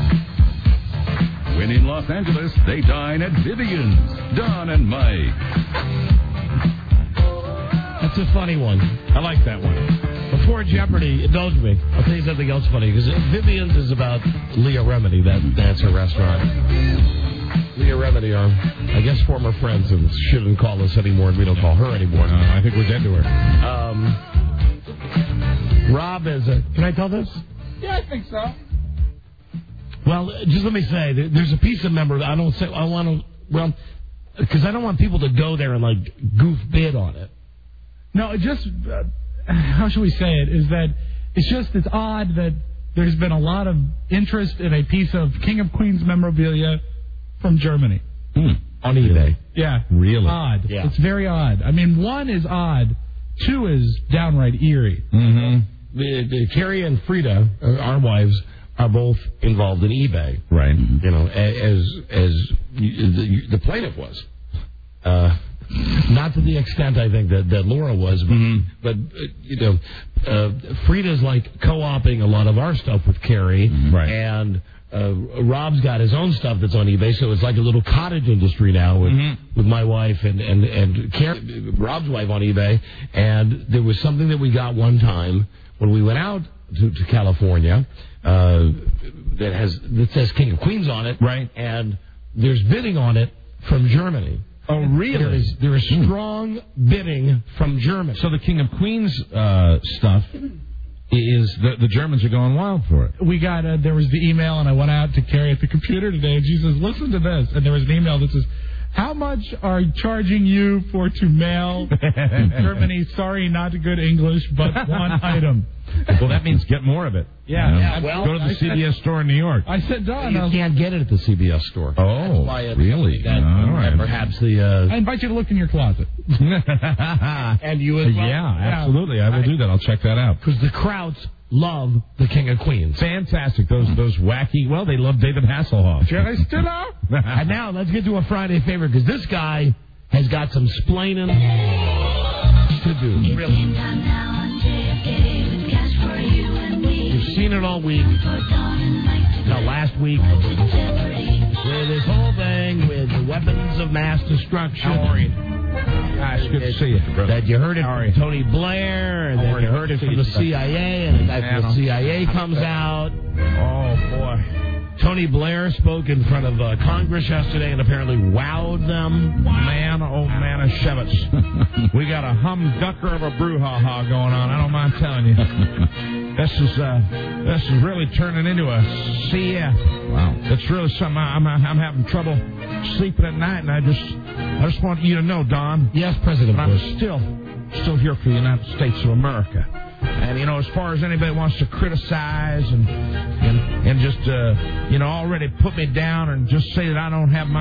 A: When in Los Angeles, they dine at Vivian's. Don and Mike.
U: That's a funny one.
Q: I like that one.
U: Before Jeopardy, indulge me. I'll tell you something else funny, because Vivian's is about Leah Remini. That's her restaurant. Leah Remini are, I guess, former friends and shouldn't call us anymore, and we don't call her anymore.
Q: I think we're dead to her.
U: Rob is a... Can I tell this?
M: Yeah, I think so.
U: Well, just let me say, there's a piece of member I don't say, I want to, well, because I don't want people to go there and, goof bid on it.
O: No, it just, how should we say it, is that it's odd that there's been a lot of interest in a piece of King of Queens memorabilia from Germany.
U: On eBay.
O: Yeah.
Q: Really?
O: Odd.
U: Yeah.
O: It's very odd. I mean, one is odd. Two is downright eerie.
U: The Carrie and Frida, our wives, are both involved in eBay.
Q: Right.
U: As the plaintiff was. Not to the extent, I think, that Laura was, but Frida's co-oping a lot of our stuff with Carrie, and Rob's got his own stuff that's on eBay, so it's like a little cottage industry now with my wife and Carrie, Rob's wife on eBay, and there was something that we got one time when we went out to California, that says King of Queens on it,
Q: right?
U: And there's bidding on it from Germany.
Q: Oh, really?
U: There is strong bidding from Germany.
Q: So the King of Queens stuff is the Germans are going wild for it.
O: We got there was the email, and I went out to Carrie at the computer today, and she says, "Listen to this." And there was an email that says, How much are charging you for to mail Germany? Sorry, not good English, but one item.
Q: Well, that means get more of it.
O: Yeah.
Q: Well, go to the CBS store in New York.
O: I said, Don,
U: You can't get it at the CBS store.
Q: Oh, really? All right.
U: Perhaps the...
O: I invite you to look in your closet.
U: And you as well?
Q: Yeah, absolutely. I will do that. I'll check that out.
U: Because the Krauts love the King of Queens.
Q: Fantastic. Those wacky... Well, they love David Hasselhoff.
O: Jerry Stiller?
U: And now let's get to a Friday favorite, because this guy has got some splaining to do. Really. You've seen it all week. Now, last week, with this whole thing with the weapons of mass destruction.
Q: How are you? Gosh, good to see you, brother.
U: That you heard it from Tony Blair, and then you heard it from the CIA, and the guy from the CIA comes out.
Q: Oh, boy.
U: Tony Blair spoke in front of Congress yesterday and apparently wowed them.
Q: Man, oh, man, of Shevitz. We got a humducker of a brouhaha going on. I don't mind telling you. This is really turning into a CF. Wow. It's really something. I'm having trouble sleeping at night, and I just want you to know, Don.
U: Yes, President Bush.
Q: I'm still here for the United States of America. And, as far as anybody wants to criticize and just, already put me down and just say that I don't have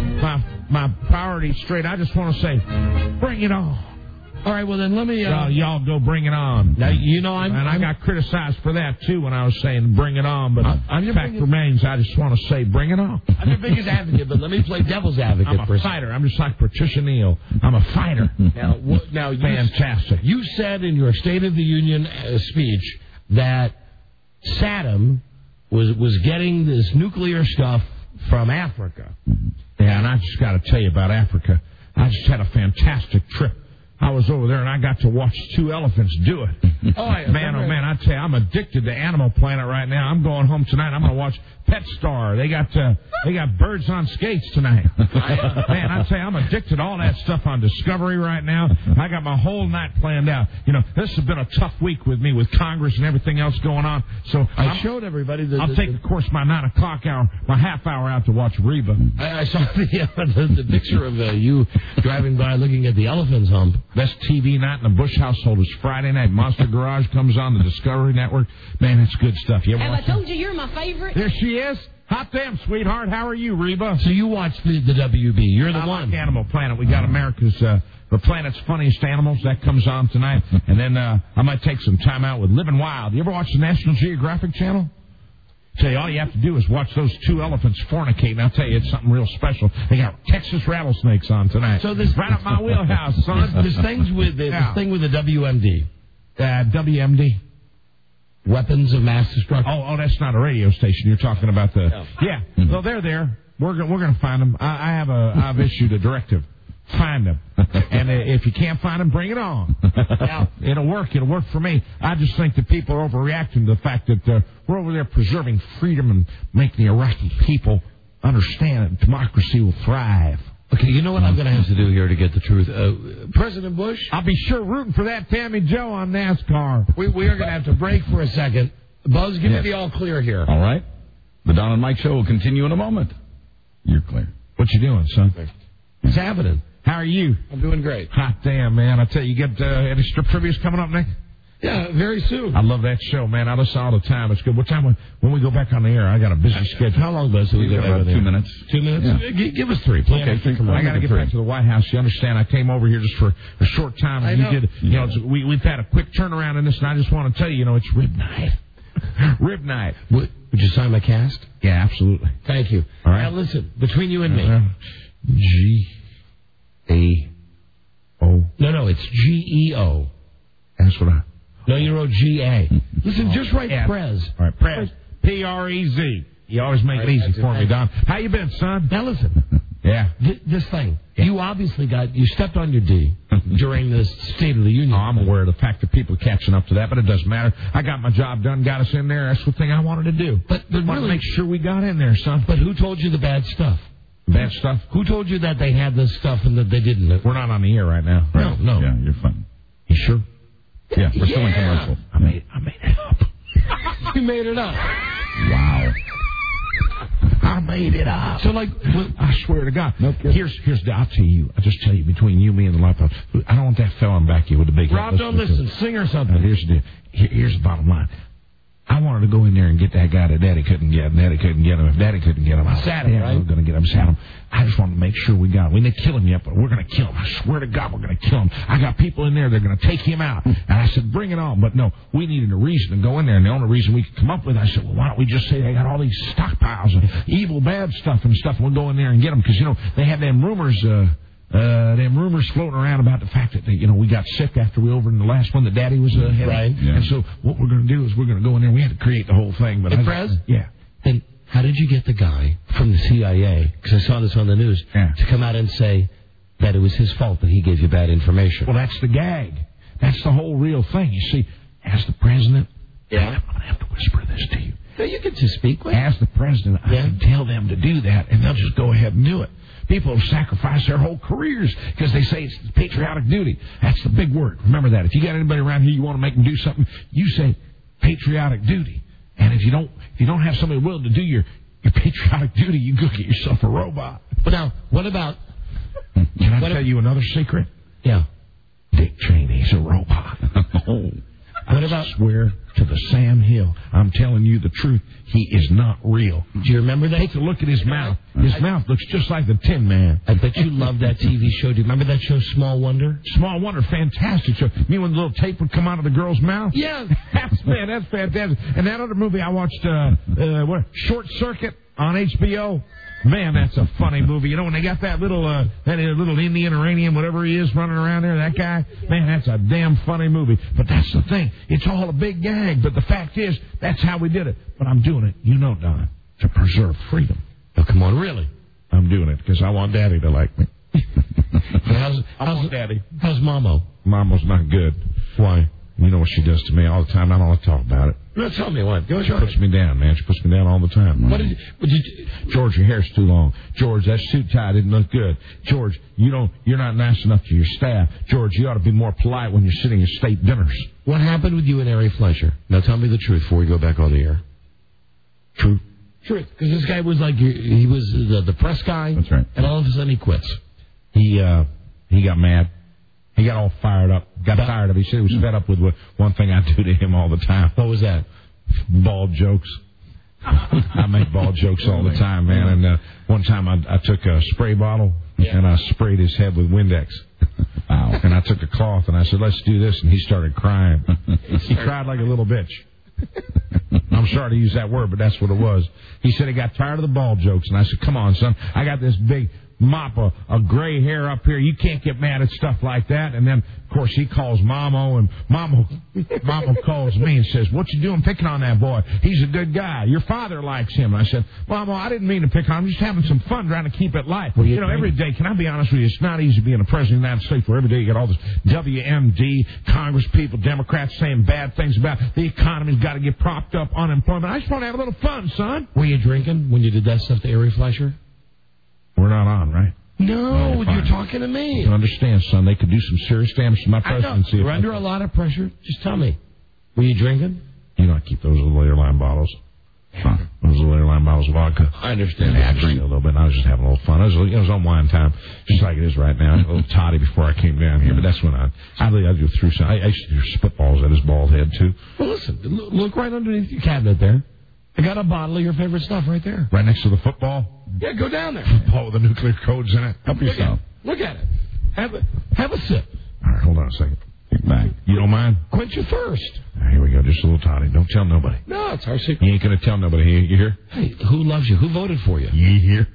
Q: my priorities straight, I just want to say, bring it on.
U: All right, well, then let me...
Q: y'all go bring it on.
U: Now, I
Q: got criticized for that, too, when I was saying bring it on. But the fact remains, I just want to say bring it on.
U: I'm your biggest advocate, but let me play devil's advocate.
Q: I'm a fighter. I'm just like Patricia Neal. I'm a fighter.
U: Now,
Q: fantastic.
U: You said in your State of the Union speech that Saddam was getting this nuclear stuff from Africa.
Q: Yeah, and I just got to tell you about Africa. I just had a fantastic trip. I was over there and I got to watch 2 elephants do it. Man, I tell you, I'm addicted to Animal Planet right now. I'm going home tonight. I'm going to watch Pet Star. They got birds on skates tonight. Man, I tell you, I'm addicted to all that stuff on Discovery right now. I got my whole night planned out. This has been a tough week with me with Congress and everything else going on. So
U: I showed everybody
Q: I'll take, of course, my 9 o'clock hour, my half hour out to watch Reba.
U: I saw the picture of you driving by looking at the elephant's hump.
Q: Best TV night in the Bush household is Friday night. Monster Garage comes on the Discovery Network. Man, it's good stuff. You ever
J: Have I told you you're my favorite?
Q: There she is. Hot damn, sweetheart. How are you, Reba?
U: So you watch the WB. You're the one.
Q: Like Animal Planet. We got America's, the planet's funniest animals. That comes on tonight. And then I might take some time out with Living Wild. You ever watch the National Geographic Channel? Tell you, all you have to do is watch those 2 elephants fornicate, and I'll tell you, it's something real special. They got Texas rattlesnakes on tonight.
U: So this
Q: right up my wheelhouse, son.
U: This thing with the WMD.
Q: WMD?
U: Weapons of Mass Destruction.
Q: Oh, that's not a radio station. You're talking about the... No. Yeah. Well, they're there. We're going to find them. I've issued a directive. Find them. And if you can't find them, bring it on. Now, it'll work. It'll work for me. I just think that people are overreacting to the fact that we're over there preserving freedom and making the Iraqi people understand that democracy will thrive.
U: Okay, you know what I'm going to have to do here to get the truth? President Bush?
Q: I'll be sure rooting for that Tammy Joe on NASCAR.
U: We are going to have to break for a second. Buzz, give me the all clear here.
R: All right. The Don and Mike Show will continue in a moment. You're clear.
Q: What you doing, son?
U: What's happening?
Q: How are you?
U: I'm doing great.
Q: Hot damn, man. I tell you, you get any strip trivias coming up, Nick?
U: Yeah, very soon.
Q: I love that show, man. I listen all the time. It's good. What time when we go back on the air? I got a busy schedule.
U: How long, Buzz, do we go back on the air?
R: 2 minutes.
U: 2 minutes? Yeah. Give us 3, please.
Q: Okay, I got to get back to the White House. You understand? I came over here just for a short time.
U: I know.
Q: You did. We've had a quick turnaround in this, and I just want to tell you, it's rib night. Rib night.
U: Would you sign my cast?
Q: Yeah, absolutely.
U: Thank you.
Q: All right.
U: Now, listen, between you and me.
Q: G-A-O.
U: No, it's G-E-O.
Q: That's what
U: No, you wrote G-A. Listen, just write Prez.
Q: All right, Prez. P-R-E-Z. You always make it easy for me, Don. How you been, son?
U: Now, listen.
Q: Yeah.
U: This thing. Yeah. You obviously you stepped on your D during this State of the Union.
Q: Oh, I'm aware of the fact that people are catching up to that, but it doesn't matter. I got my job done, got us in there. That's the thing I wanted to do.
U: But
Q: I wanted to make sure we got in there, son.
U: But who told you the bad stuff?
Q: Bad stuff?
U: Who told you that they had this stuff and that they didn't?
Q: We're not on the air right now. Right?
U: No.
R: Yeah, you're fine.
Q: You sure?
R: Yeah, we're still in commercial.
Q: I made it up.
U: You made it up.
Q: Wow. How I made it up.
U: So, like,
Q: I swear to God. No kidding. I'll tell you. I'll just tell you between you, me, and the laptop. I don't want that fella back here with the big head.
U: Rob, don't listen. Sing or something.
Q: Here's the deal. Here's the bottom line. I wanted to go in there and get that guy that Daddy couldn't get, and Daddy couldn't get him. If Daddy couldn't get him, I
U: sat him, right?
Q: I was going to get him, sat him. I just wanted to make sure we got him. We didn't kill him yet, but we're going to kill him. I swear to God, we're going to kill him. I got people in there, they're going to take him out. And I said, bring it on. But no, we needed a reason to go in there, and the only reason we could come up with it, I said, well, why don't we just say they got all these stockpiles of evil, bad stuff and stuff, and we'll go in there and get them. Because, they had them rumors floating around about the fact that, we got sick after we over in the last one that Daddy was heading.
U: Right.
Q: Yeah. And so what we're going to do is we're going to go in there. We had to create the whole thing. But
U: hey, Prez?
Q: Yeah.
U: And how did you get the guy from the CIA, because I saw this on the news, to come out and say that it was his fault that he gave you bad information?
Q: Well, that's the gag. That's the whole real thing. You see, as the president, I'm going to have to whisper this to you.
U: No, you can just speak.
Q: As the president, I can tell them to do that, and they'll just go ahead and do it. People have sacrificed their whole careers because they say it's patriotic duty. That's the big word. Remember that. If you got anybody around here you want to make them do something, you say patriotic duty. And if you don't have somebody willing to do your patriotic duty, you go get yourself a robot.
U: But now, what about?
Q: Can I tell you another secret?
U: Yeah.
Q: Dick Cheney's a robot. What about? I swear to the Sam Hill, I'm telling you the truth. He is not real.
U: Do you remember that?
Q: Take a look at his mouth. His mouth looks just like the Tin Man.
U: I bet you love that TV show. Do you remember that show, Small Wonder?
Q: Small Wonder, fantastic show. You mean when the little tape would come out of the girl's mouth?
U: Yeah.
Q: That's fantastic. And that other movie I watched, Short Circuit on HBO. Man, that's a funny movie. When they got that little Indian, Iranian, whatever he is, running around there, that guy, man, that's a damn funny movie. But that's the thing. It's all a big gag. But the fact is, that's how we did it. But I'm doing it, Don, to preserve freedom.
U: Oh, come on, really?
Q: I'm doing it because I want Daddy to like me.
U: How's Daddy? How's Mamo?
Q: Mama's not good.
U: Why?
Q: You know what she does to me all the time. I don't want to talk about it.
U: No, tell me what. Go
Q: She puts me down, man. She puts me down all the time.
U: What did you
Q: George, your hair's too long. George, that suit tie didn't look good. George, you're not nice enough to your staff. George, you ought to be more polite when you're sitting at state dinners.
U: What happened with you and Ari Fleischer? Now tell me the truth before we go back on the air.
Q: Truth?
U: Truth. Because this guy was like, he was the press guy.
Q: That's right.
U: And all of a sudden he quits.
Q: He got mad. He got all fired up. Got tired of it. He said he was fed up with one thing I do to him all the time.
U: What was that?
Q: Bald jokes. I make bald jokes all the time, man. And one time I took a spray bottle and I sprayed his head with Windex. Wow. And I took a cloth and I said, let's do this. And he started crying. He cried like a little bitch. I'm sorry to use that word, but that's what it was. He said he got tired of the bald jokes. And I said, come on, son. I got this big mop of gray hair up here. You can't get mad at stuff like that. And then, of course, he calls Mamo, and Mamo calls me and says, what you doing picking on that boy? He's a good guy. Your father likes him. I said, Mamo, I didn't mean to pick on him. I'm just having some fun trying to keep it light. Well, every day, can I be honest with you, it's not easy being a president of the United States where every day you get all this WMD, Congress people, Democrats saying bad things about the economy's got to get propped up, unemployment. I just want to have a little fun, son.
U: Were you drinking when you did that stuff to Ari Fleischer?
Q: We're not on, right?
U: No, you're talking to me.
Q: You understand, son, they could do some serious damage to my presidency.
U: You're under a lot of pressure. Just tell me. Were you drinking?
Q: I keep those little layer line bottles. Those little layer line bottles of vodka.
U: I understand.
Q: I drink a little bit, and I was just having a little fun. It was on wine time, just like it is right now. A little toddy before I came down here, but that's when I do through some. I used to do spitballs at his bald head, too.
U: Well, listen, look right underneath your cabinet there. I got a bottle of your favorite stuff right there.
Q: Right next to the football?
U: Yeah, go down there.
Q: Football with the nuclear codes in it. Help yourself.
U: Look at it. Have a sip.
Q: All right, hold on a second. Get back. You don't mind?
U: Quench your thirst.
Q: Here we go. Just a little toddy. Don't tell nobody.
U: No, it's our secret.
Q: You ain't going to tell nobody. You hear?
U: Hey, who loves you? Who voted for you?
Q: You hear?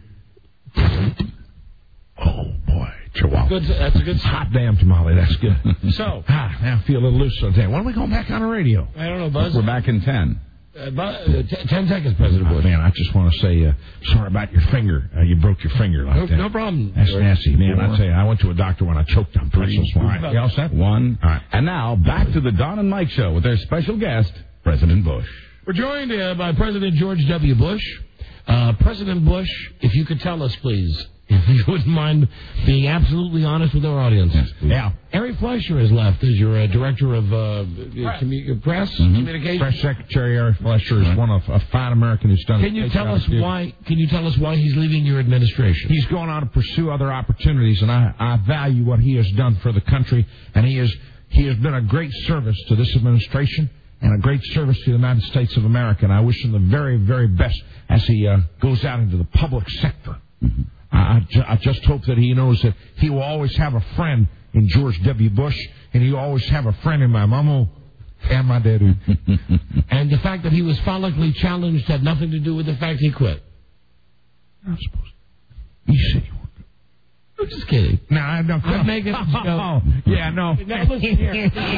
Q: Oh, boy. Chihuahua.
U: Good, that's a good
Q: hot damn tamale. That's good.
U: So.
Q: Now I feel a little loose on that. When are we going back on the radio?
U: I don't know, Buzz.
R: We're back in 10.
U: 10 seconds, President Bush.
Q: Man, I just want to say sorry about your finger. You broke your finger like that.
U: No problem.
Q: That's nasty, man. I tell you, I went to a doctor when I choked on pretzels. All right, you all set?
R: One. All right. And now, back to the Don and Mike Show with their special guest, President Bush.
U: We're joined by President George W. Bush. President Bush, if you could tell us, please, if you wouldn't mind being absolutely honest with our audience.
Q: Yes,
U: yeah. Ari Fleischer has left as your director of press communications.
Q: Press Secretary Ari Fleischer is one of a fine American who's done.
U: Can you tell us why? Can you tell us why he's leaving your administration?
Q: He's going on to pursue other opportunities, and I value what he has done for the country, and he has been a great service to this administration and a great service to the United States of America. And I wish him the very, very best as he goes out into the public sector. Mm-hmm. I just hope that he knows that he will always have a friend in George W. Bush, and he will always have a friend in my mama and my daddy.
U: And the fact that he was follically challenged had nothing to do with the fact he quit.
Q: I'm supposed to. You said you weren't.
U: I'm just kidding.
Q: No, I don't.
U: I'm making a joke.
Q: Oh, yeah, no.
U: Now listen here.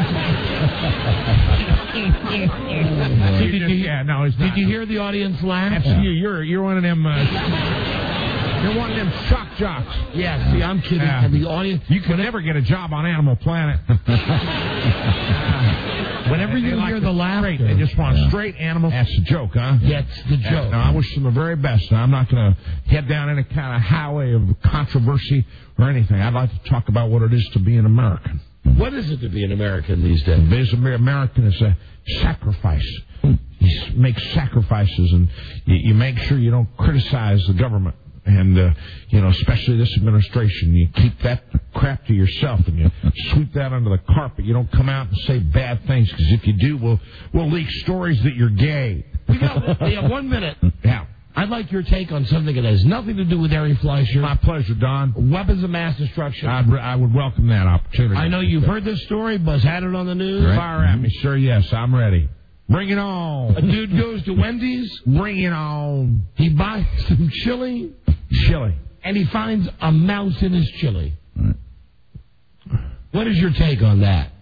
U: Did you hear the audience laugh?
Q: That's you. You're one of them. You're one of them shock jocks.
U: Yeah, see, I'm kidding. And the audience...
Q: You can never get a job on Animal Planet.
U: Whenever you hear the laughter...
Q: They just want straight animals. That's the joke, huh?
U: That's the joke.
Q: No, I wish them the very best. I'm not going to head down any kind of highway of controversy or anything. I'd like to talk about what it is to be an American.
U: What is it to be an American these days?
Q: Being an American is a sacrifice. You make sacrifices, and you make sure you don't criticize the government. And, especially this administration, you keep that crap to yourself and you sweep that under the carpet. You don't come out and say bad things, because if you do, we'll leak stories that you're gay.
U: We got 1 minute.
Q: Yeah.
U: I'd like your take on something that has nothing to do with Ari Fleischer.
Q: My pleasure, Don.
U: Weapons of mass destruction.
Q: I would welcome that opportunity.
U: I know you've heard this story. Buzz had it on the news.
Q: Right. Fire at me, sir. Yes, I'm ready. Bring it on.
U: A dude goes to Wendy's.
Q: Bring it on.
U: He buys some chili. And he finds a mouse in his chili. Right. What is your take on that?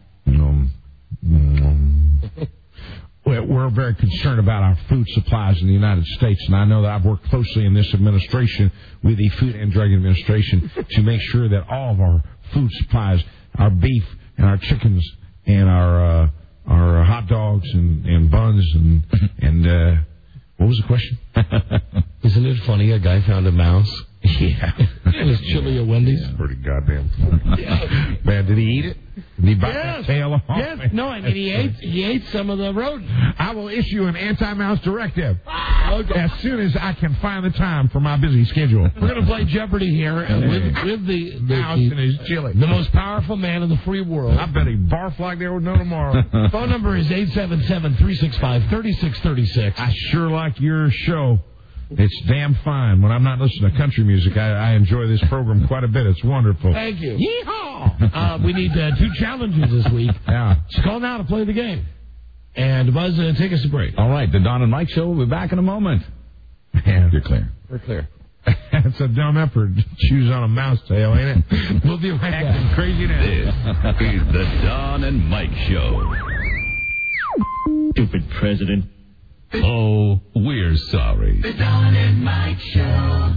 Q: We're very concerned about our food supplies in the United States, and I know that I've worked closely in this administration with the Food and Drug Administration to make sure that all of our food supplies, our beef and our chickens and our hot dogs and buns and what was the question?
U: Isn't it funny? A guy found a mouse.
Q: Yeah.
U: In his chili at Wendy's.
Q: Yeah, pretty goddamn funny. Yeah. Man, did he eat it? Did he bite that tail off?
U: Yes. No, I mean, he ate some of the rodents.
Q: I will issue an anti-mouse directive as soon as I can find the time for my busy schedule.
U: We're going to play Jeopardy here with the
Q: mouse in his chili.
U: The most powerful man in the free world.
Q: I bet he barf like there was no tomorrow.
U: Phone number is 877-365-3636.
Q: I sure like your show. It's damn fine. When I'm not listening to country music, I enjoy this program quite a bit. It's wonderful.
U: Thank you.
Q: Yeehaw!
U: We need 2 challenges this week.
Q: Yeah.
U: So call now to play the game. And Buzz, take us a break.
R: All right, the Don and Mike Show will be back in a moment.
Q: Yeah.
R: You're clear.
U: We're clear.
Q: It's a dumb effort to choose on a mouse tail, ain't it?
U: We'll be right back.
Q: Crazy now.
A: This is the Don and Mike Show.
F: Stupid president.
A: Oh, we're sorry.
N: The Don and Mike Show.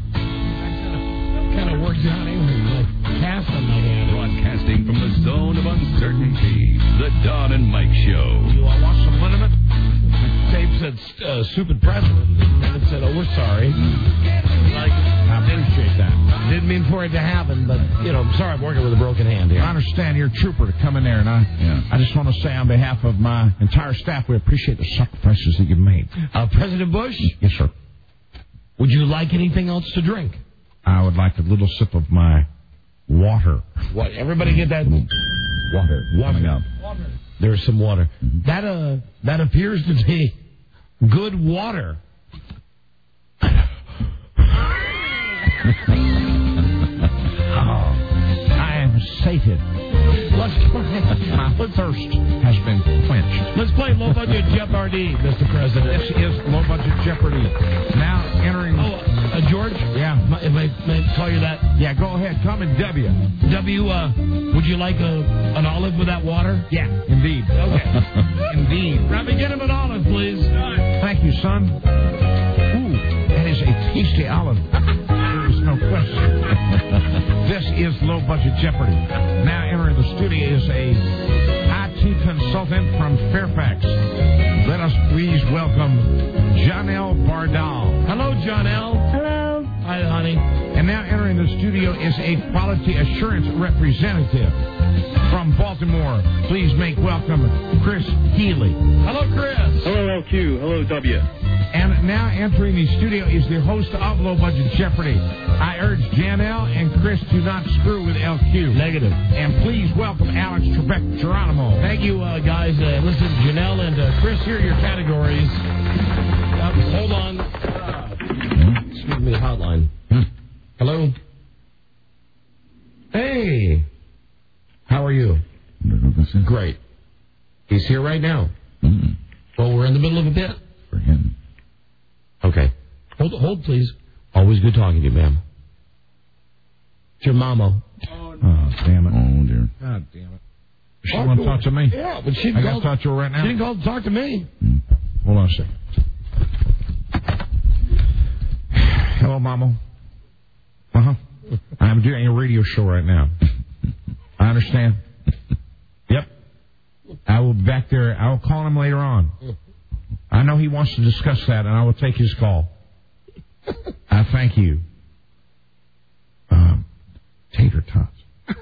U: Kind of works out anyway. Like cast on my hand.
A: Broadcasting from the zone of uncertainty. The Don and Mike Show.
U: You want to watch some liniment? Tape said stupid president. And it said, oh, we're sorry. I appreciate that. Didn't mean for it to happen, but, I'm sorry I'm working with a broken hand here.
Q: I understand you're a trooper to come in there, and I just want to say on behalf of my entire staff, we appreciate the sacrifices that you've made.
U: President Bush?
Q: Yes, sir.
U: Would you like anything else to drink?
Q: I would like a little sip of my water.
U: What? Everybody get that?
R: Water. Coming up.
U: Water. There's some water. That appears to be good water.
Q: I am sated.
U: My
Q: thirst has been quenched.
U: Let's play Low Budget Jeopardy, Mr. President.
Q: This is Low Budget Jeopardy. Now entering...
U: George?
Q: Yeah.
U: May I call you that?
Q: Yeah, go ahead. Call me W.
U: W, would you like an olive with that water?
Q: Yeah, indeed.
U: Okay.
Q: Indeed.
U: Let me get him an olive, please.
Q: Thank you, son. Ooh, that is a tasty olive. There is no question. This is Low Budget Jeopardy. Now entering the studio is a IT consultant from Fairfax. Let us please welcome Janelle Bardal. Hello, Janelle.
J: Hello.
Q: Hi, honey. And now entering the studio is a quality assurance representative from Baltimore. Please make welcome Chris Healy. Hello, Chris.
V: Hello, LQ. Hello, W.
Q: And now entering the studio is the host of Low Budget Jeopardy. I urge Janelle and Chris to not screw with LQ.
U: Negative.
Q: And please welcome Alex Trebek Geronimo.
U: Thank you, guys. Listen, Janelle and Chris, here are your categories. Hold on. Excuse me, hotline. Hello? Hey. How are you? Great. He's here right now. Well, we're in the middle of a bit.
R: For him.
U: Okay. Hold, please. Always good talking to you, ma'am. It's your mama.
Q: Oh, damn it.
R: Oh, dear.
Q: God damn it. She want to talk to me?
U: Yeah, but she
Q: I got to talk to her right now.
U: She didn't call to talk to me.
Q: Hold on a second. Hello, Mama. Uh-huh. I'm doing a radio show right now. I understand. Yep. I will be back there. I will call him later on. I know he wants to discuss that, and I will take his call. I thank you. Tater tots.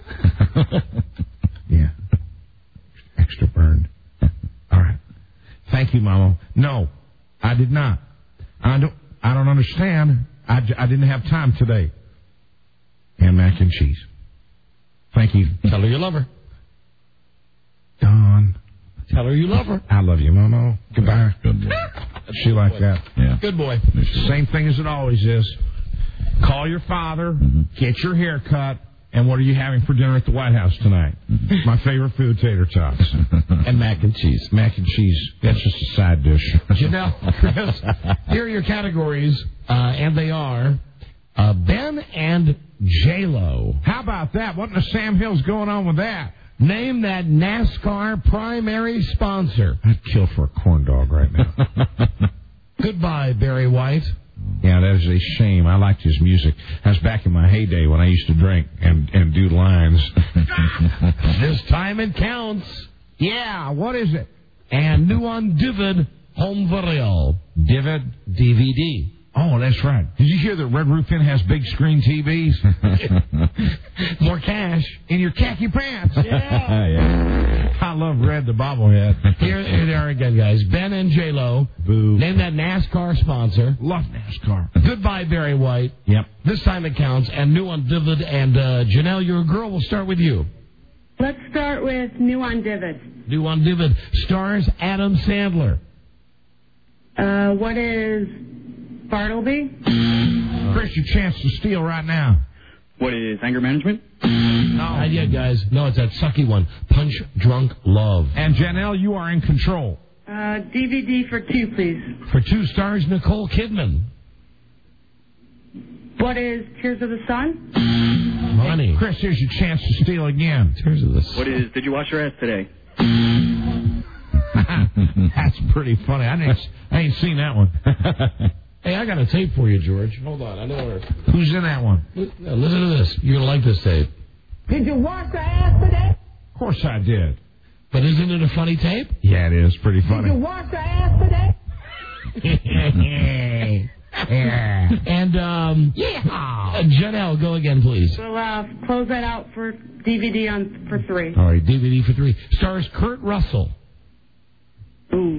Q: Yeah. Extra burned. All right. Thank you, Mama. No, I did not. I don't understand. I didn't have time today. And mac and cheese. Thank you.
U: Tell her you love her.
Q: Dawn.
U: Tell her you love her.
Q: I love you, Momo. Goodbye.
R: Good boy.
Q: She like that.
R: Yeah.
U: Good boy.
Q: Same thing as it always is. Call your father, get your hair cut, and what are you having for dinner at the White House tonight? My favorite food, tater tots.
U: And mac and cheese.
Q: Mac and cheese. That's just a side dish.
U: Janelle, Chris, here are your categories, and they are Ben and J-Lo.
Q: How about that? What in the Sam Hill's going on with that?
U: Name that NASCAR primary sponsor.
Q: I'd kill for a corn dog right now.
U: Goodbye, Barry White.
Q: Yeah, that is a shame. I liked his music. That's back in my heyday when I used to drink and do lines.
U: This time it counts.
Q: Yeah, what is it?
U: And new on Divid Home Video.
Q: Divid?
U: DVD.
Q: Oh, that's right. Did you hear that Red Roof Inn has big screen TVs?
U: More cash.
Q: In your khaki pants.
U: Yeah.
Q: Yeah. I love Red the bobblehead.
U: Here they are again, guys. Ben and J-Lo.
Q: Boo.
U: Name that NASCAR sponsor.
Q: Love NASCAR.
U: Goodbye, Barry White.
Q: Yep.
U: This time it counts. And new on Divid. And Janelle, you're a girl. We'll start with you.
J: Let's start with New on Divid.
U: New on Divid. Stars Adam Sandler.
J: What is Bartleby?
Q: Chris, your chance to steal right now.
V: What is anger management?
U: No. Not yet, guys. No, it's that sucky one. Punch Drunk Love.
Q: And Janelle, you are in control.
J: DVD for 2, please.
U: For 2 stars, Nicole Kidman.
J: What is Tears of the Sun?
U: Money.
Q: Hey, Chris, here's your chance to steal again.
U: Tears of the Sun.
V: What is Did You Wash Your Ass Today?
Q: That's pretty funny. I ain't seen that one.
U: Hey, I got a tape for you, George. Hold on. I know where.
Q: Who's in that one?
U: Listen to this. You're going to like this tape.
N: Did you wash your ass today?
Q: Of course I did.
U: But isn't it a funny tape?
Q: Yeah, it is. Pretty funny.
N: Did you wash your ass today?
Q: Yeah.
U: And, Janelle, go again, please.
J: We'll close that out for DVD for 3.
U: All right, DVD for 3. Stars Kurt Russell.
J: Ooh.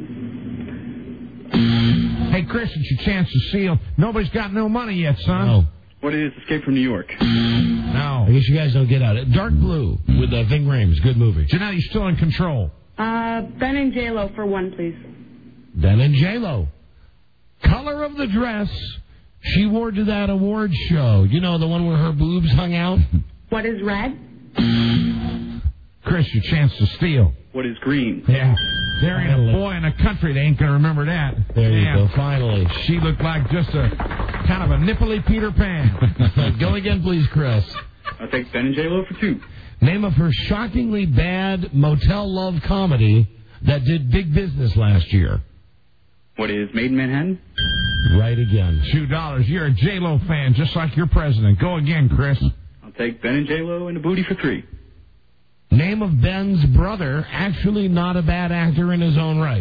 Q: Hey, Chris, it's your chance to steal. Nobody's got no money yet, son.
U: No.
V: What is Escape from New York?
Q: No.
U: I guess you guys don't get out. Dark Blue with Ving Rhames. Good movie.
Q: Janelle, you're still in control.
J: Ben and J-Lo for 1, please.
U: Ben and J-Lo. Color of the dress she wore to that award show. You know, the one where her boobs hung out?
J: What is red?
Q: Chris, your chance to steal.
V: What is green?
Q: Yeah. There ain't a boy in the country that ain't going to remember that.
U: There you go, finally.
Q: She looked like just a kind of a nipply Peter Pan.
U: Go again, please, Chris.
V: I'll take Ben and J-Lo for 2.
U: Name of her shockingly bad motel love comedy that did big business last year.
V: What is Made in Manhattan?
U: Right again.
Q: $2. You're a J-Lo fan, just like your president. Go again, Chris.
V: I'll take Ben and J-Lo and a booty for 3.
U: Name of Ben's brother, actually not a bad actor in his own right.
V: What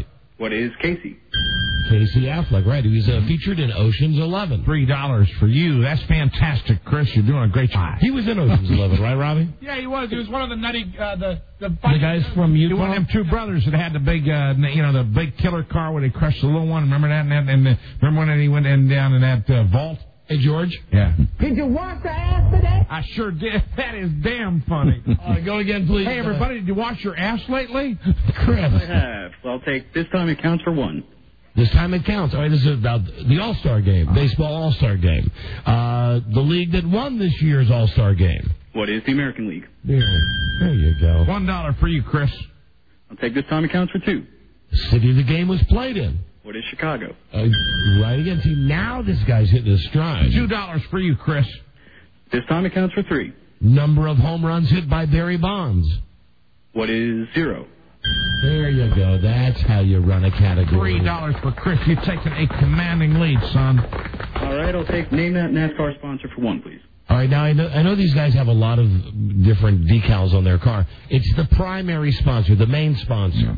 V: What is Casey?
U: Casey Affleck, right. He was featured in Ocean's 11.
Q: $3 for you. That's fantastic, Chris. You're doing a great job.
U: He was in Ocean's 11, right, Robbie?
O: Yeah, he was. He was one of the nutty,
U: The guys from Utah?
Q: One of them two brothers that had the big, the big killer car where they crushed the little one. Remember that? And remember when he went down in that vault?
U: Hey, George?
Q: Yeah.
N: Did you wash the ass today?
Q: I sure did. That is damn funny.
U: Go again, please.
Q: Hey, everybody, did you wash your ass lately?
U: Chris.
V: I have. I'll take this time it counts for 1.
U: This time it counts. All right, this is about the All-Star Game, baseball All-Star Game. The league that won this year's All-Star Game.
V: What is the American League?
U: There you go.
Q: $1 for you, Chris.
V: I'll take this time it counts for 2.
U: The city the game was played in.
V: What is Chicago?
U: Right again. See, now this guy's hitting his stride.
Q: $2 for you, Chris.
V: This time it counts for 3.
U: Number of home runs hit by Barry Bonds.
V: What is 0?
U: There you go. That's how you run a category.
Q: $3 for Chris. You've taken a commanding lead, son.
V: All right, I'll take name that NASCAR sponsor for 1, please.
U: All right, now I know these guys have a lot of different decals on their car. It's the primary sponsor, the main sponsor.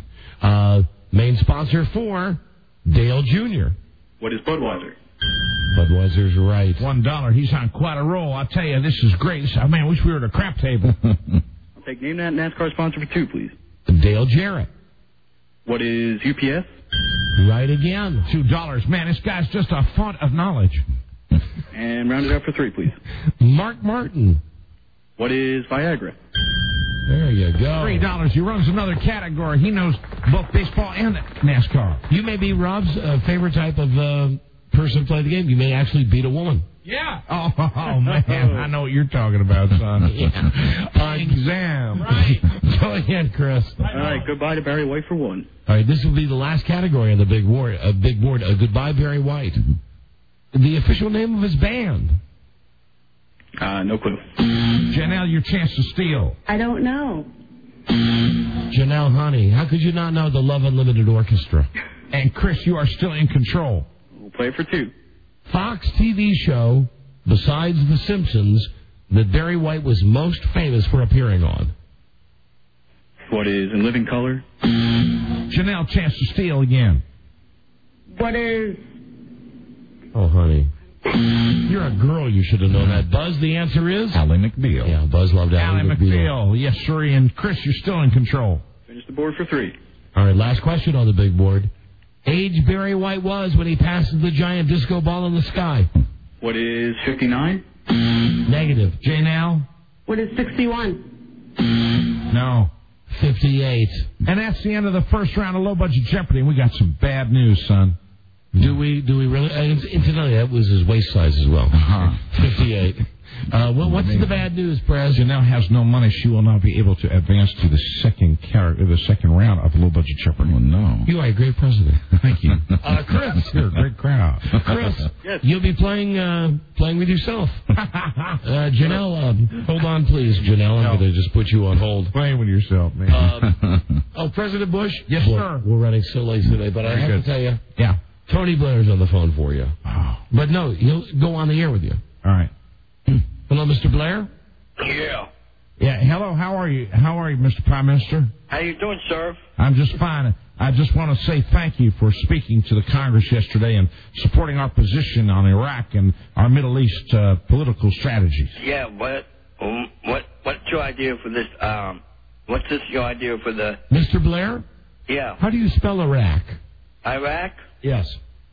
U: Main sponsor for Dale Jr.
V: What is Budweiser?
U: Budweiser's right.
Q: $1. He's on quite a roll. I tell you, this is great. I wish we were at a crap table.
V: I'll take name that NASCAR sponsor for 2, please.
U: Dale Jarrett.
V: What is UPS?
U: Right again.
Q: $2. Man, this guy's just a font of knowledge.
V: And round it up for 3, please.
U: Mark Martin.
V: What is Viagra?
U: There you go.
Q: $3. He runs another category. He knows both baseball and NASCAR.
U: You may be Rob's favorite type of person to play the game. You may actually beat a woman.
Q: Yeah. Oh man, I know what you're talking about, son.
U: Yeah.
Q: Exam.
U: Right. Go ahead, Chris.
V: All right, goodbye to Barry White for 1.
U: All right, this will be the last category on the big board. Goodbye, Barry White. The official name of his band.
V: No clue.
Q: Janelle, your chance to steal.
J: I don't know.
U: Janelle, honey, how could you not know the Love Unlimited Orchestra?
Q: And Chris, you are still in control.
V: We'll play for 2.
U: Fox TV show, besides The Simpsons, that Barry White was most famous for appearing on.
V: What is In Living Color?
Q: Janelle, chance to steal again.
J: What is...
U: Oh, honey. You're a girl. You should have known that. Buzz, the answer is?
R: Ally McBeal.
U: Yeah, Buzz loved Ally McBeal.
Q: Yes, sir. And Chris, you're still in control.
V: Finish the board for 3.
U: All right, last question on the big board. Age Barry White was when he passes the giant disco ball in the sky.
V: What is 59?
U: Negative.
Q: Janelle?
J: What is 61?
Q: No.
U: 58.
Q: And that's the end of the first round of Low Budget Jeopardy. We got some bad news, son.
U: Do we really? Incidentally, that was his waist size as well. 58. What's the bad news, Prez?
Q: Janelle has no money. She will not be able to advance to the second round of Low Budget Jeopardy.
R: Oh, no.
U: You are a great president.
Q: Thank you.
U: Chris.
Q: You're a great crowd.
U: Chris,
V: yes.
U: You'll be playing with yourself. Janelle, hold on, please. Janelle, I'm going to just put you on hold.
Q: Playing with yourself, man.
U: President Bush?
Q: Yes, sir.
U: We're running so late today, but I have to tell you.
Q: Yeah.
U: Tony Blair's on the phone for you.
Q: Oh.
U: But no, he'll go on the air with you.
Q: All right.
U: Hello, Mr. Blair?
E: Yeah.
Q: Yeah, hello, how are you? How are you, Mr. Prime Minister?
E: How you doing, sir?
Q: I'm just fine. I just want to say thank you for speaking to the Congress yesterday and supporting our position on Iraq and our Middle East political strategies.
E: Yeah, what's your idea for this, your idea for the...
U: Mr. Blair?
E: Yeah.
U: How do you spell Iraq?
E: Iraq?
U: Yes.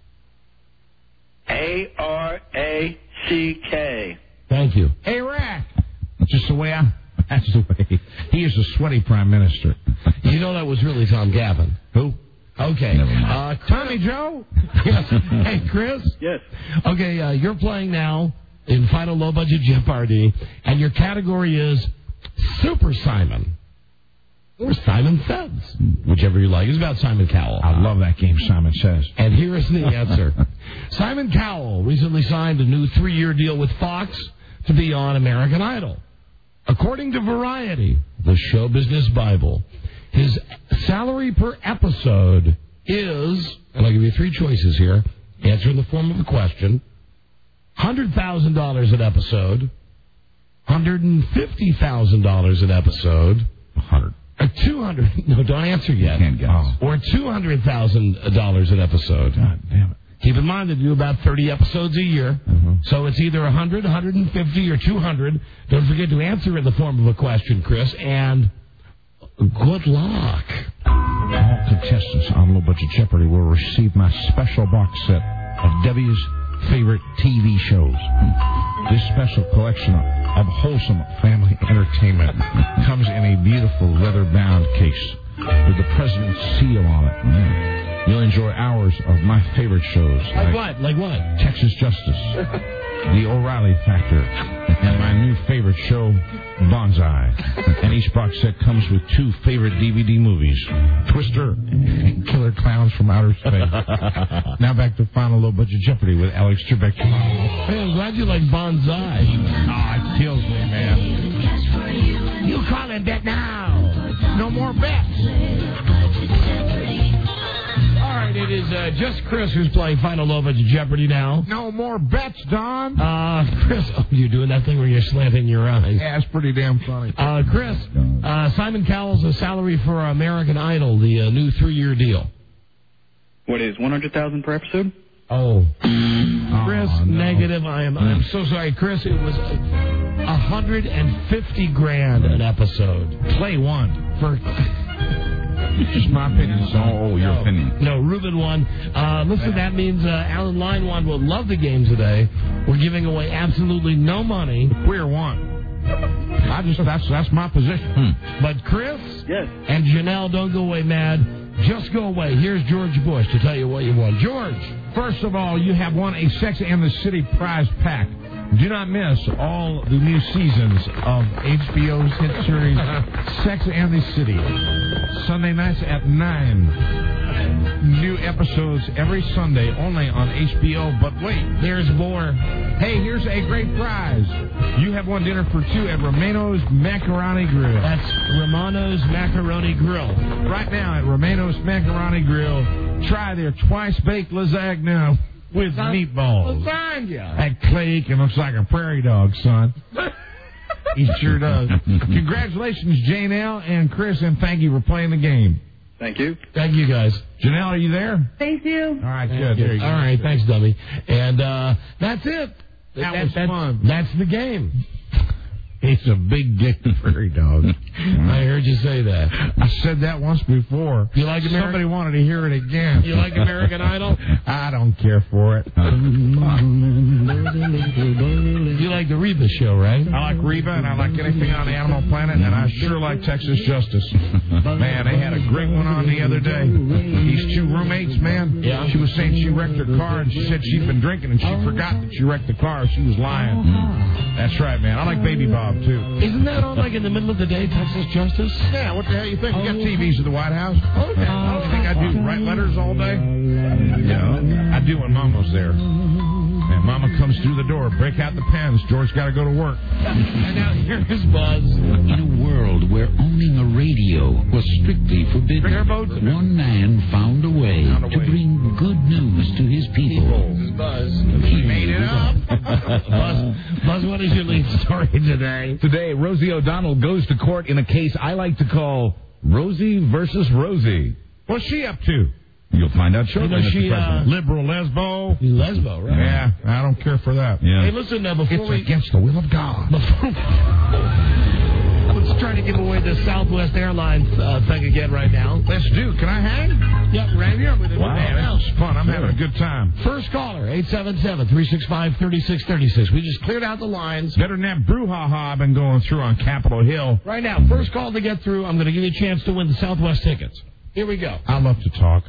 E: A-R-A-C-K.
U: Thank you.
Q: Iraq. That's the way. He is a sweaty prime minister.
U: You know that was really Tom Gavin.
Q: Who?
U: Okay.
Q: Tommy Joe?
U: Yes. Hey, Chris?
V: Yes.
U: Okay, you're playing now in Final Low Budget Jeopardy, and your category is Super Simon. Or Simon Says, whichever you like. It's about Simon Cowell.
Q: I love that game, Simon Says.
U: And here is the answer. Simon Cowell recently signed a new 3-year deal with Fox to be on American Idol. According to Variety, the show business Bible, his salary per episode is, and I'll give you 3 choices here, answer in the form of a question, $100,000 an episode, $150,000 an episode, $200. No, don't answer yet.
R: Can't guess.
U: Or $200,000 an episode.
Q: God damn it.
U: Keep in mind they do about 30 episodes a year. So it's either 100, 150, or 200. Don't forget to answer in the form of a question, Chris, and good luck.
Q: All contestants on Low Budget Jeopardy will receive my special box set of Debbie's favorite TV shows. This special collection of wholesome family entertainment comes in a beautiful leather-bound case with the president's seal on it. You'll enjoy hours of my favorite shows.
U: Like what?
Q: Texas Justice, The O'Reilly Factor, and my new favorite show, Bonsai. And each box set comes with 2 favorite DVD movies, Twister and Killer Clowns from Outer Space. Now back to Final Low Budget Jeopardy with Alex Trebek.
U: Hey, I'm glad you like Bonsai.
Q: Oh, it kills me, man.
U: You call it bet now. No more bets. All right, it is just Chris who's playing Final Low Budget Jeopardy now.
Q: No more bets, Don.
U: Chris, you're doing that thing where you're slanting your eyes.
Q: Yeah, it's pretty damn funny.
U: Chris, Simon Cowell's salary for American Idol, the new 3-year deal.
V: What is $100,000 per episode?
U: Oh, Chris, negative. I'm so sorry, Chris. It was $150,000 an episode.
Q: Clay won.
U: For
Q: just my opinion. Your opinion.
U: No, Ruben won. Listen, that means Alan Line won. Will love the game today. We're giving away absolutely no money.
Q: Queer won. That's my position.
U: But Chris,
V: yes,
U: and Janelle, don't go away mad. Just go away. Here's George Bush to tell you what you won. George.
Q: First of all, you have won a Sex and the City prize pack. Do not miss all the new seasons of HBO's hit series Sex and the City. Sunday nights at 9. New episodes every Sunday only on HBO. But wait,
U: there's more.
Q: Hey, here's a great prize. You have won dinner for 2 at Romano's Macaroni Grill.
U: That's Romano's Macaroni Grill.
Q: Right now at Romano's Macaroni Grill, try their twice-baked lasagna with meatballs.
U: Lasagna.
Q: That Clay Aiken looks like a prairie dog, son. He sure does. Congratulations, Janelle and Chris, and thank you for playing the game.
V: Thank you.
U: Thank you, guys.
Q: Janelle, are you there?
J: Thank you.
Q: All right, good.
U: All right, thanks, dummy. And that's it.
Q: That was fun.
U: That's the game.
Q: He's a big dick prairie dog.
U: I heard you say that.
Q: I said that once before.
U: You like
Q: Somebody wanted to hear it again.
U: You like American Idol?
Q: I don't care for it.
U: You like the Reba show, right?
Q: I like Reba, and I like anything on Animal Planet, and I sure like Texas Justice. Man, they had a great one on the other day. These 2 roommates, man.
U: Yeah.
Q: She was saying she wrecked her car, and she said she'd been drinking, and she forgot that she wrecked the car. She was lying. That's right, man. I like Baby Bob, too.
U: Isn't that on, like, in the middle of the day, Texas Justice?
Q: Yeah, what the hell you think? We got TVs at the White House. Okay. You think I do write letters all day? Yeah, I do when Mama's there. And Mama comes through the door, break out the pens. George got to go to work.
U: And now here's Buzz.
F: In a world where owning a radio was strictly forbidden, one man found a way to bring good news to his people.
U: This is Buzz.
Q: He made it up.
U: Buzz, what is your lead story today?
R: Today, Rosie O'Donnell goes to court in a case I like to call Rosie versus Rosie.
Q: What's she up to?
R: You'll find out shortly.
U: You know, she,
Q: liberal lesbo.
U: Lesbo, right?
Q: Yeah, I don't care for that.
R: Yeah.
U: Hey, listen, before
Q: it's
U: we...
Q: against the will of God.
U: Let's try to give away the Southwest Airlines thing again right now.
Q: Let's do. Can I hang?
U: Yep, right here.
Q: Wow, man, this is fun. I'm having a good time.
U: First caller, 877-365-3636. We just cleared out the lines.
Q: Better than that brouhaha I've been going through on Capitol Hill.
U: Right now, first call to get through. I'm going to give you a chance to win the Southwest tickets. Here we go.
Q: I love to talk.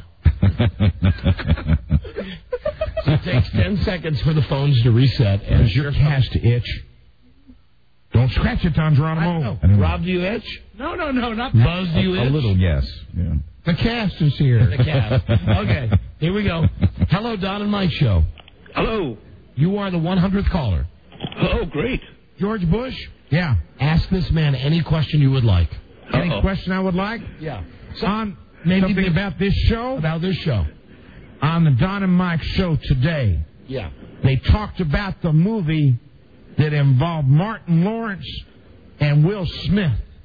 U: It takes 10 seconds for the phones to reset. And
Q: does your cast itch? Don't scratch it, Don Geronimo.
U: Rob, do you itch?
J: No, not that.
U: Buzz, do you itch?
R: A little, yes. Yeah.
Q: The cast is here.
U: The cast. Okay, here we go. Hello, Don and Mike Show.
V: Hello.
U: You are the 100th caller.
V: Oh, great.
U: George Bush?
Q: Yeah.
U: Ask this man any question you would like.
Q: Any question I would like?
U: Yeah.
Q: On something about this show?
U: About this show.
Q: On the Don and Mike Show today.
U: Yeah.
Q: They talked about the movie that involved Martin Lawrence and Will Smith.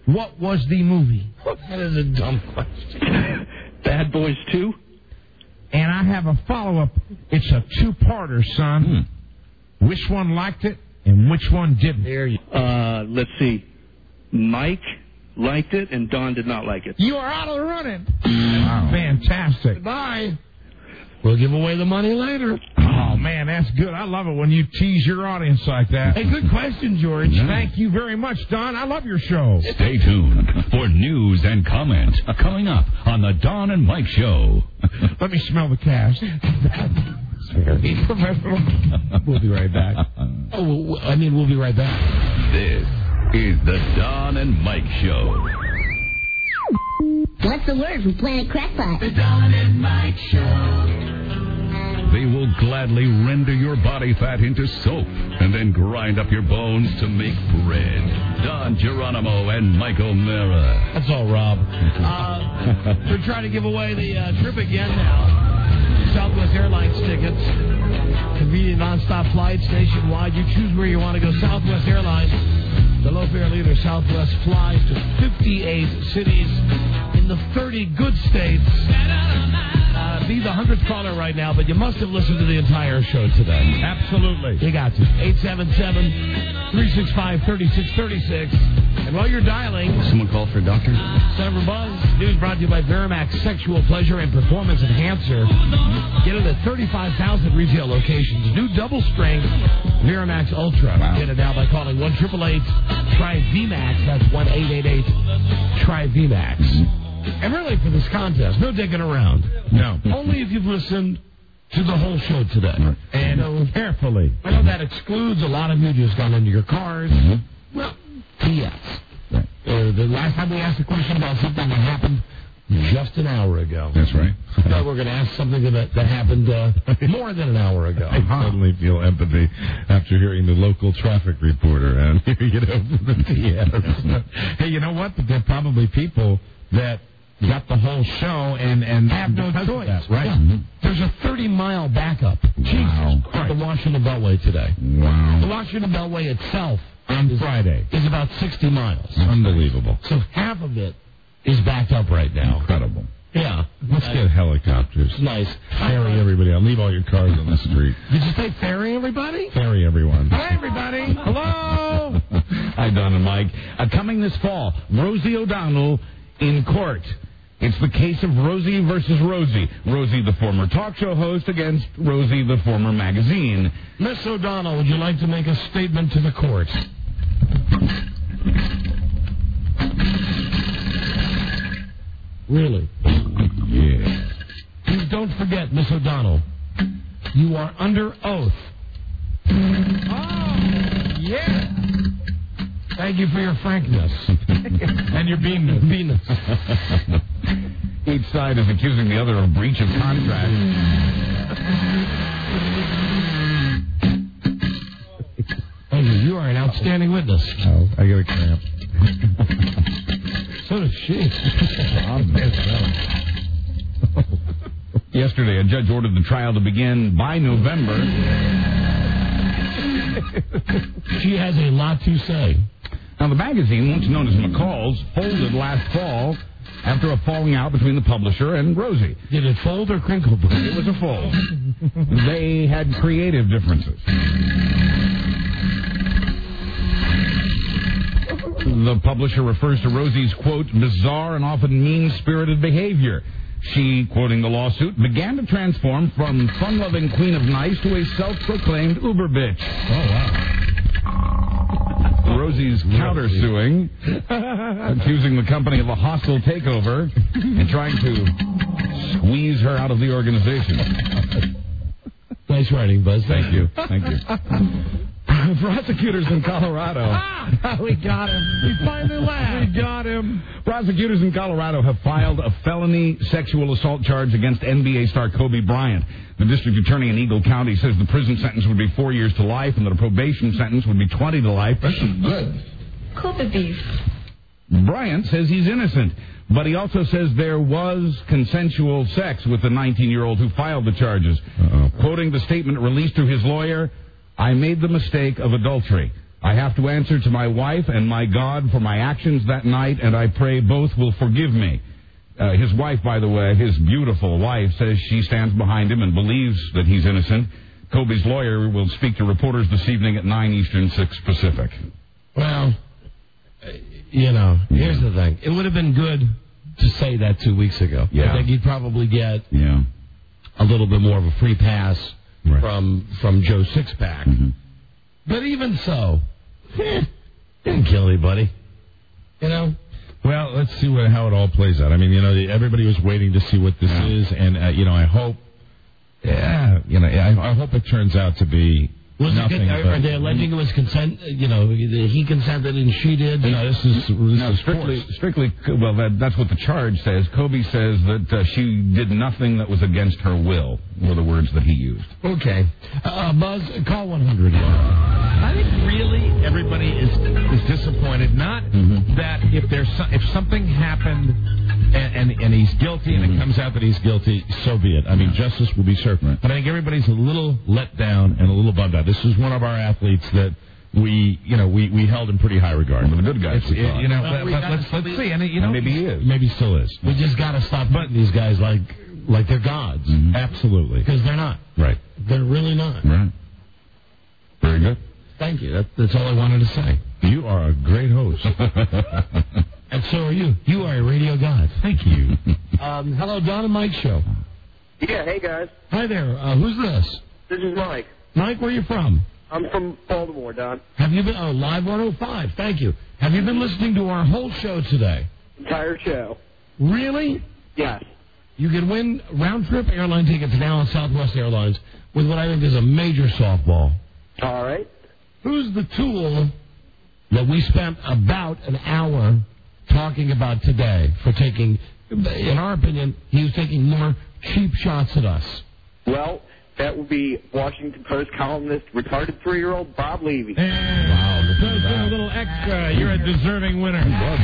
Q: What was the movie?
U: That is a dumb question.
V: Bad Boys 2?
Q: And I have a follow-up. It's a two-parter, son. Which one liked it and which one didn't?
V: Let's see. Mike liked it and Don did not like it.
Q: You are out of the running. Wow. Fantastic.
U: Goodbye. We'll give away the money later.
Q: Oh, man, that's good. I love it when you tease your audience like that.
U: Hey, good question, George.
Q: Thank you very much, Don. I love your show.
A: Stay tuned for news and comment coming up on the Don and Mike Show.
Q: Let me smell the cast.
U: Very professional. We'll be right back. We'll be right back.
A: This is the Don and Mike Show.
L: What's the word from Planet Crackpot?
A: The Don and Mike Show. They will gladly render your body fat into soap and then grind up your bones to make bread. Don Geronimo and Mike O'Mara.
U: That's all, Rob. We're trying to give away the trip again now. Southwest Airlines tickets. Convenient nonstop flights nationwide. You choose where you want to go. Southwest Airlines, the low-fare leader. Southwest flies to 58 cities in the 30 good states. Be the 100th caller right now, but you must have listened to the entire show today.
Q: Absolutely.
U: You got to. 877-365-3636. And while you're dialing...
I: Someone call for a doctor?
U: Senator Buzz. News brought to you by Verimax Sexual Pleasure and Performance Enhancer. Get it at 35,000 retail locations. New double-strength Verimax Ultra. Wow. Get it now by calling 1-888-TRY-VMAX. That's 1-888-TRY-VMAX. And really, for this contest, no digging around.
Q: No.
U: Only if you've listened to the whole show today.
Q: Right. And carefully.
U: I know that excludes a lot of you just gone into your cars. Well, yes. Right. The last time we asked a question about something that happened just an hour ago.
Q: That's right.
U: Now we're going to ask something that happened more than an hour ago.
Q: I totally feel empathy after hearing the local traffic reporter and hearing it over the TS. Hey, you know what? But there are probably people that got the whole show and
U: have no choice.
Q: That, right?
U: Yeah. There's a 30-mile backup.
Q: Wow.
U: At the Washington Beltway today.
Q: Wow.
U: The Washington Beltway itself
Q: on Friday
U: is about 60 miles.
Q: Unbelievable.
U: So half of it is backed up right now.
Q: Incredible.
U: Yeah.
Q: Let's get helicopters.
U: Nice.
Q: Ferry everybody. I'll leave all your cars on the street.
U: Did you say ferry everybody?
Q: Ferry everyone.
U: Hi, everybody. Hello.
R: Hi, Don and Mike. Coming this fall, Rosie O'Donnell in court. It's the case of Rosie versus Rosie. Rosie, the former talk show host, against Rosie, the former magazine.
U: Miss O'Donnell, would you like to make a statement to the court? Really?
Q: Yeah.
U: Please don't forget, Miss O'Donnell, you are under oath.
Q: Oh, yeah.
U: Thank you for your frankness.
Q: And your beingness.
R: Each side is accusing the other of breach of contract.
U: Oh, you are an outstanding witness.
Q: Oh, I got a cramp.
U: So does she.
R: Yesterday, a judge ordered the trial to begin by November.
U: She has a lot to say.
R: Now, the magazine, once known as McCall's, folded last fall after a falling out between the publisher and Rosie.
U: Did it fold or crinkle?
R: It was a fold. They had creative differences. The publisher refers to Rosie's, quote, bizarre and often mean-spirited behavior. She, quoting the lawsuit, began to transform from fun-loving queen of nice to a self-proclaimed uber bitch.
U: Oh, wow.
R: Rosie's countersuing, accusing the company of a hostile takeover and trying to squeeze her out of the organization.
U: Nice writing, Buzz.
R: Thank you. Thank you. Prosecutors in Colorado.
U: We got him. We finally laughed.
Q: We got him.
R: Prosecutors in Colorado have filed a felony sexual assault charge against NBA star Kobe Bryant. The district attorney in Eagle County says the prison sentence would be 4 years to life and that a probation sentence would be 20 to life.
I: That's good.
B: Kobe beef.
R: Bryant says he's innocent, but he also says there was consensual sex with the 19-year-old who filed the charges. Quoting the statement released through his lawyer, I made the mistake of adultery. I have to answer to my wife and my God for my actions that night, and I pray both will forgive me. His wife, by the way, his beautiful wife, says she stands behind him and believes that he's innocent. Kobe's lawyer will speak to reporters this evening at 9 Eastern, 6 Pacific.
U: Well, here's the thing. It would have been good to say that 2 weeks ago.
R: Yeah.
U: I think you'd probably get a little bit more of a free pass from Joe Sixpack.
R: Mm-hmm.
U: But even so, didn't kill anybody.
Q: Well, let's see how it all plays out. I mean, everybody was waiting to see what this is, and I hope. I hope it turns out to be nothing.
U: Are they alleging it was consent? He consented and she did.
Q: No, this is
R: strictly. Well, that's what the charge says. Kobe says that she did nothing that was against her will. Were the words that he used.
U: Okay, Buzz, call 100.
Q: I think really everybody is disappointed. Not that if something happened and he's guilty and it comes out that he's guilty, so be it. I mean, justice will be served. Right. But I think everybody's a little let down and a little bummed out. This is one of our athletes that we held in pretty high regard.
R: One of the good guys.
Q: Let's see. And
R: maybe he is.
Q: Maybe still is.
U: We just got to stop putting these guys like they're gods.
R: Mm-hmm.
Q: Absolutely.
U: Because they're not.
Q: Right.
U: They're really not.
R: Right. Very good.
U: Thank you. That's all I wanted to say.
Q: You are a great host.
U: And so are you. You are a radio god.
Q: Thank you.
U: Hello, Don and Mike Show.
E: Yeah, hey, guys.
U: Hi there. Who's this?
E: This is Mike.
U: Mike, where are you from?
E: I'm from Baltimore, Don.
U: Have you been... Oh, Live 105. Thank you. Have you been listening to our whole show today?
E: Entire show.
U: Really?
E: Yes.
U: You can win round-trip airline tickets now on Southwest Airlines with what I think is a major softball.
E: All right.
U: Who's the tool that we spent about an hour talking about today for taking, in our opinion, he was taking more cheap shots at us?
E: Well, that would be Washington Post columnist, retarded 3-year-old Bob Levy.
Q: Wow. A little extra. You're a deserving winner.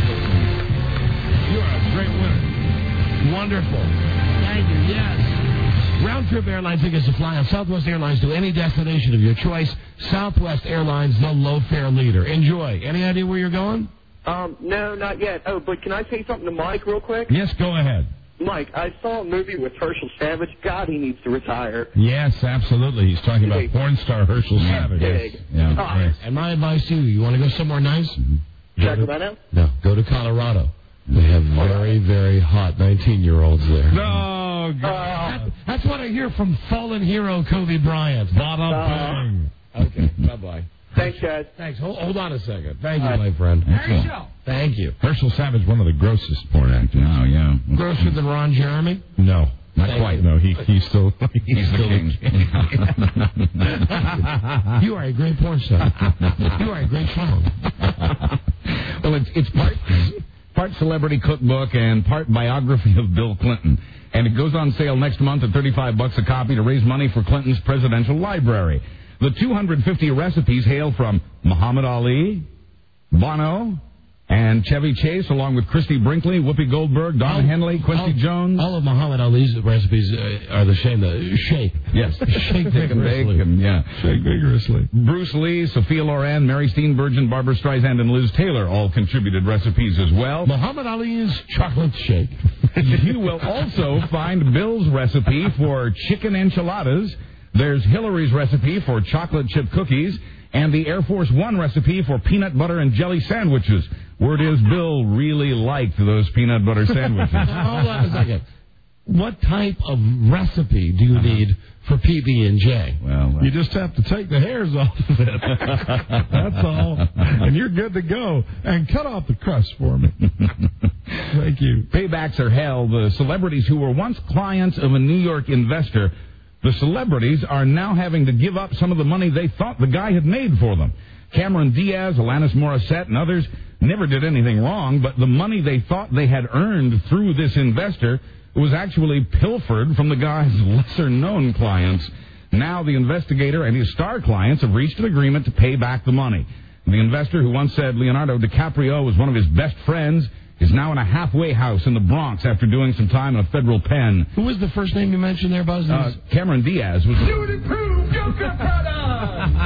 Q: You're a great winner.
U: Wonderful. Thank you. Yes. Round-trip airline tickets to fly on Southwest Airlines to any destination of your choice. Southwest Airlines, the low-fare leader. Enjoy. Any idea where you're going?
E: No, not yet. Oh, but can I say something to Mike real quick?
Q: Yes, go ahead.
E: Mike, I saw a movie with Herschel Savage. God, he needs to retire.
Q: Yes, absolutely. He's talking about porn star Herschel Savage.
E: Big.
U: Yes. And my advice to you, you want to go somewhere nice?
E: Sacramento?
U: No, go to Colorado. They have very, very hot 19-year-olds there.
Q: No, God.
U: That's what I hear from fallen hero Kobe Bryant.
Q: Bada bang.
U: Okay, bye-bye.
E: Thanks, guys.
U: Thanks. Hold on a second. Thank you, my friend. Thank you.
Q: Herschel Savage, one of the grossest porn actors.
R: Oh, yeah.
U: Grosser than Ron Jeremy?
Q: No. Not quite. No, he's still the
R: king.
U: You are a great porn star. You are a great song.
R: Well, it's part celebrity cookbook and part biography of Bill Clinton. And it goes on sale next month at $35 a copy to raise money for Clinton's presidential library. The 250 recipes hail from Muhammad Ali, Bono, and Chevy Chase, along with Christy Brinkley, Whoopi Goldberg, Donna Henley, Quincy Jones.
U: All of Muhammad Ali's recipes are the same. Shake.
R: Yes. Shake vigorously.
U: Shake vigorously.
R: Bruce Lee, Sophia Loren, Mary Steenburgen, Barbara Streisand, and Liz Taylor all contributed recipes as well.
U: Muhammad Ali's chocolate shake.
R: You will also find Bill's recipe for chicken enchiladas. There's Hillary's recipe for chocolate chip cookies, and the Air Force One recipe for peanut butter and jelly sandwiches. Word is Bill really liked those peanut butter sandwiches.
U: Hold on a second. What type of recipe do you need for PB&J?
R: Well,
Q: you just have to take the hairs off of it. That's all. And you're good to go. And cut off the crust for me. Thank you.
R: Paybacks are hell. The celebrities who were once clients of a New York investor, the celebrities are now having to give up some of the money they thought the guy had made for them. Cameron Diaz, Alanis Morissette, and others never did anything wrong, but the money they thought they had earned through this investor was actually pilfered from the guy's lesser-known clients. Now the investigator and his star clients have reached an agreement to pay back the money. The investor, who once said Leonardo DiCaprio was one of his best friends, is now in a halfway house in the Bronx after doing some time in a federal pen.
U: Who was the first name you mentioned there, Buzz?
R: Cameron Diaz was.
N: Duty-proof Joker product!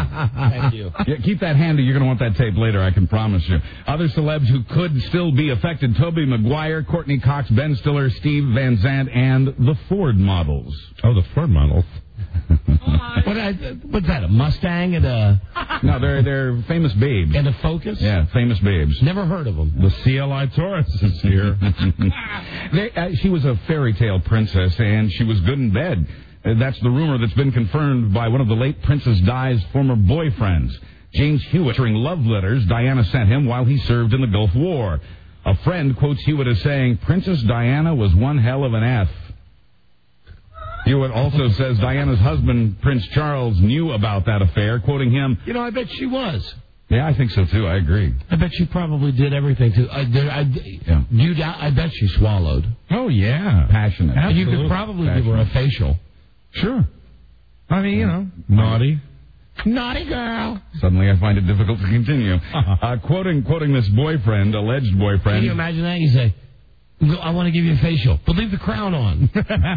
U: Thank you.
R: Yeah, keep that handy. You're going to want that tape later, I can promise you. Other celebs who could still be affected: Tobey Maguire, Courtney Cox, Ben Stiller, Steve Van Zandt, and the Ford models.
Q: Oh, the Ford models.
U: What's that, a Mustang and a...
R: No, they're famous babes.
U: And a Focus?
R: Yeah, famous babes.
U: Never heard of them.
Q: The CLI Taurus is here.
R: She was a fairy tale princess, and she was good in bed. That's the rumor that's been confirmed by one of the late Princess Di's former boyfriends, James Hewitt, during love letters Diana sent him while he served in the Gulf War. A friend quotes Hewitt as saying, "Princess Diana was one hell of an F." Hewitt also says Diana's husband, Prince Charles, knew about that affair, quoting him,
U: I bet she was.
R: Yeah, I think so, too. I agree.
U: I bet she probably did everything, too. I bet she swallowed.
Q: Oh, yeah.
R: Passionate.
U: Absolutely. You could probably give her a facial.
Q: Sure. I mean, naughty.
U: Naughty girl.
R: Suddenly I find it difficult to continue. Quoting this boyfriend, alleged boyfriend.
U: Can you imagine that? You say, I want to give you a facial, but leave the crown on.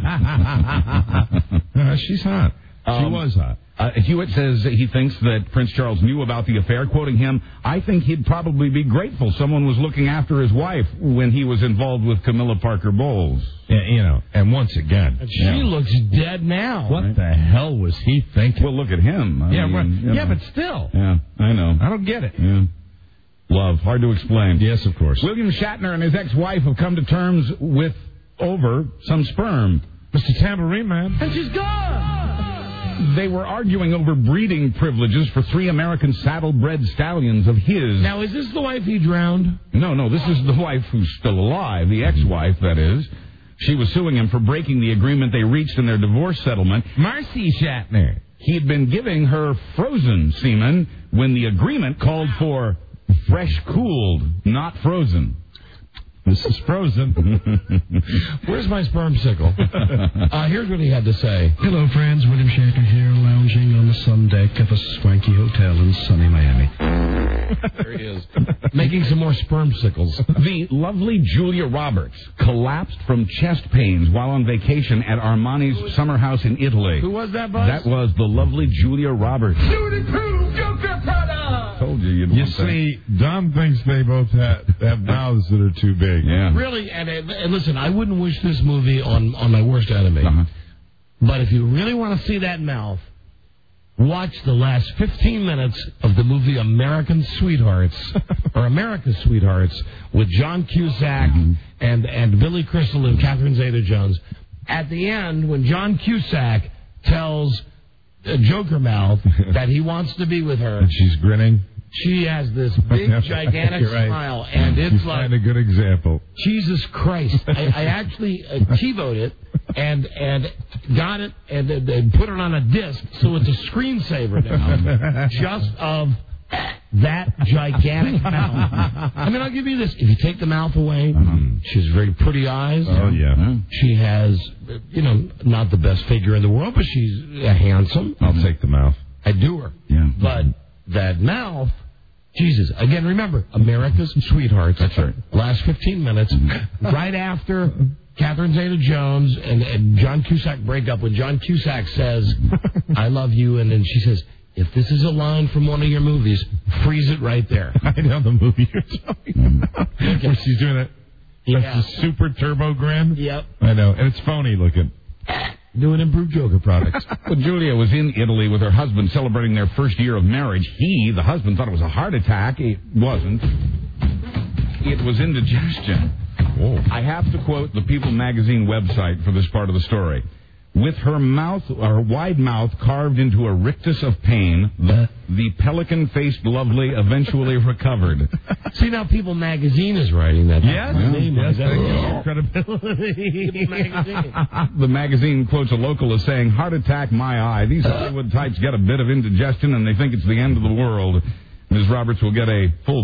Q: She's hot. She was hot.
R: Hewitt says he thinks that Prince Charles knew about the affair. Quoting him, "I think he'd probably be grateful someone was looking after his wife when he was involved with Camilla Parker Bowles."
Q: Yeah, and once again.
U: She looks dead now.
Q: What the hell was he thinking?
R: Well, look at him.
U: But still.
R: Yeah, I know.
Q: I don't get it.
R: Yeah. Love, hard to explain.
Q: Yes, of course.
R: William Shatner and his ex-wife have come to terms over some sperm.
Q: Mr. Tambourine Man.
U: And she's gone!
R: They were arguing over breeding privileges for 3 American saddle-bred stallions of his.
U: Now, is this the wife he drowned?
R: No, this is the wife who's still alive, the ex-wife, that is. She was suing him for breaking the agreement they reached in their divorce settlement.
U: Marcy Shatner.
R: He had been giving her frozen semen when the agreement called for fresh-cooled, not frozen.
Q: This is frozen.
U: Where's my sperm sickle? Here's what he had to say.
H: Hello, friends. William Shatner here, lounging on the sun deck of a swanky hotel in sunny Miami.
U: There he is. Making some more sperm sickles.
R: The lovely Julia Roberts collapsed from chest pains while on vacation at Armani's summer house in Italy.
U: Who was that, Buzz?
R: That was the lovely Julia Roberts.
N: Joker product!
R: Told you you'd
Q: You
R: want that.
Q: see, Dom thinks they both have mouths that are too big.
R: Yeah.
U: Really, and listen, I wouldn't wish this movie on my worst enemy.
R: Uh-huh.
U: But if you really want to see that mouth, watch the last 15 minutes of the movie American Sweethearts, or America's Sweethearts, with John Cusack and Billy Crystal and Catherine Zeta-Jones. At the end, when John Cusack tells Joker Mouth that he wants to be with her,
Q: And she's grinning.
U: she has this big, gigantic
Q: You're right.
U: smile, and it's
Q: You
U: like...
Q: find a good example.
U: Jesus Christ. I actually TiVo'd it and got it and put it on a disc so it's a screensaver now. Just of that gigantic mouth. I mean, I'll give you this. If you take the mouth away, she has very pretty eyes.
Q: Oh, yeah.
U: She has, not the best figure in the world, but she's handsome.
Q: I'll take the mouth.
U: I do her.
R: Yeah.
U: But that mouth... Jesus. Again, remember, America's Sweethearts.
R: That's right.
U: Last 15 minutes, right after Catherine Zeta-Jones and John Cusack break up, when John Cusack says, I love you, and then she says, if this is a line from one of your movies, freeze it right there.
Q: I know the movie you're talking about. Where she's doing that.
U: Yeah.
Q: That's the super turbo grin.
U: Yep.
Q: I know. And it's phony looking.
U: Doing improved Joker products.
R: Well, Julia was in Italy with her husband celebrating their first year of marriage. The husband, thought it was a heart attack. It wasn't. It was indigestion.
Q: Whoa.
R: I have to quote the People magazine website for this part of the story. With her wide mouth carved into a rictus of pain, the pelican-faced lovely eventually recovered.
U: See, now People magazine is writing that.
Q: Yes.
U: Yes,
Q: Yes. Credibility.
U: People magazine.
R: The magazine quotes a local as saying, "Heart attack, my eye. These Hollywood types get a bit of indigestion and they think it's the end of the world." Ms. Roberts will get a full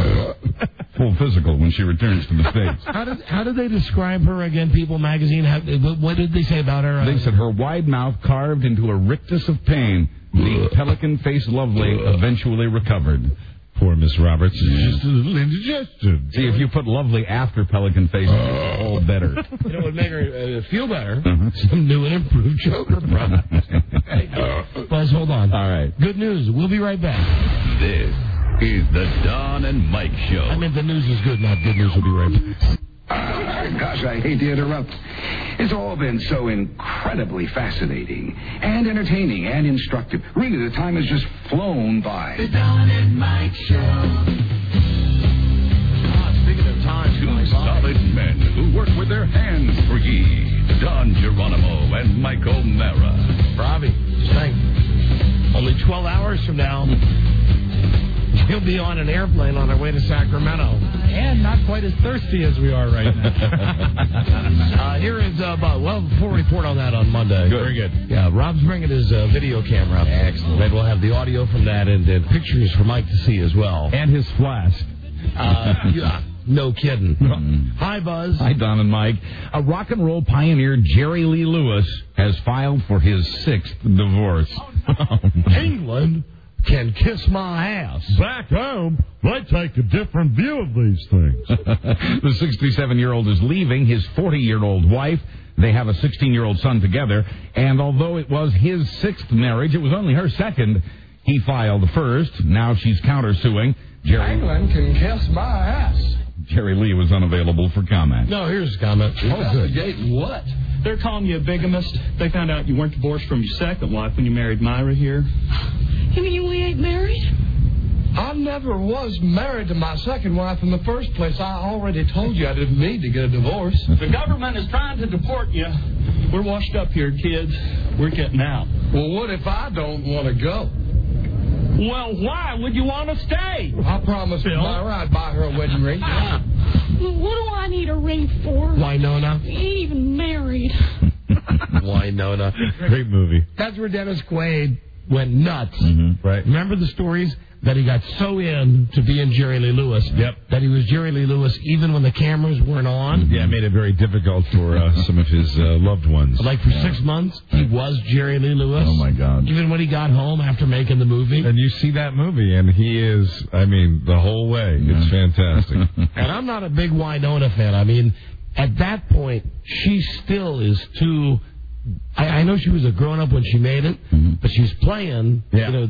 R: physical when she returns to the States.
U: How did they describe her again, People magazine? What did they say about her?
R: They said her wide mouth carved into a rictus of pain. The pelican-faced lovely eventually recovered.
Q: Poor Miss Roberts. Just a little indigestion.
R: See, if you put lovely after pelican face, it's all better.
U: It would make her feel better. Some new and improved Joker product. Buzz, hold on.
R: All right.
U: Good news. We'll be right back.
A: This is the Don and Mike Show.
U: I meant the news is good, not good news. We'll be right back.
G: Gosh, I hate to interrupt. It's all been so incredibly fascinating and entertaining and instructive. Really, the time has just flown by.
N: The Don and Mike Show.
U: Speaking of time,
A: Two solid men who work with their hands for ye. Don Geronimo and Mike O'Mara.
U: Robbie, thank. Only 12 hours from now, he'll be on an airplane on our way to Sacramento.
O: And not quite as thirsty as we are right now.
U: Here is Bob. Well, we'll report on that on Monday.
R: Good. Very good.
U: Yeah, Rob's bringing his video camera up.
R: Excellent.
U: Maybe we'll have the audio from that and pictures for Mike to see as well.
Q: And his flask.
U: Yeah, no kidding. Hi, Buzz.
R: Hi, Don and Mike. A rock and roll pioneer, Jerry Lee Lewis, has filed for his 6th divorce.
U: England can kiss my ass.
Q: Back home, they take a different view of these things.
R: The 67-year-old is leaving his 40-year-old wife. They have a 16-year-old son together. And although it was his 6th marriage, it was only her 2nd. He filed first. Now she's countersuing.
I: England can kiss my ass.
R: Jerry Lee was unavailable for comment.
U: No, here's a comment.
I: Investigating what?
T: They're calling you a bigamist. They found out you weren't divorced from your second wife when you married Myra here.
B: You mean we ain't married?
I: I never was married to my second wife in the first place. I already told you I didn't need to get a divorce.
T: The government is trying to deport you. We're washed up here, kids. We're getting out.
I: Well, what if I don't want to go?
T: Well, why would you want to stay?
I: I promised Myra I'd buy her a wedding ring.
B: What do I need a ring for?
U: Wynonna.
B: We ain't even married.
U: Wynonna.
Q: Great movie.
U: That's where Dennis Quaid went nuts.
Q: Right.
U: Remember the stories? That he got so in to being Jerry Lee Lewis.
Q: Yep.
U: That he was Jerry Lee Lewis even when the cameras weren't on.
Q: Yeah, it made it very difficult for some of his loved ones.
U: Like for 6 months, he was Jerry Lee Lewis.
Q: Oh, my God.
U: Even when he got home after making the movie.
Q: And you see that movie, and he is, I mean, the whole way. It's fantastic.
U: And I'm not a big Wynonna fan. I mean, at that point, she still is too... I know she was a grown-up when she made it, but she's playing, you know,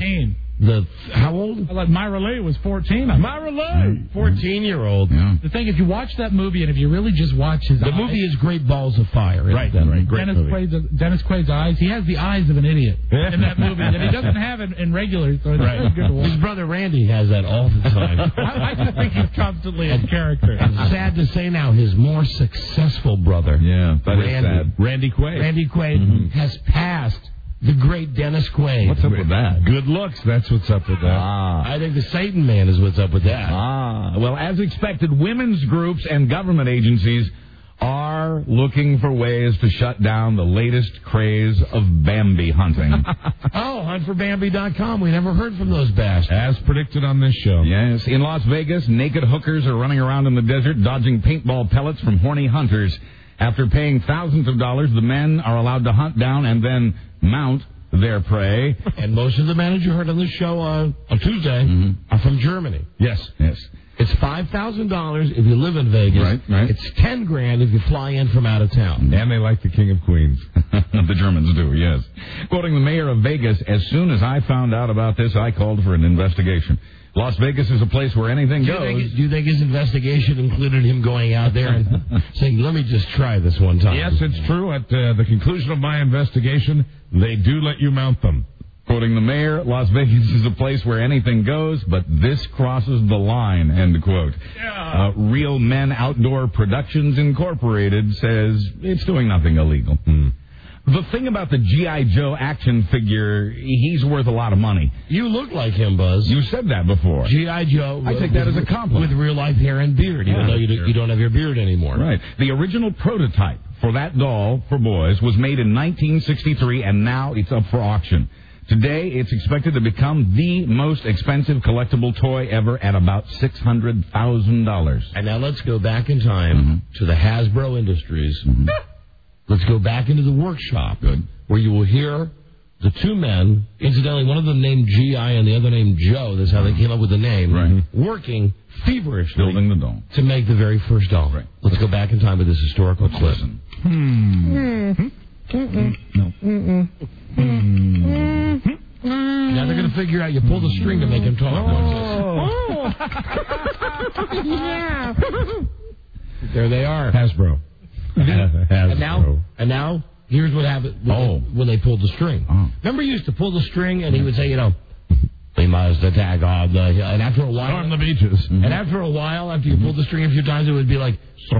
U: how old?
O: Like Myra Lee was 14.
U: Myra Lee! 14-year-old.
R: Yeah.
O: The thing, if you watch that movie, and if you really just watch his eyes...
U: movie is Great Balls of Fire.
Q: Right. Great movie.
O: Dennis Quaid's eyes, he has the eyes of an idiot in that movie that he doesn't have in regular, so it's very good to watch.
U: His brother Randy has that all the time.
O: I just think he's constantly in character.
U: Sad to say now, his more successful brother,
Q: That is sad. Randy Quaid.
U: Randy Quaid has passed the great Dennis Quaid.
R: What's up with that?
Q: Good looks, that's what's up with that.
U: I think the Satan Man is what's up with that.
R: Well, as expected, women's groups and government agencies are looking for ways to shut down the latest craze of Bambi hunting.
U: huntforbambi.com. We never heard from those bastards.
Q: As predicted on this show.
R: Yes. In Las Vegas, naked hookers are running around in the desert dodging paintball pellets from horny hunters. After paying thousands of dollars, the men are allowed to hunt down and then mount their prey.
U: And most of the men that you heard on this show on Tuesday are from Germany.
R: Yes.
U: It's $5,000 if you live in Vegas.
R: Right.
U: It's $10,000 if you fly in from out of town.
Q: And they like the King of Queens.
R: The Germans do, yes. Quoting the mayor of Vegas, as soon as I found out about this, I called for an investigation. Las Vegas is a place where anything goes.
U: Do you think his investigation included him going out there and saying, let me just try this one time?
Q: Yes, it's true. At the conclusion of my investigation, they do let you mount them.
R: Quoting the mayor, Las Vegas is a place where anything goes, but this crosses the line, end quote.
Q: Yeah.
R: Real Men Outdoor Productions Incorporated says it's doing nothing illegal. The thing about the G.I. Joe action figure, he's worth a lot of money.
U: You look like him, Buzz.
R: You said that before.
U: G.I. Joe.
R: I take that as a compliment.
U: With real-life hair and beard, even though you don't have your beard anymore.
R: Right. The original prototype for that doll for boys was made in 1963, and now it's up for auction. Today, it's expected to become the most expensive collectible toy ever at about $600,000.
U: And now let's go back in time to the Hasbro Industries. Let's go back into the workshop where you will hear the two men, incidentally, one of them named G.I. and the other named Joe, that's how they came up with the name, working feverishly
R: building the doll
U: to make the very first doll. Right. Let's go back in time with this historical clip.
R: Listen.
U: Now they're going to figure out you pull the string to make him talk.
L: Yeah.
U: There they are.
Q: Hasbro.
U: And now, here's what happened when they pulled the string. Remember, you used to pull the string, and he would say, we must attack on the hill. And after a while,
Q: Storm the beaches.
U: And after a while, after you pulled the string a few times, it would be like,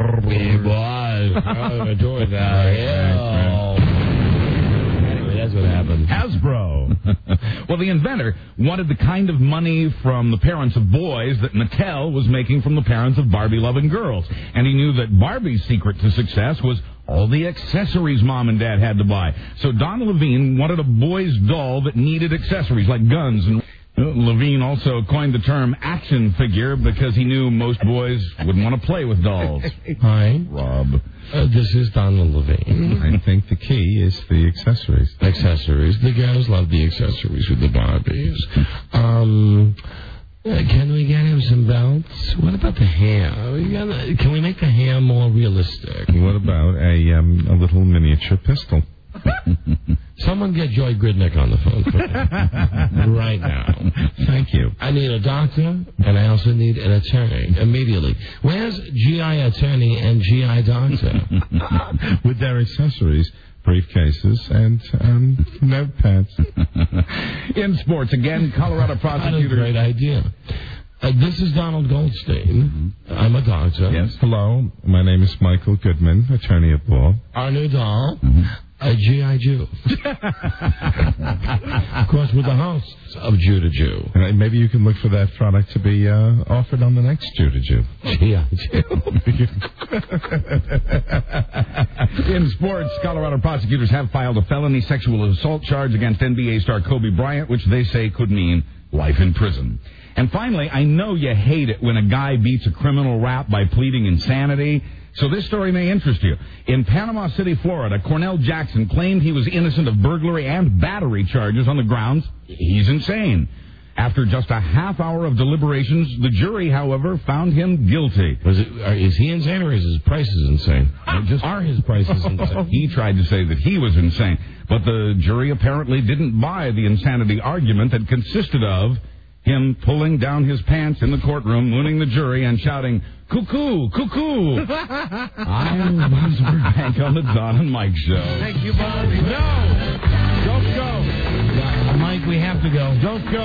U: Anyway, that's what happened.
Q: Hasbro.
R: Well, the inventor wanted the kind of money from the parents of boys that Mattel was making from the parents of Barbie-loving girls. And he knew that Barbie's secret to success was all the accessories Mom and Dad had to buy. So Don Levine wanted a boy's doll that needed accessories like guns and... Levine also coined the term action figure because he knew most boys wouldn't want to play with dolls.
U: Hi.
R: Rob.
U: This is Donald Levine.
Q: I think the key is the accessories.
U: Accessories. The girls love the accessories with the Barbies. Can we get him some belts? What about the hair? Can we make the hair more realistic?
Q: What about a little miniature pistol?
U: Someone get Joy Gridnick on the phone for me right now.
Q: Thank you.
U: I need a doctor, and I also need an attorney immediately. Where's GI attorney and GI doctor?
Q: With their accessories, briefcases, and notepads.
R: In sports, again, Colorado prosecutors...
U: Great idea. This is Donald Goldstein. I'm a doctor.
Q: Yes. Hello. My name is Michael Goodman, attorney at law.
U: Our new doll, a G.I. Jew. Of course, with the hosts of Jew to Jew.
Q: Maybe you can look for that product to be offered on the next Jew to Jew.
U: G.I. Jew.
R: In sports, Colorado prosecutors have filed a felony sexual assault charge against NBA star Kobe Bryant, which they say could mean life in prison. And finally, I know you hate it when a guy beats a criminal rap by pleading insanity, so this story may interest you. In Panama City, Florida, Cornell Jackson claimed he was innocent of burglary and battery charges on the grounds he's insane. After just a half hour of deliberations, the jury, however, found him guilty.
U: Is he insane or is his prices insane? Are his prices insane?
R: He tried to say that he was insane, but the jury apparently didn't buy the insanity argument that consisted of him pulling down his pants in the courtroom, mooning the jury, and shouting, "Cuckoo, cuckoo!" I'm Buzz Burbank on the Don and Mike Show.
O: Thank you, Buzz. No! Don't go.
U: Mike, we have to go.
O: Don't go.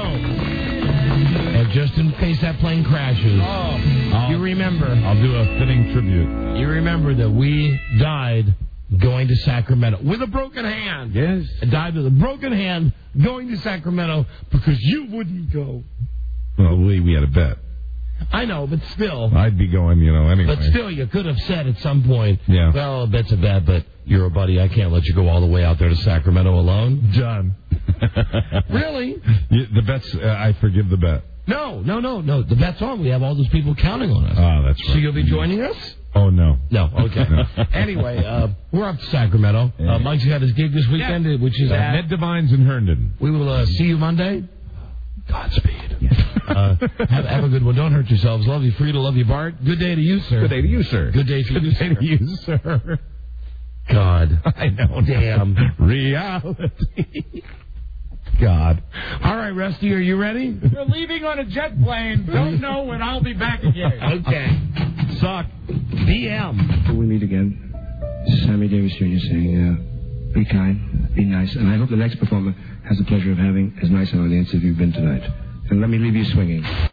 U: Just in case that plane crashes. You remember.
Q: I'll do a fitting tribute.
U: You remember that we died going to Sacramento with a broken hand.
R: Yes.
U: I died with a broken hand going to Sacramento because you wouldn't go.
Q: Well, we had a bet.
U: I know, but still.
Q: I'd be going, anyway.
U: But still, you could have said at some point,
Q: yeah.
U: Well, a bet's a bet, but you're a buddy. I can't let you go all the way out there to Sacramento alone.
Q: Done.
U: Really?
Q: The bet's, I forgive the bet.
U: No. The bet's on. We have all those people counting on us.
Q: Oh, that's right.
U: So you'll be joining us?
Q: Oh, no.
U: No, okay. No. Anyway, we're up to Sacramento. Mike's got his gig this weekend, which is at
Q: Ned Devine's in Herndon.
U: We will see you Monday.
Q: Godspeed.
U: Have a good one. Don't hurt yourselves. Love you, Frida. Love you, Bart. Good day to you, sir.
R: Good day to you, sir.
U: Good day to you, sir.
Q: Good day to you, sir.
U: God.
Q: I know.
U: Damn.
Q: Reality.
U: God. All right, Rusty, are you ready?
O: We're leaving on a jet plane. Don't know when I'll be back again.
U: Okay. Suck. BM.
D: When we meet again, this is Sammy Davis Jr. saying, be kind, be nice, and I hope the next performer has the pleasure of having as nice an audience as you've been tonight. And let me leave you swinging.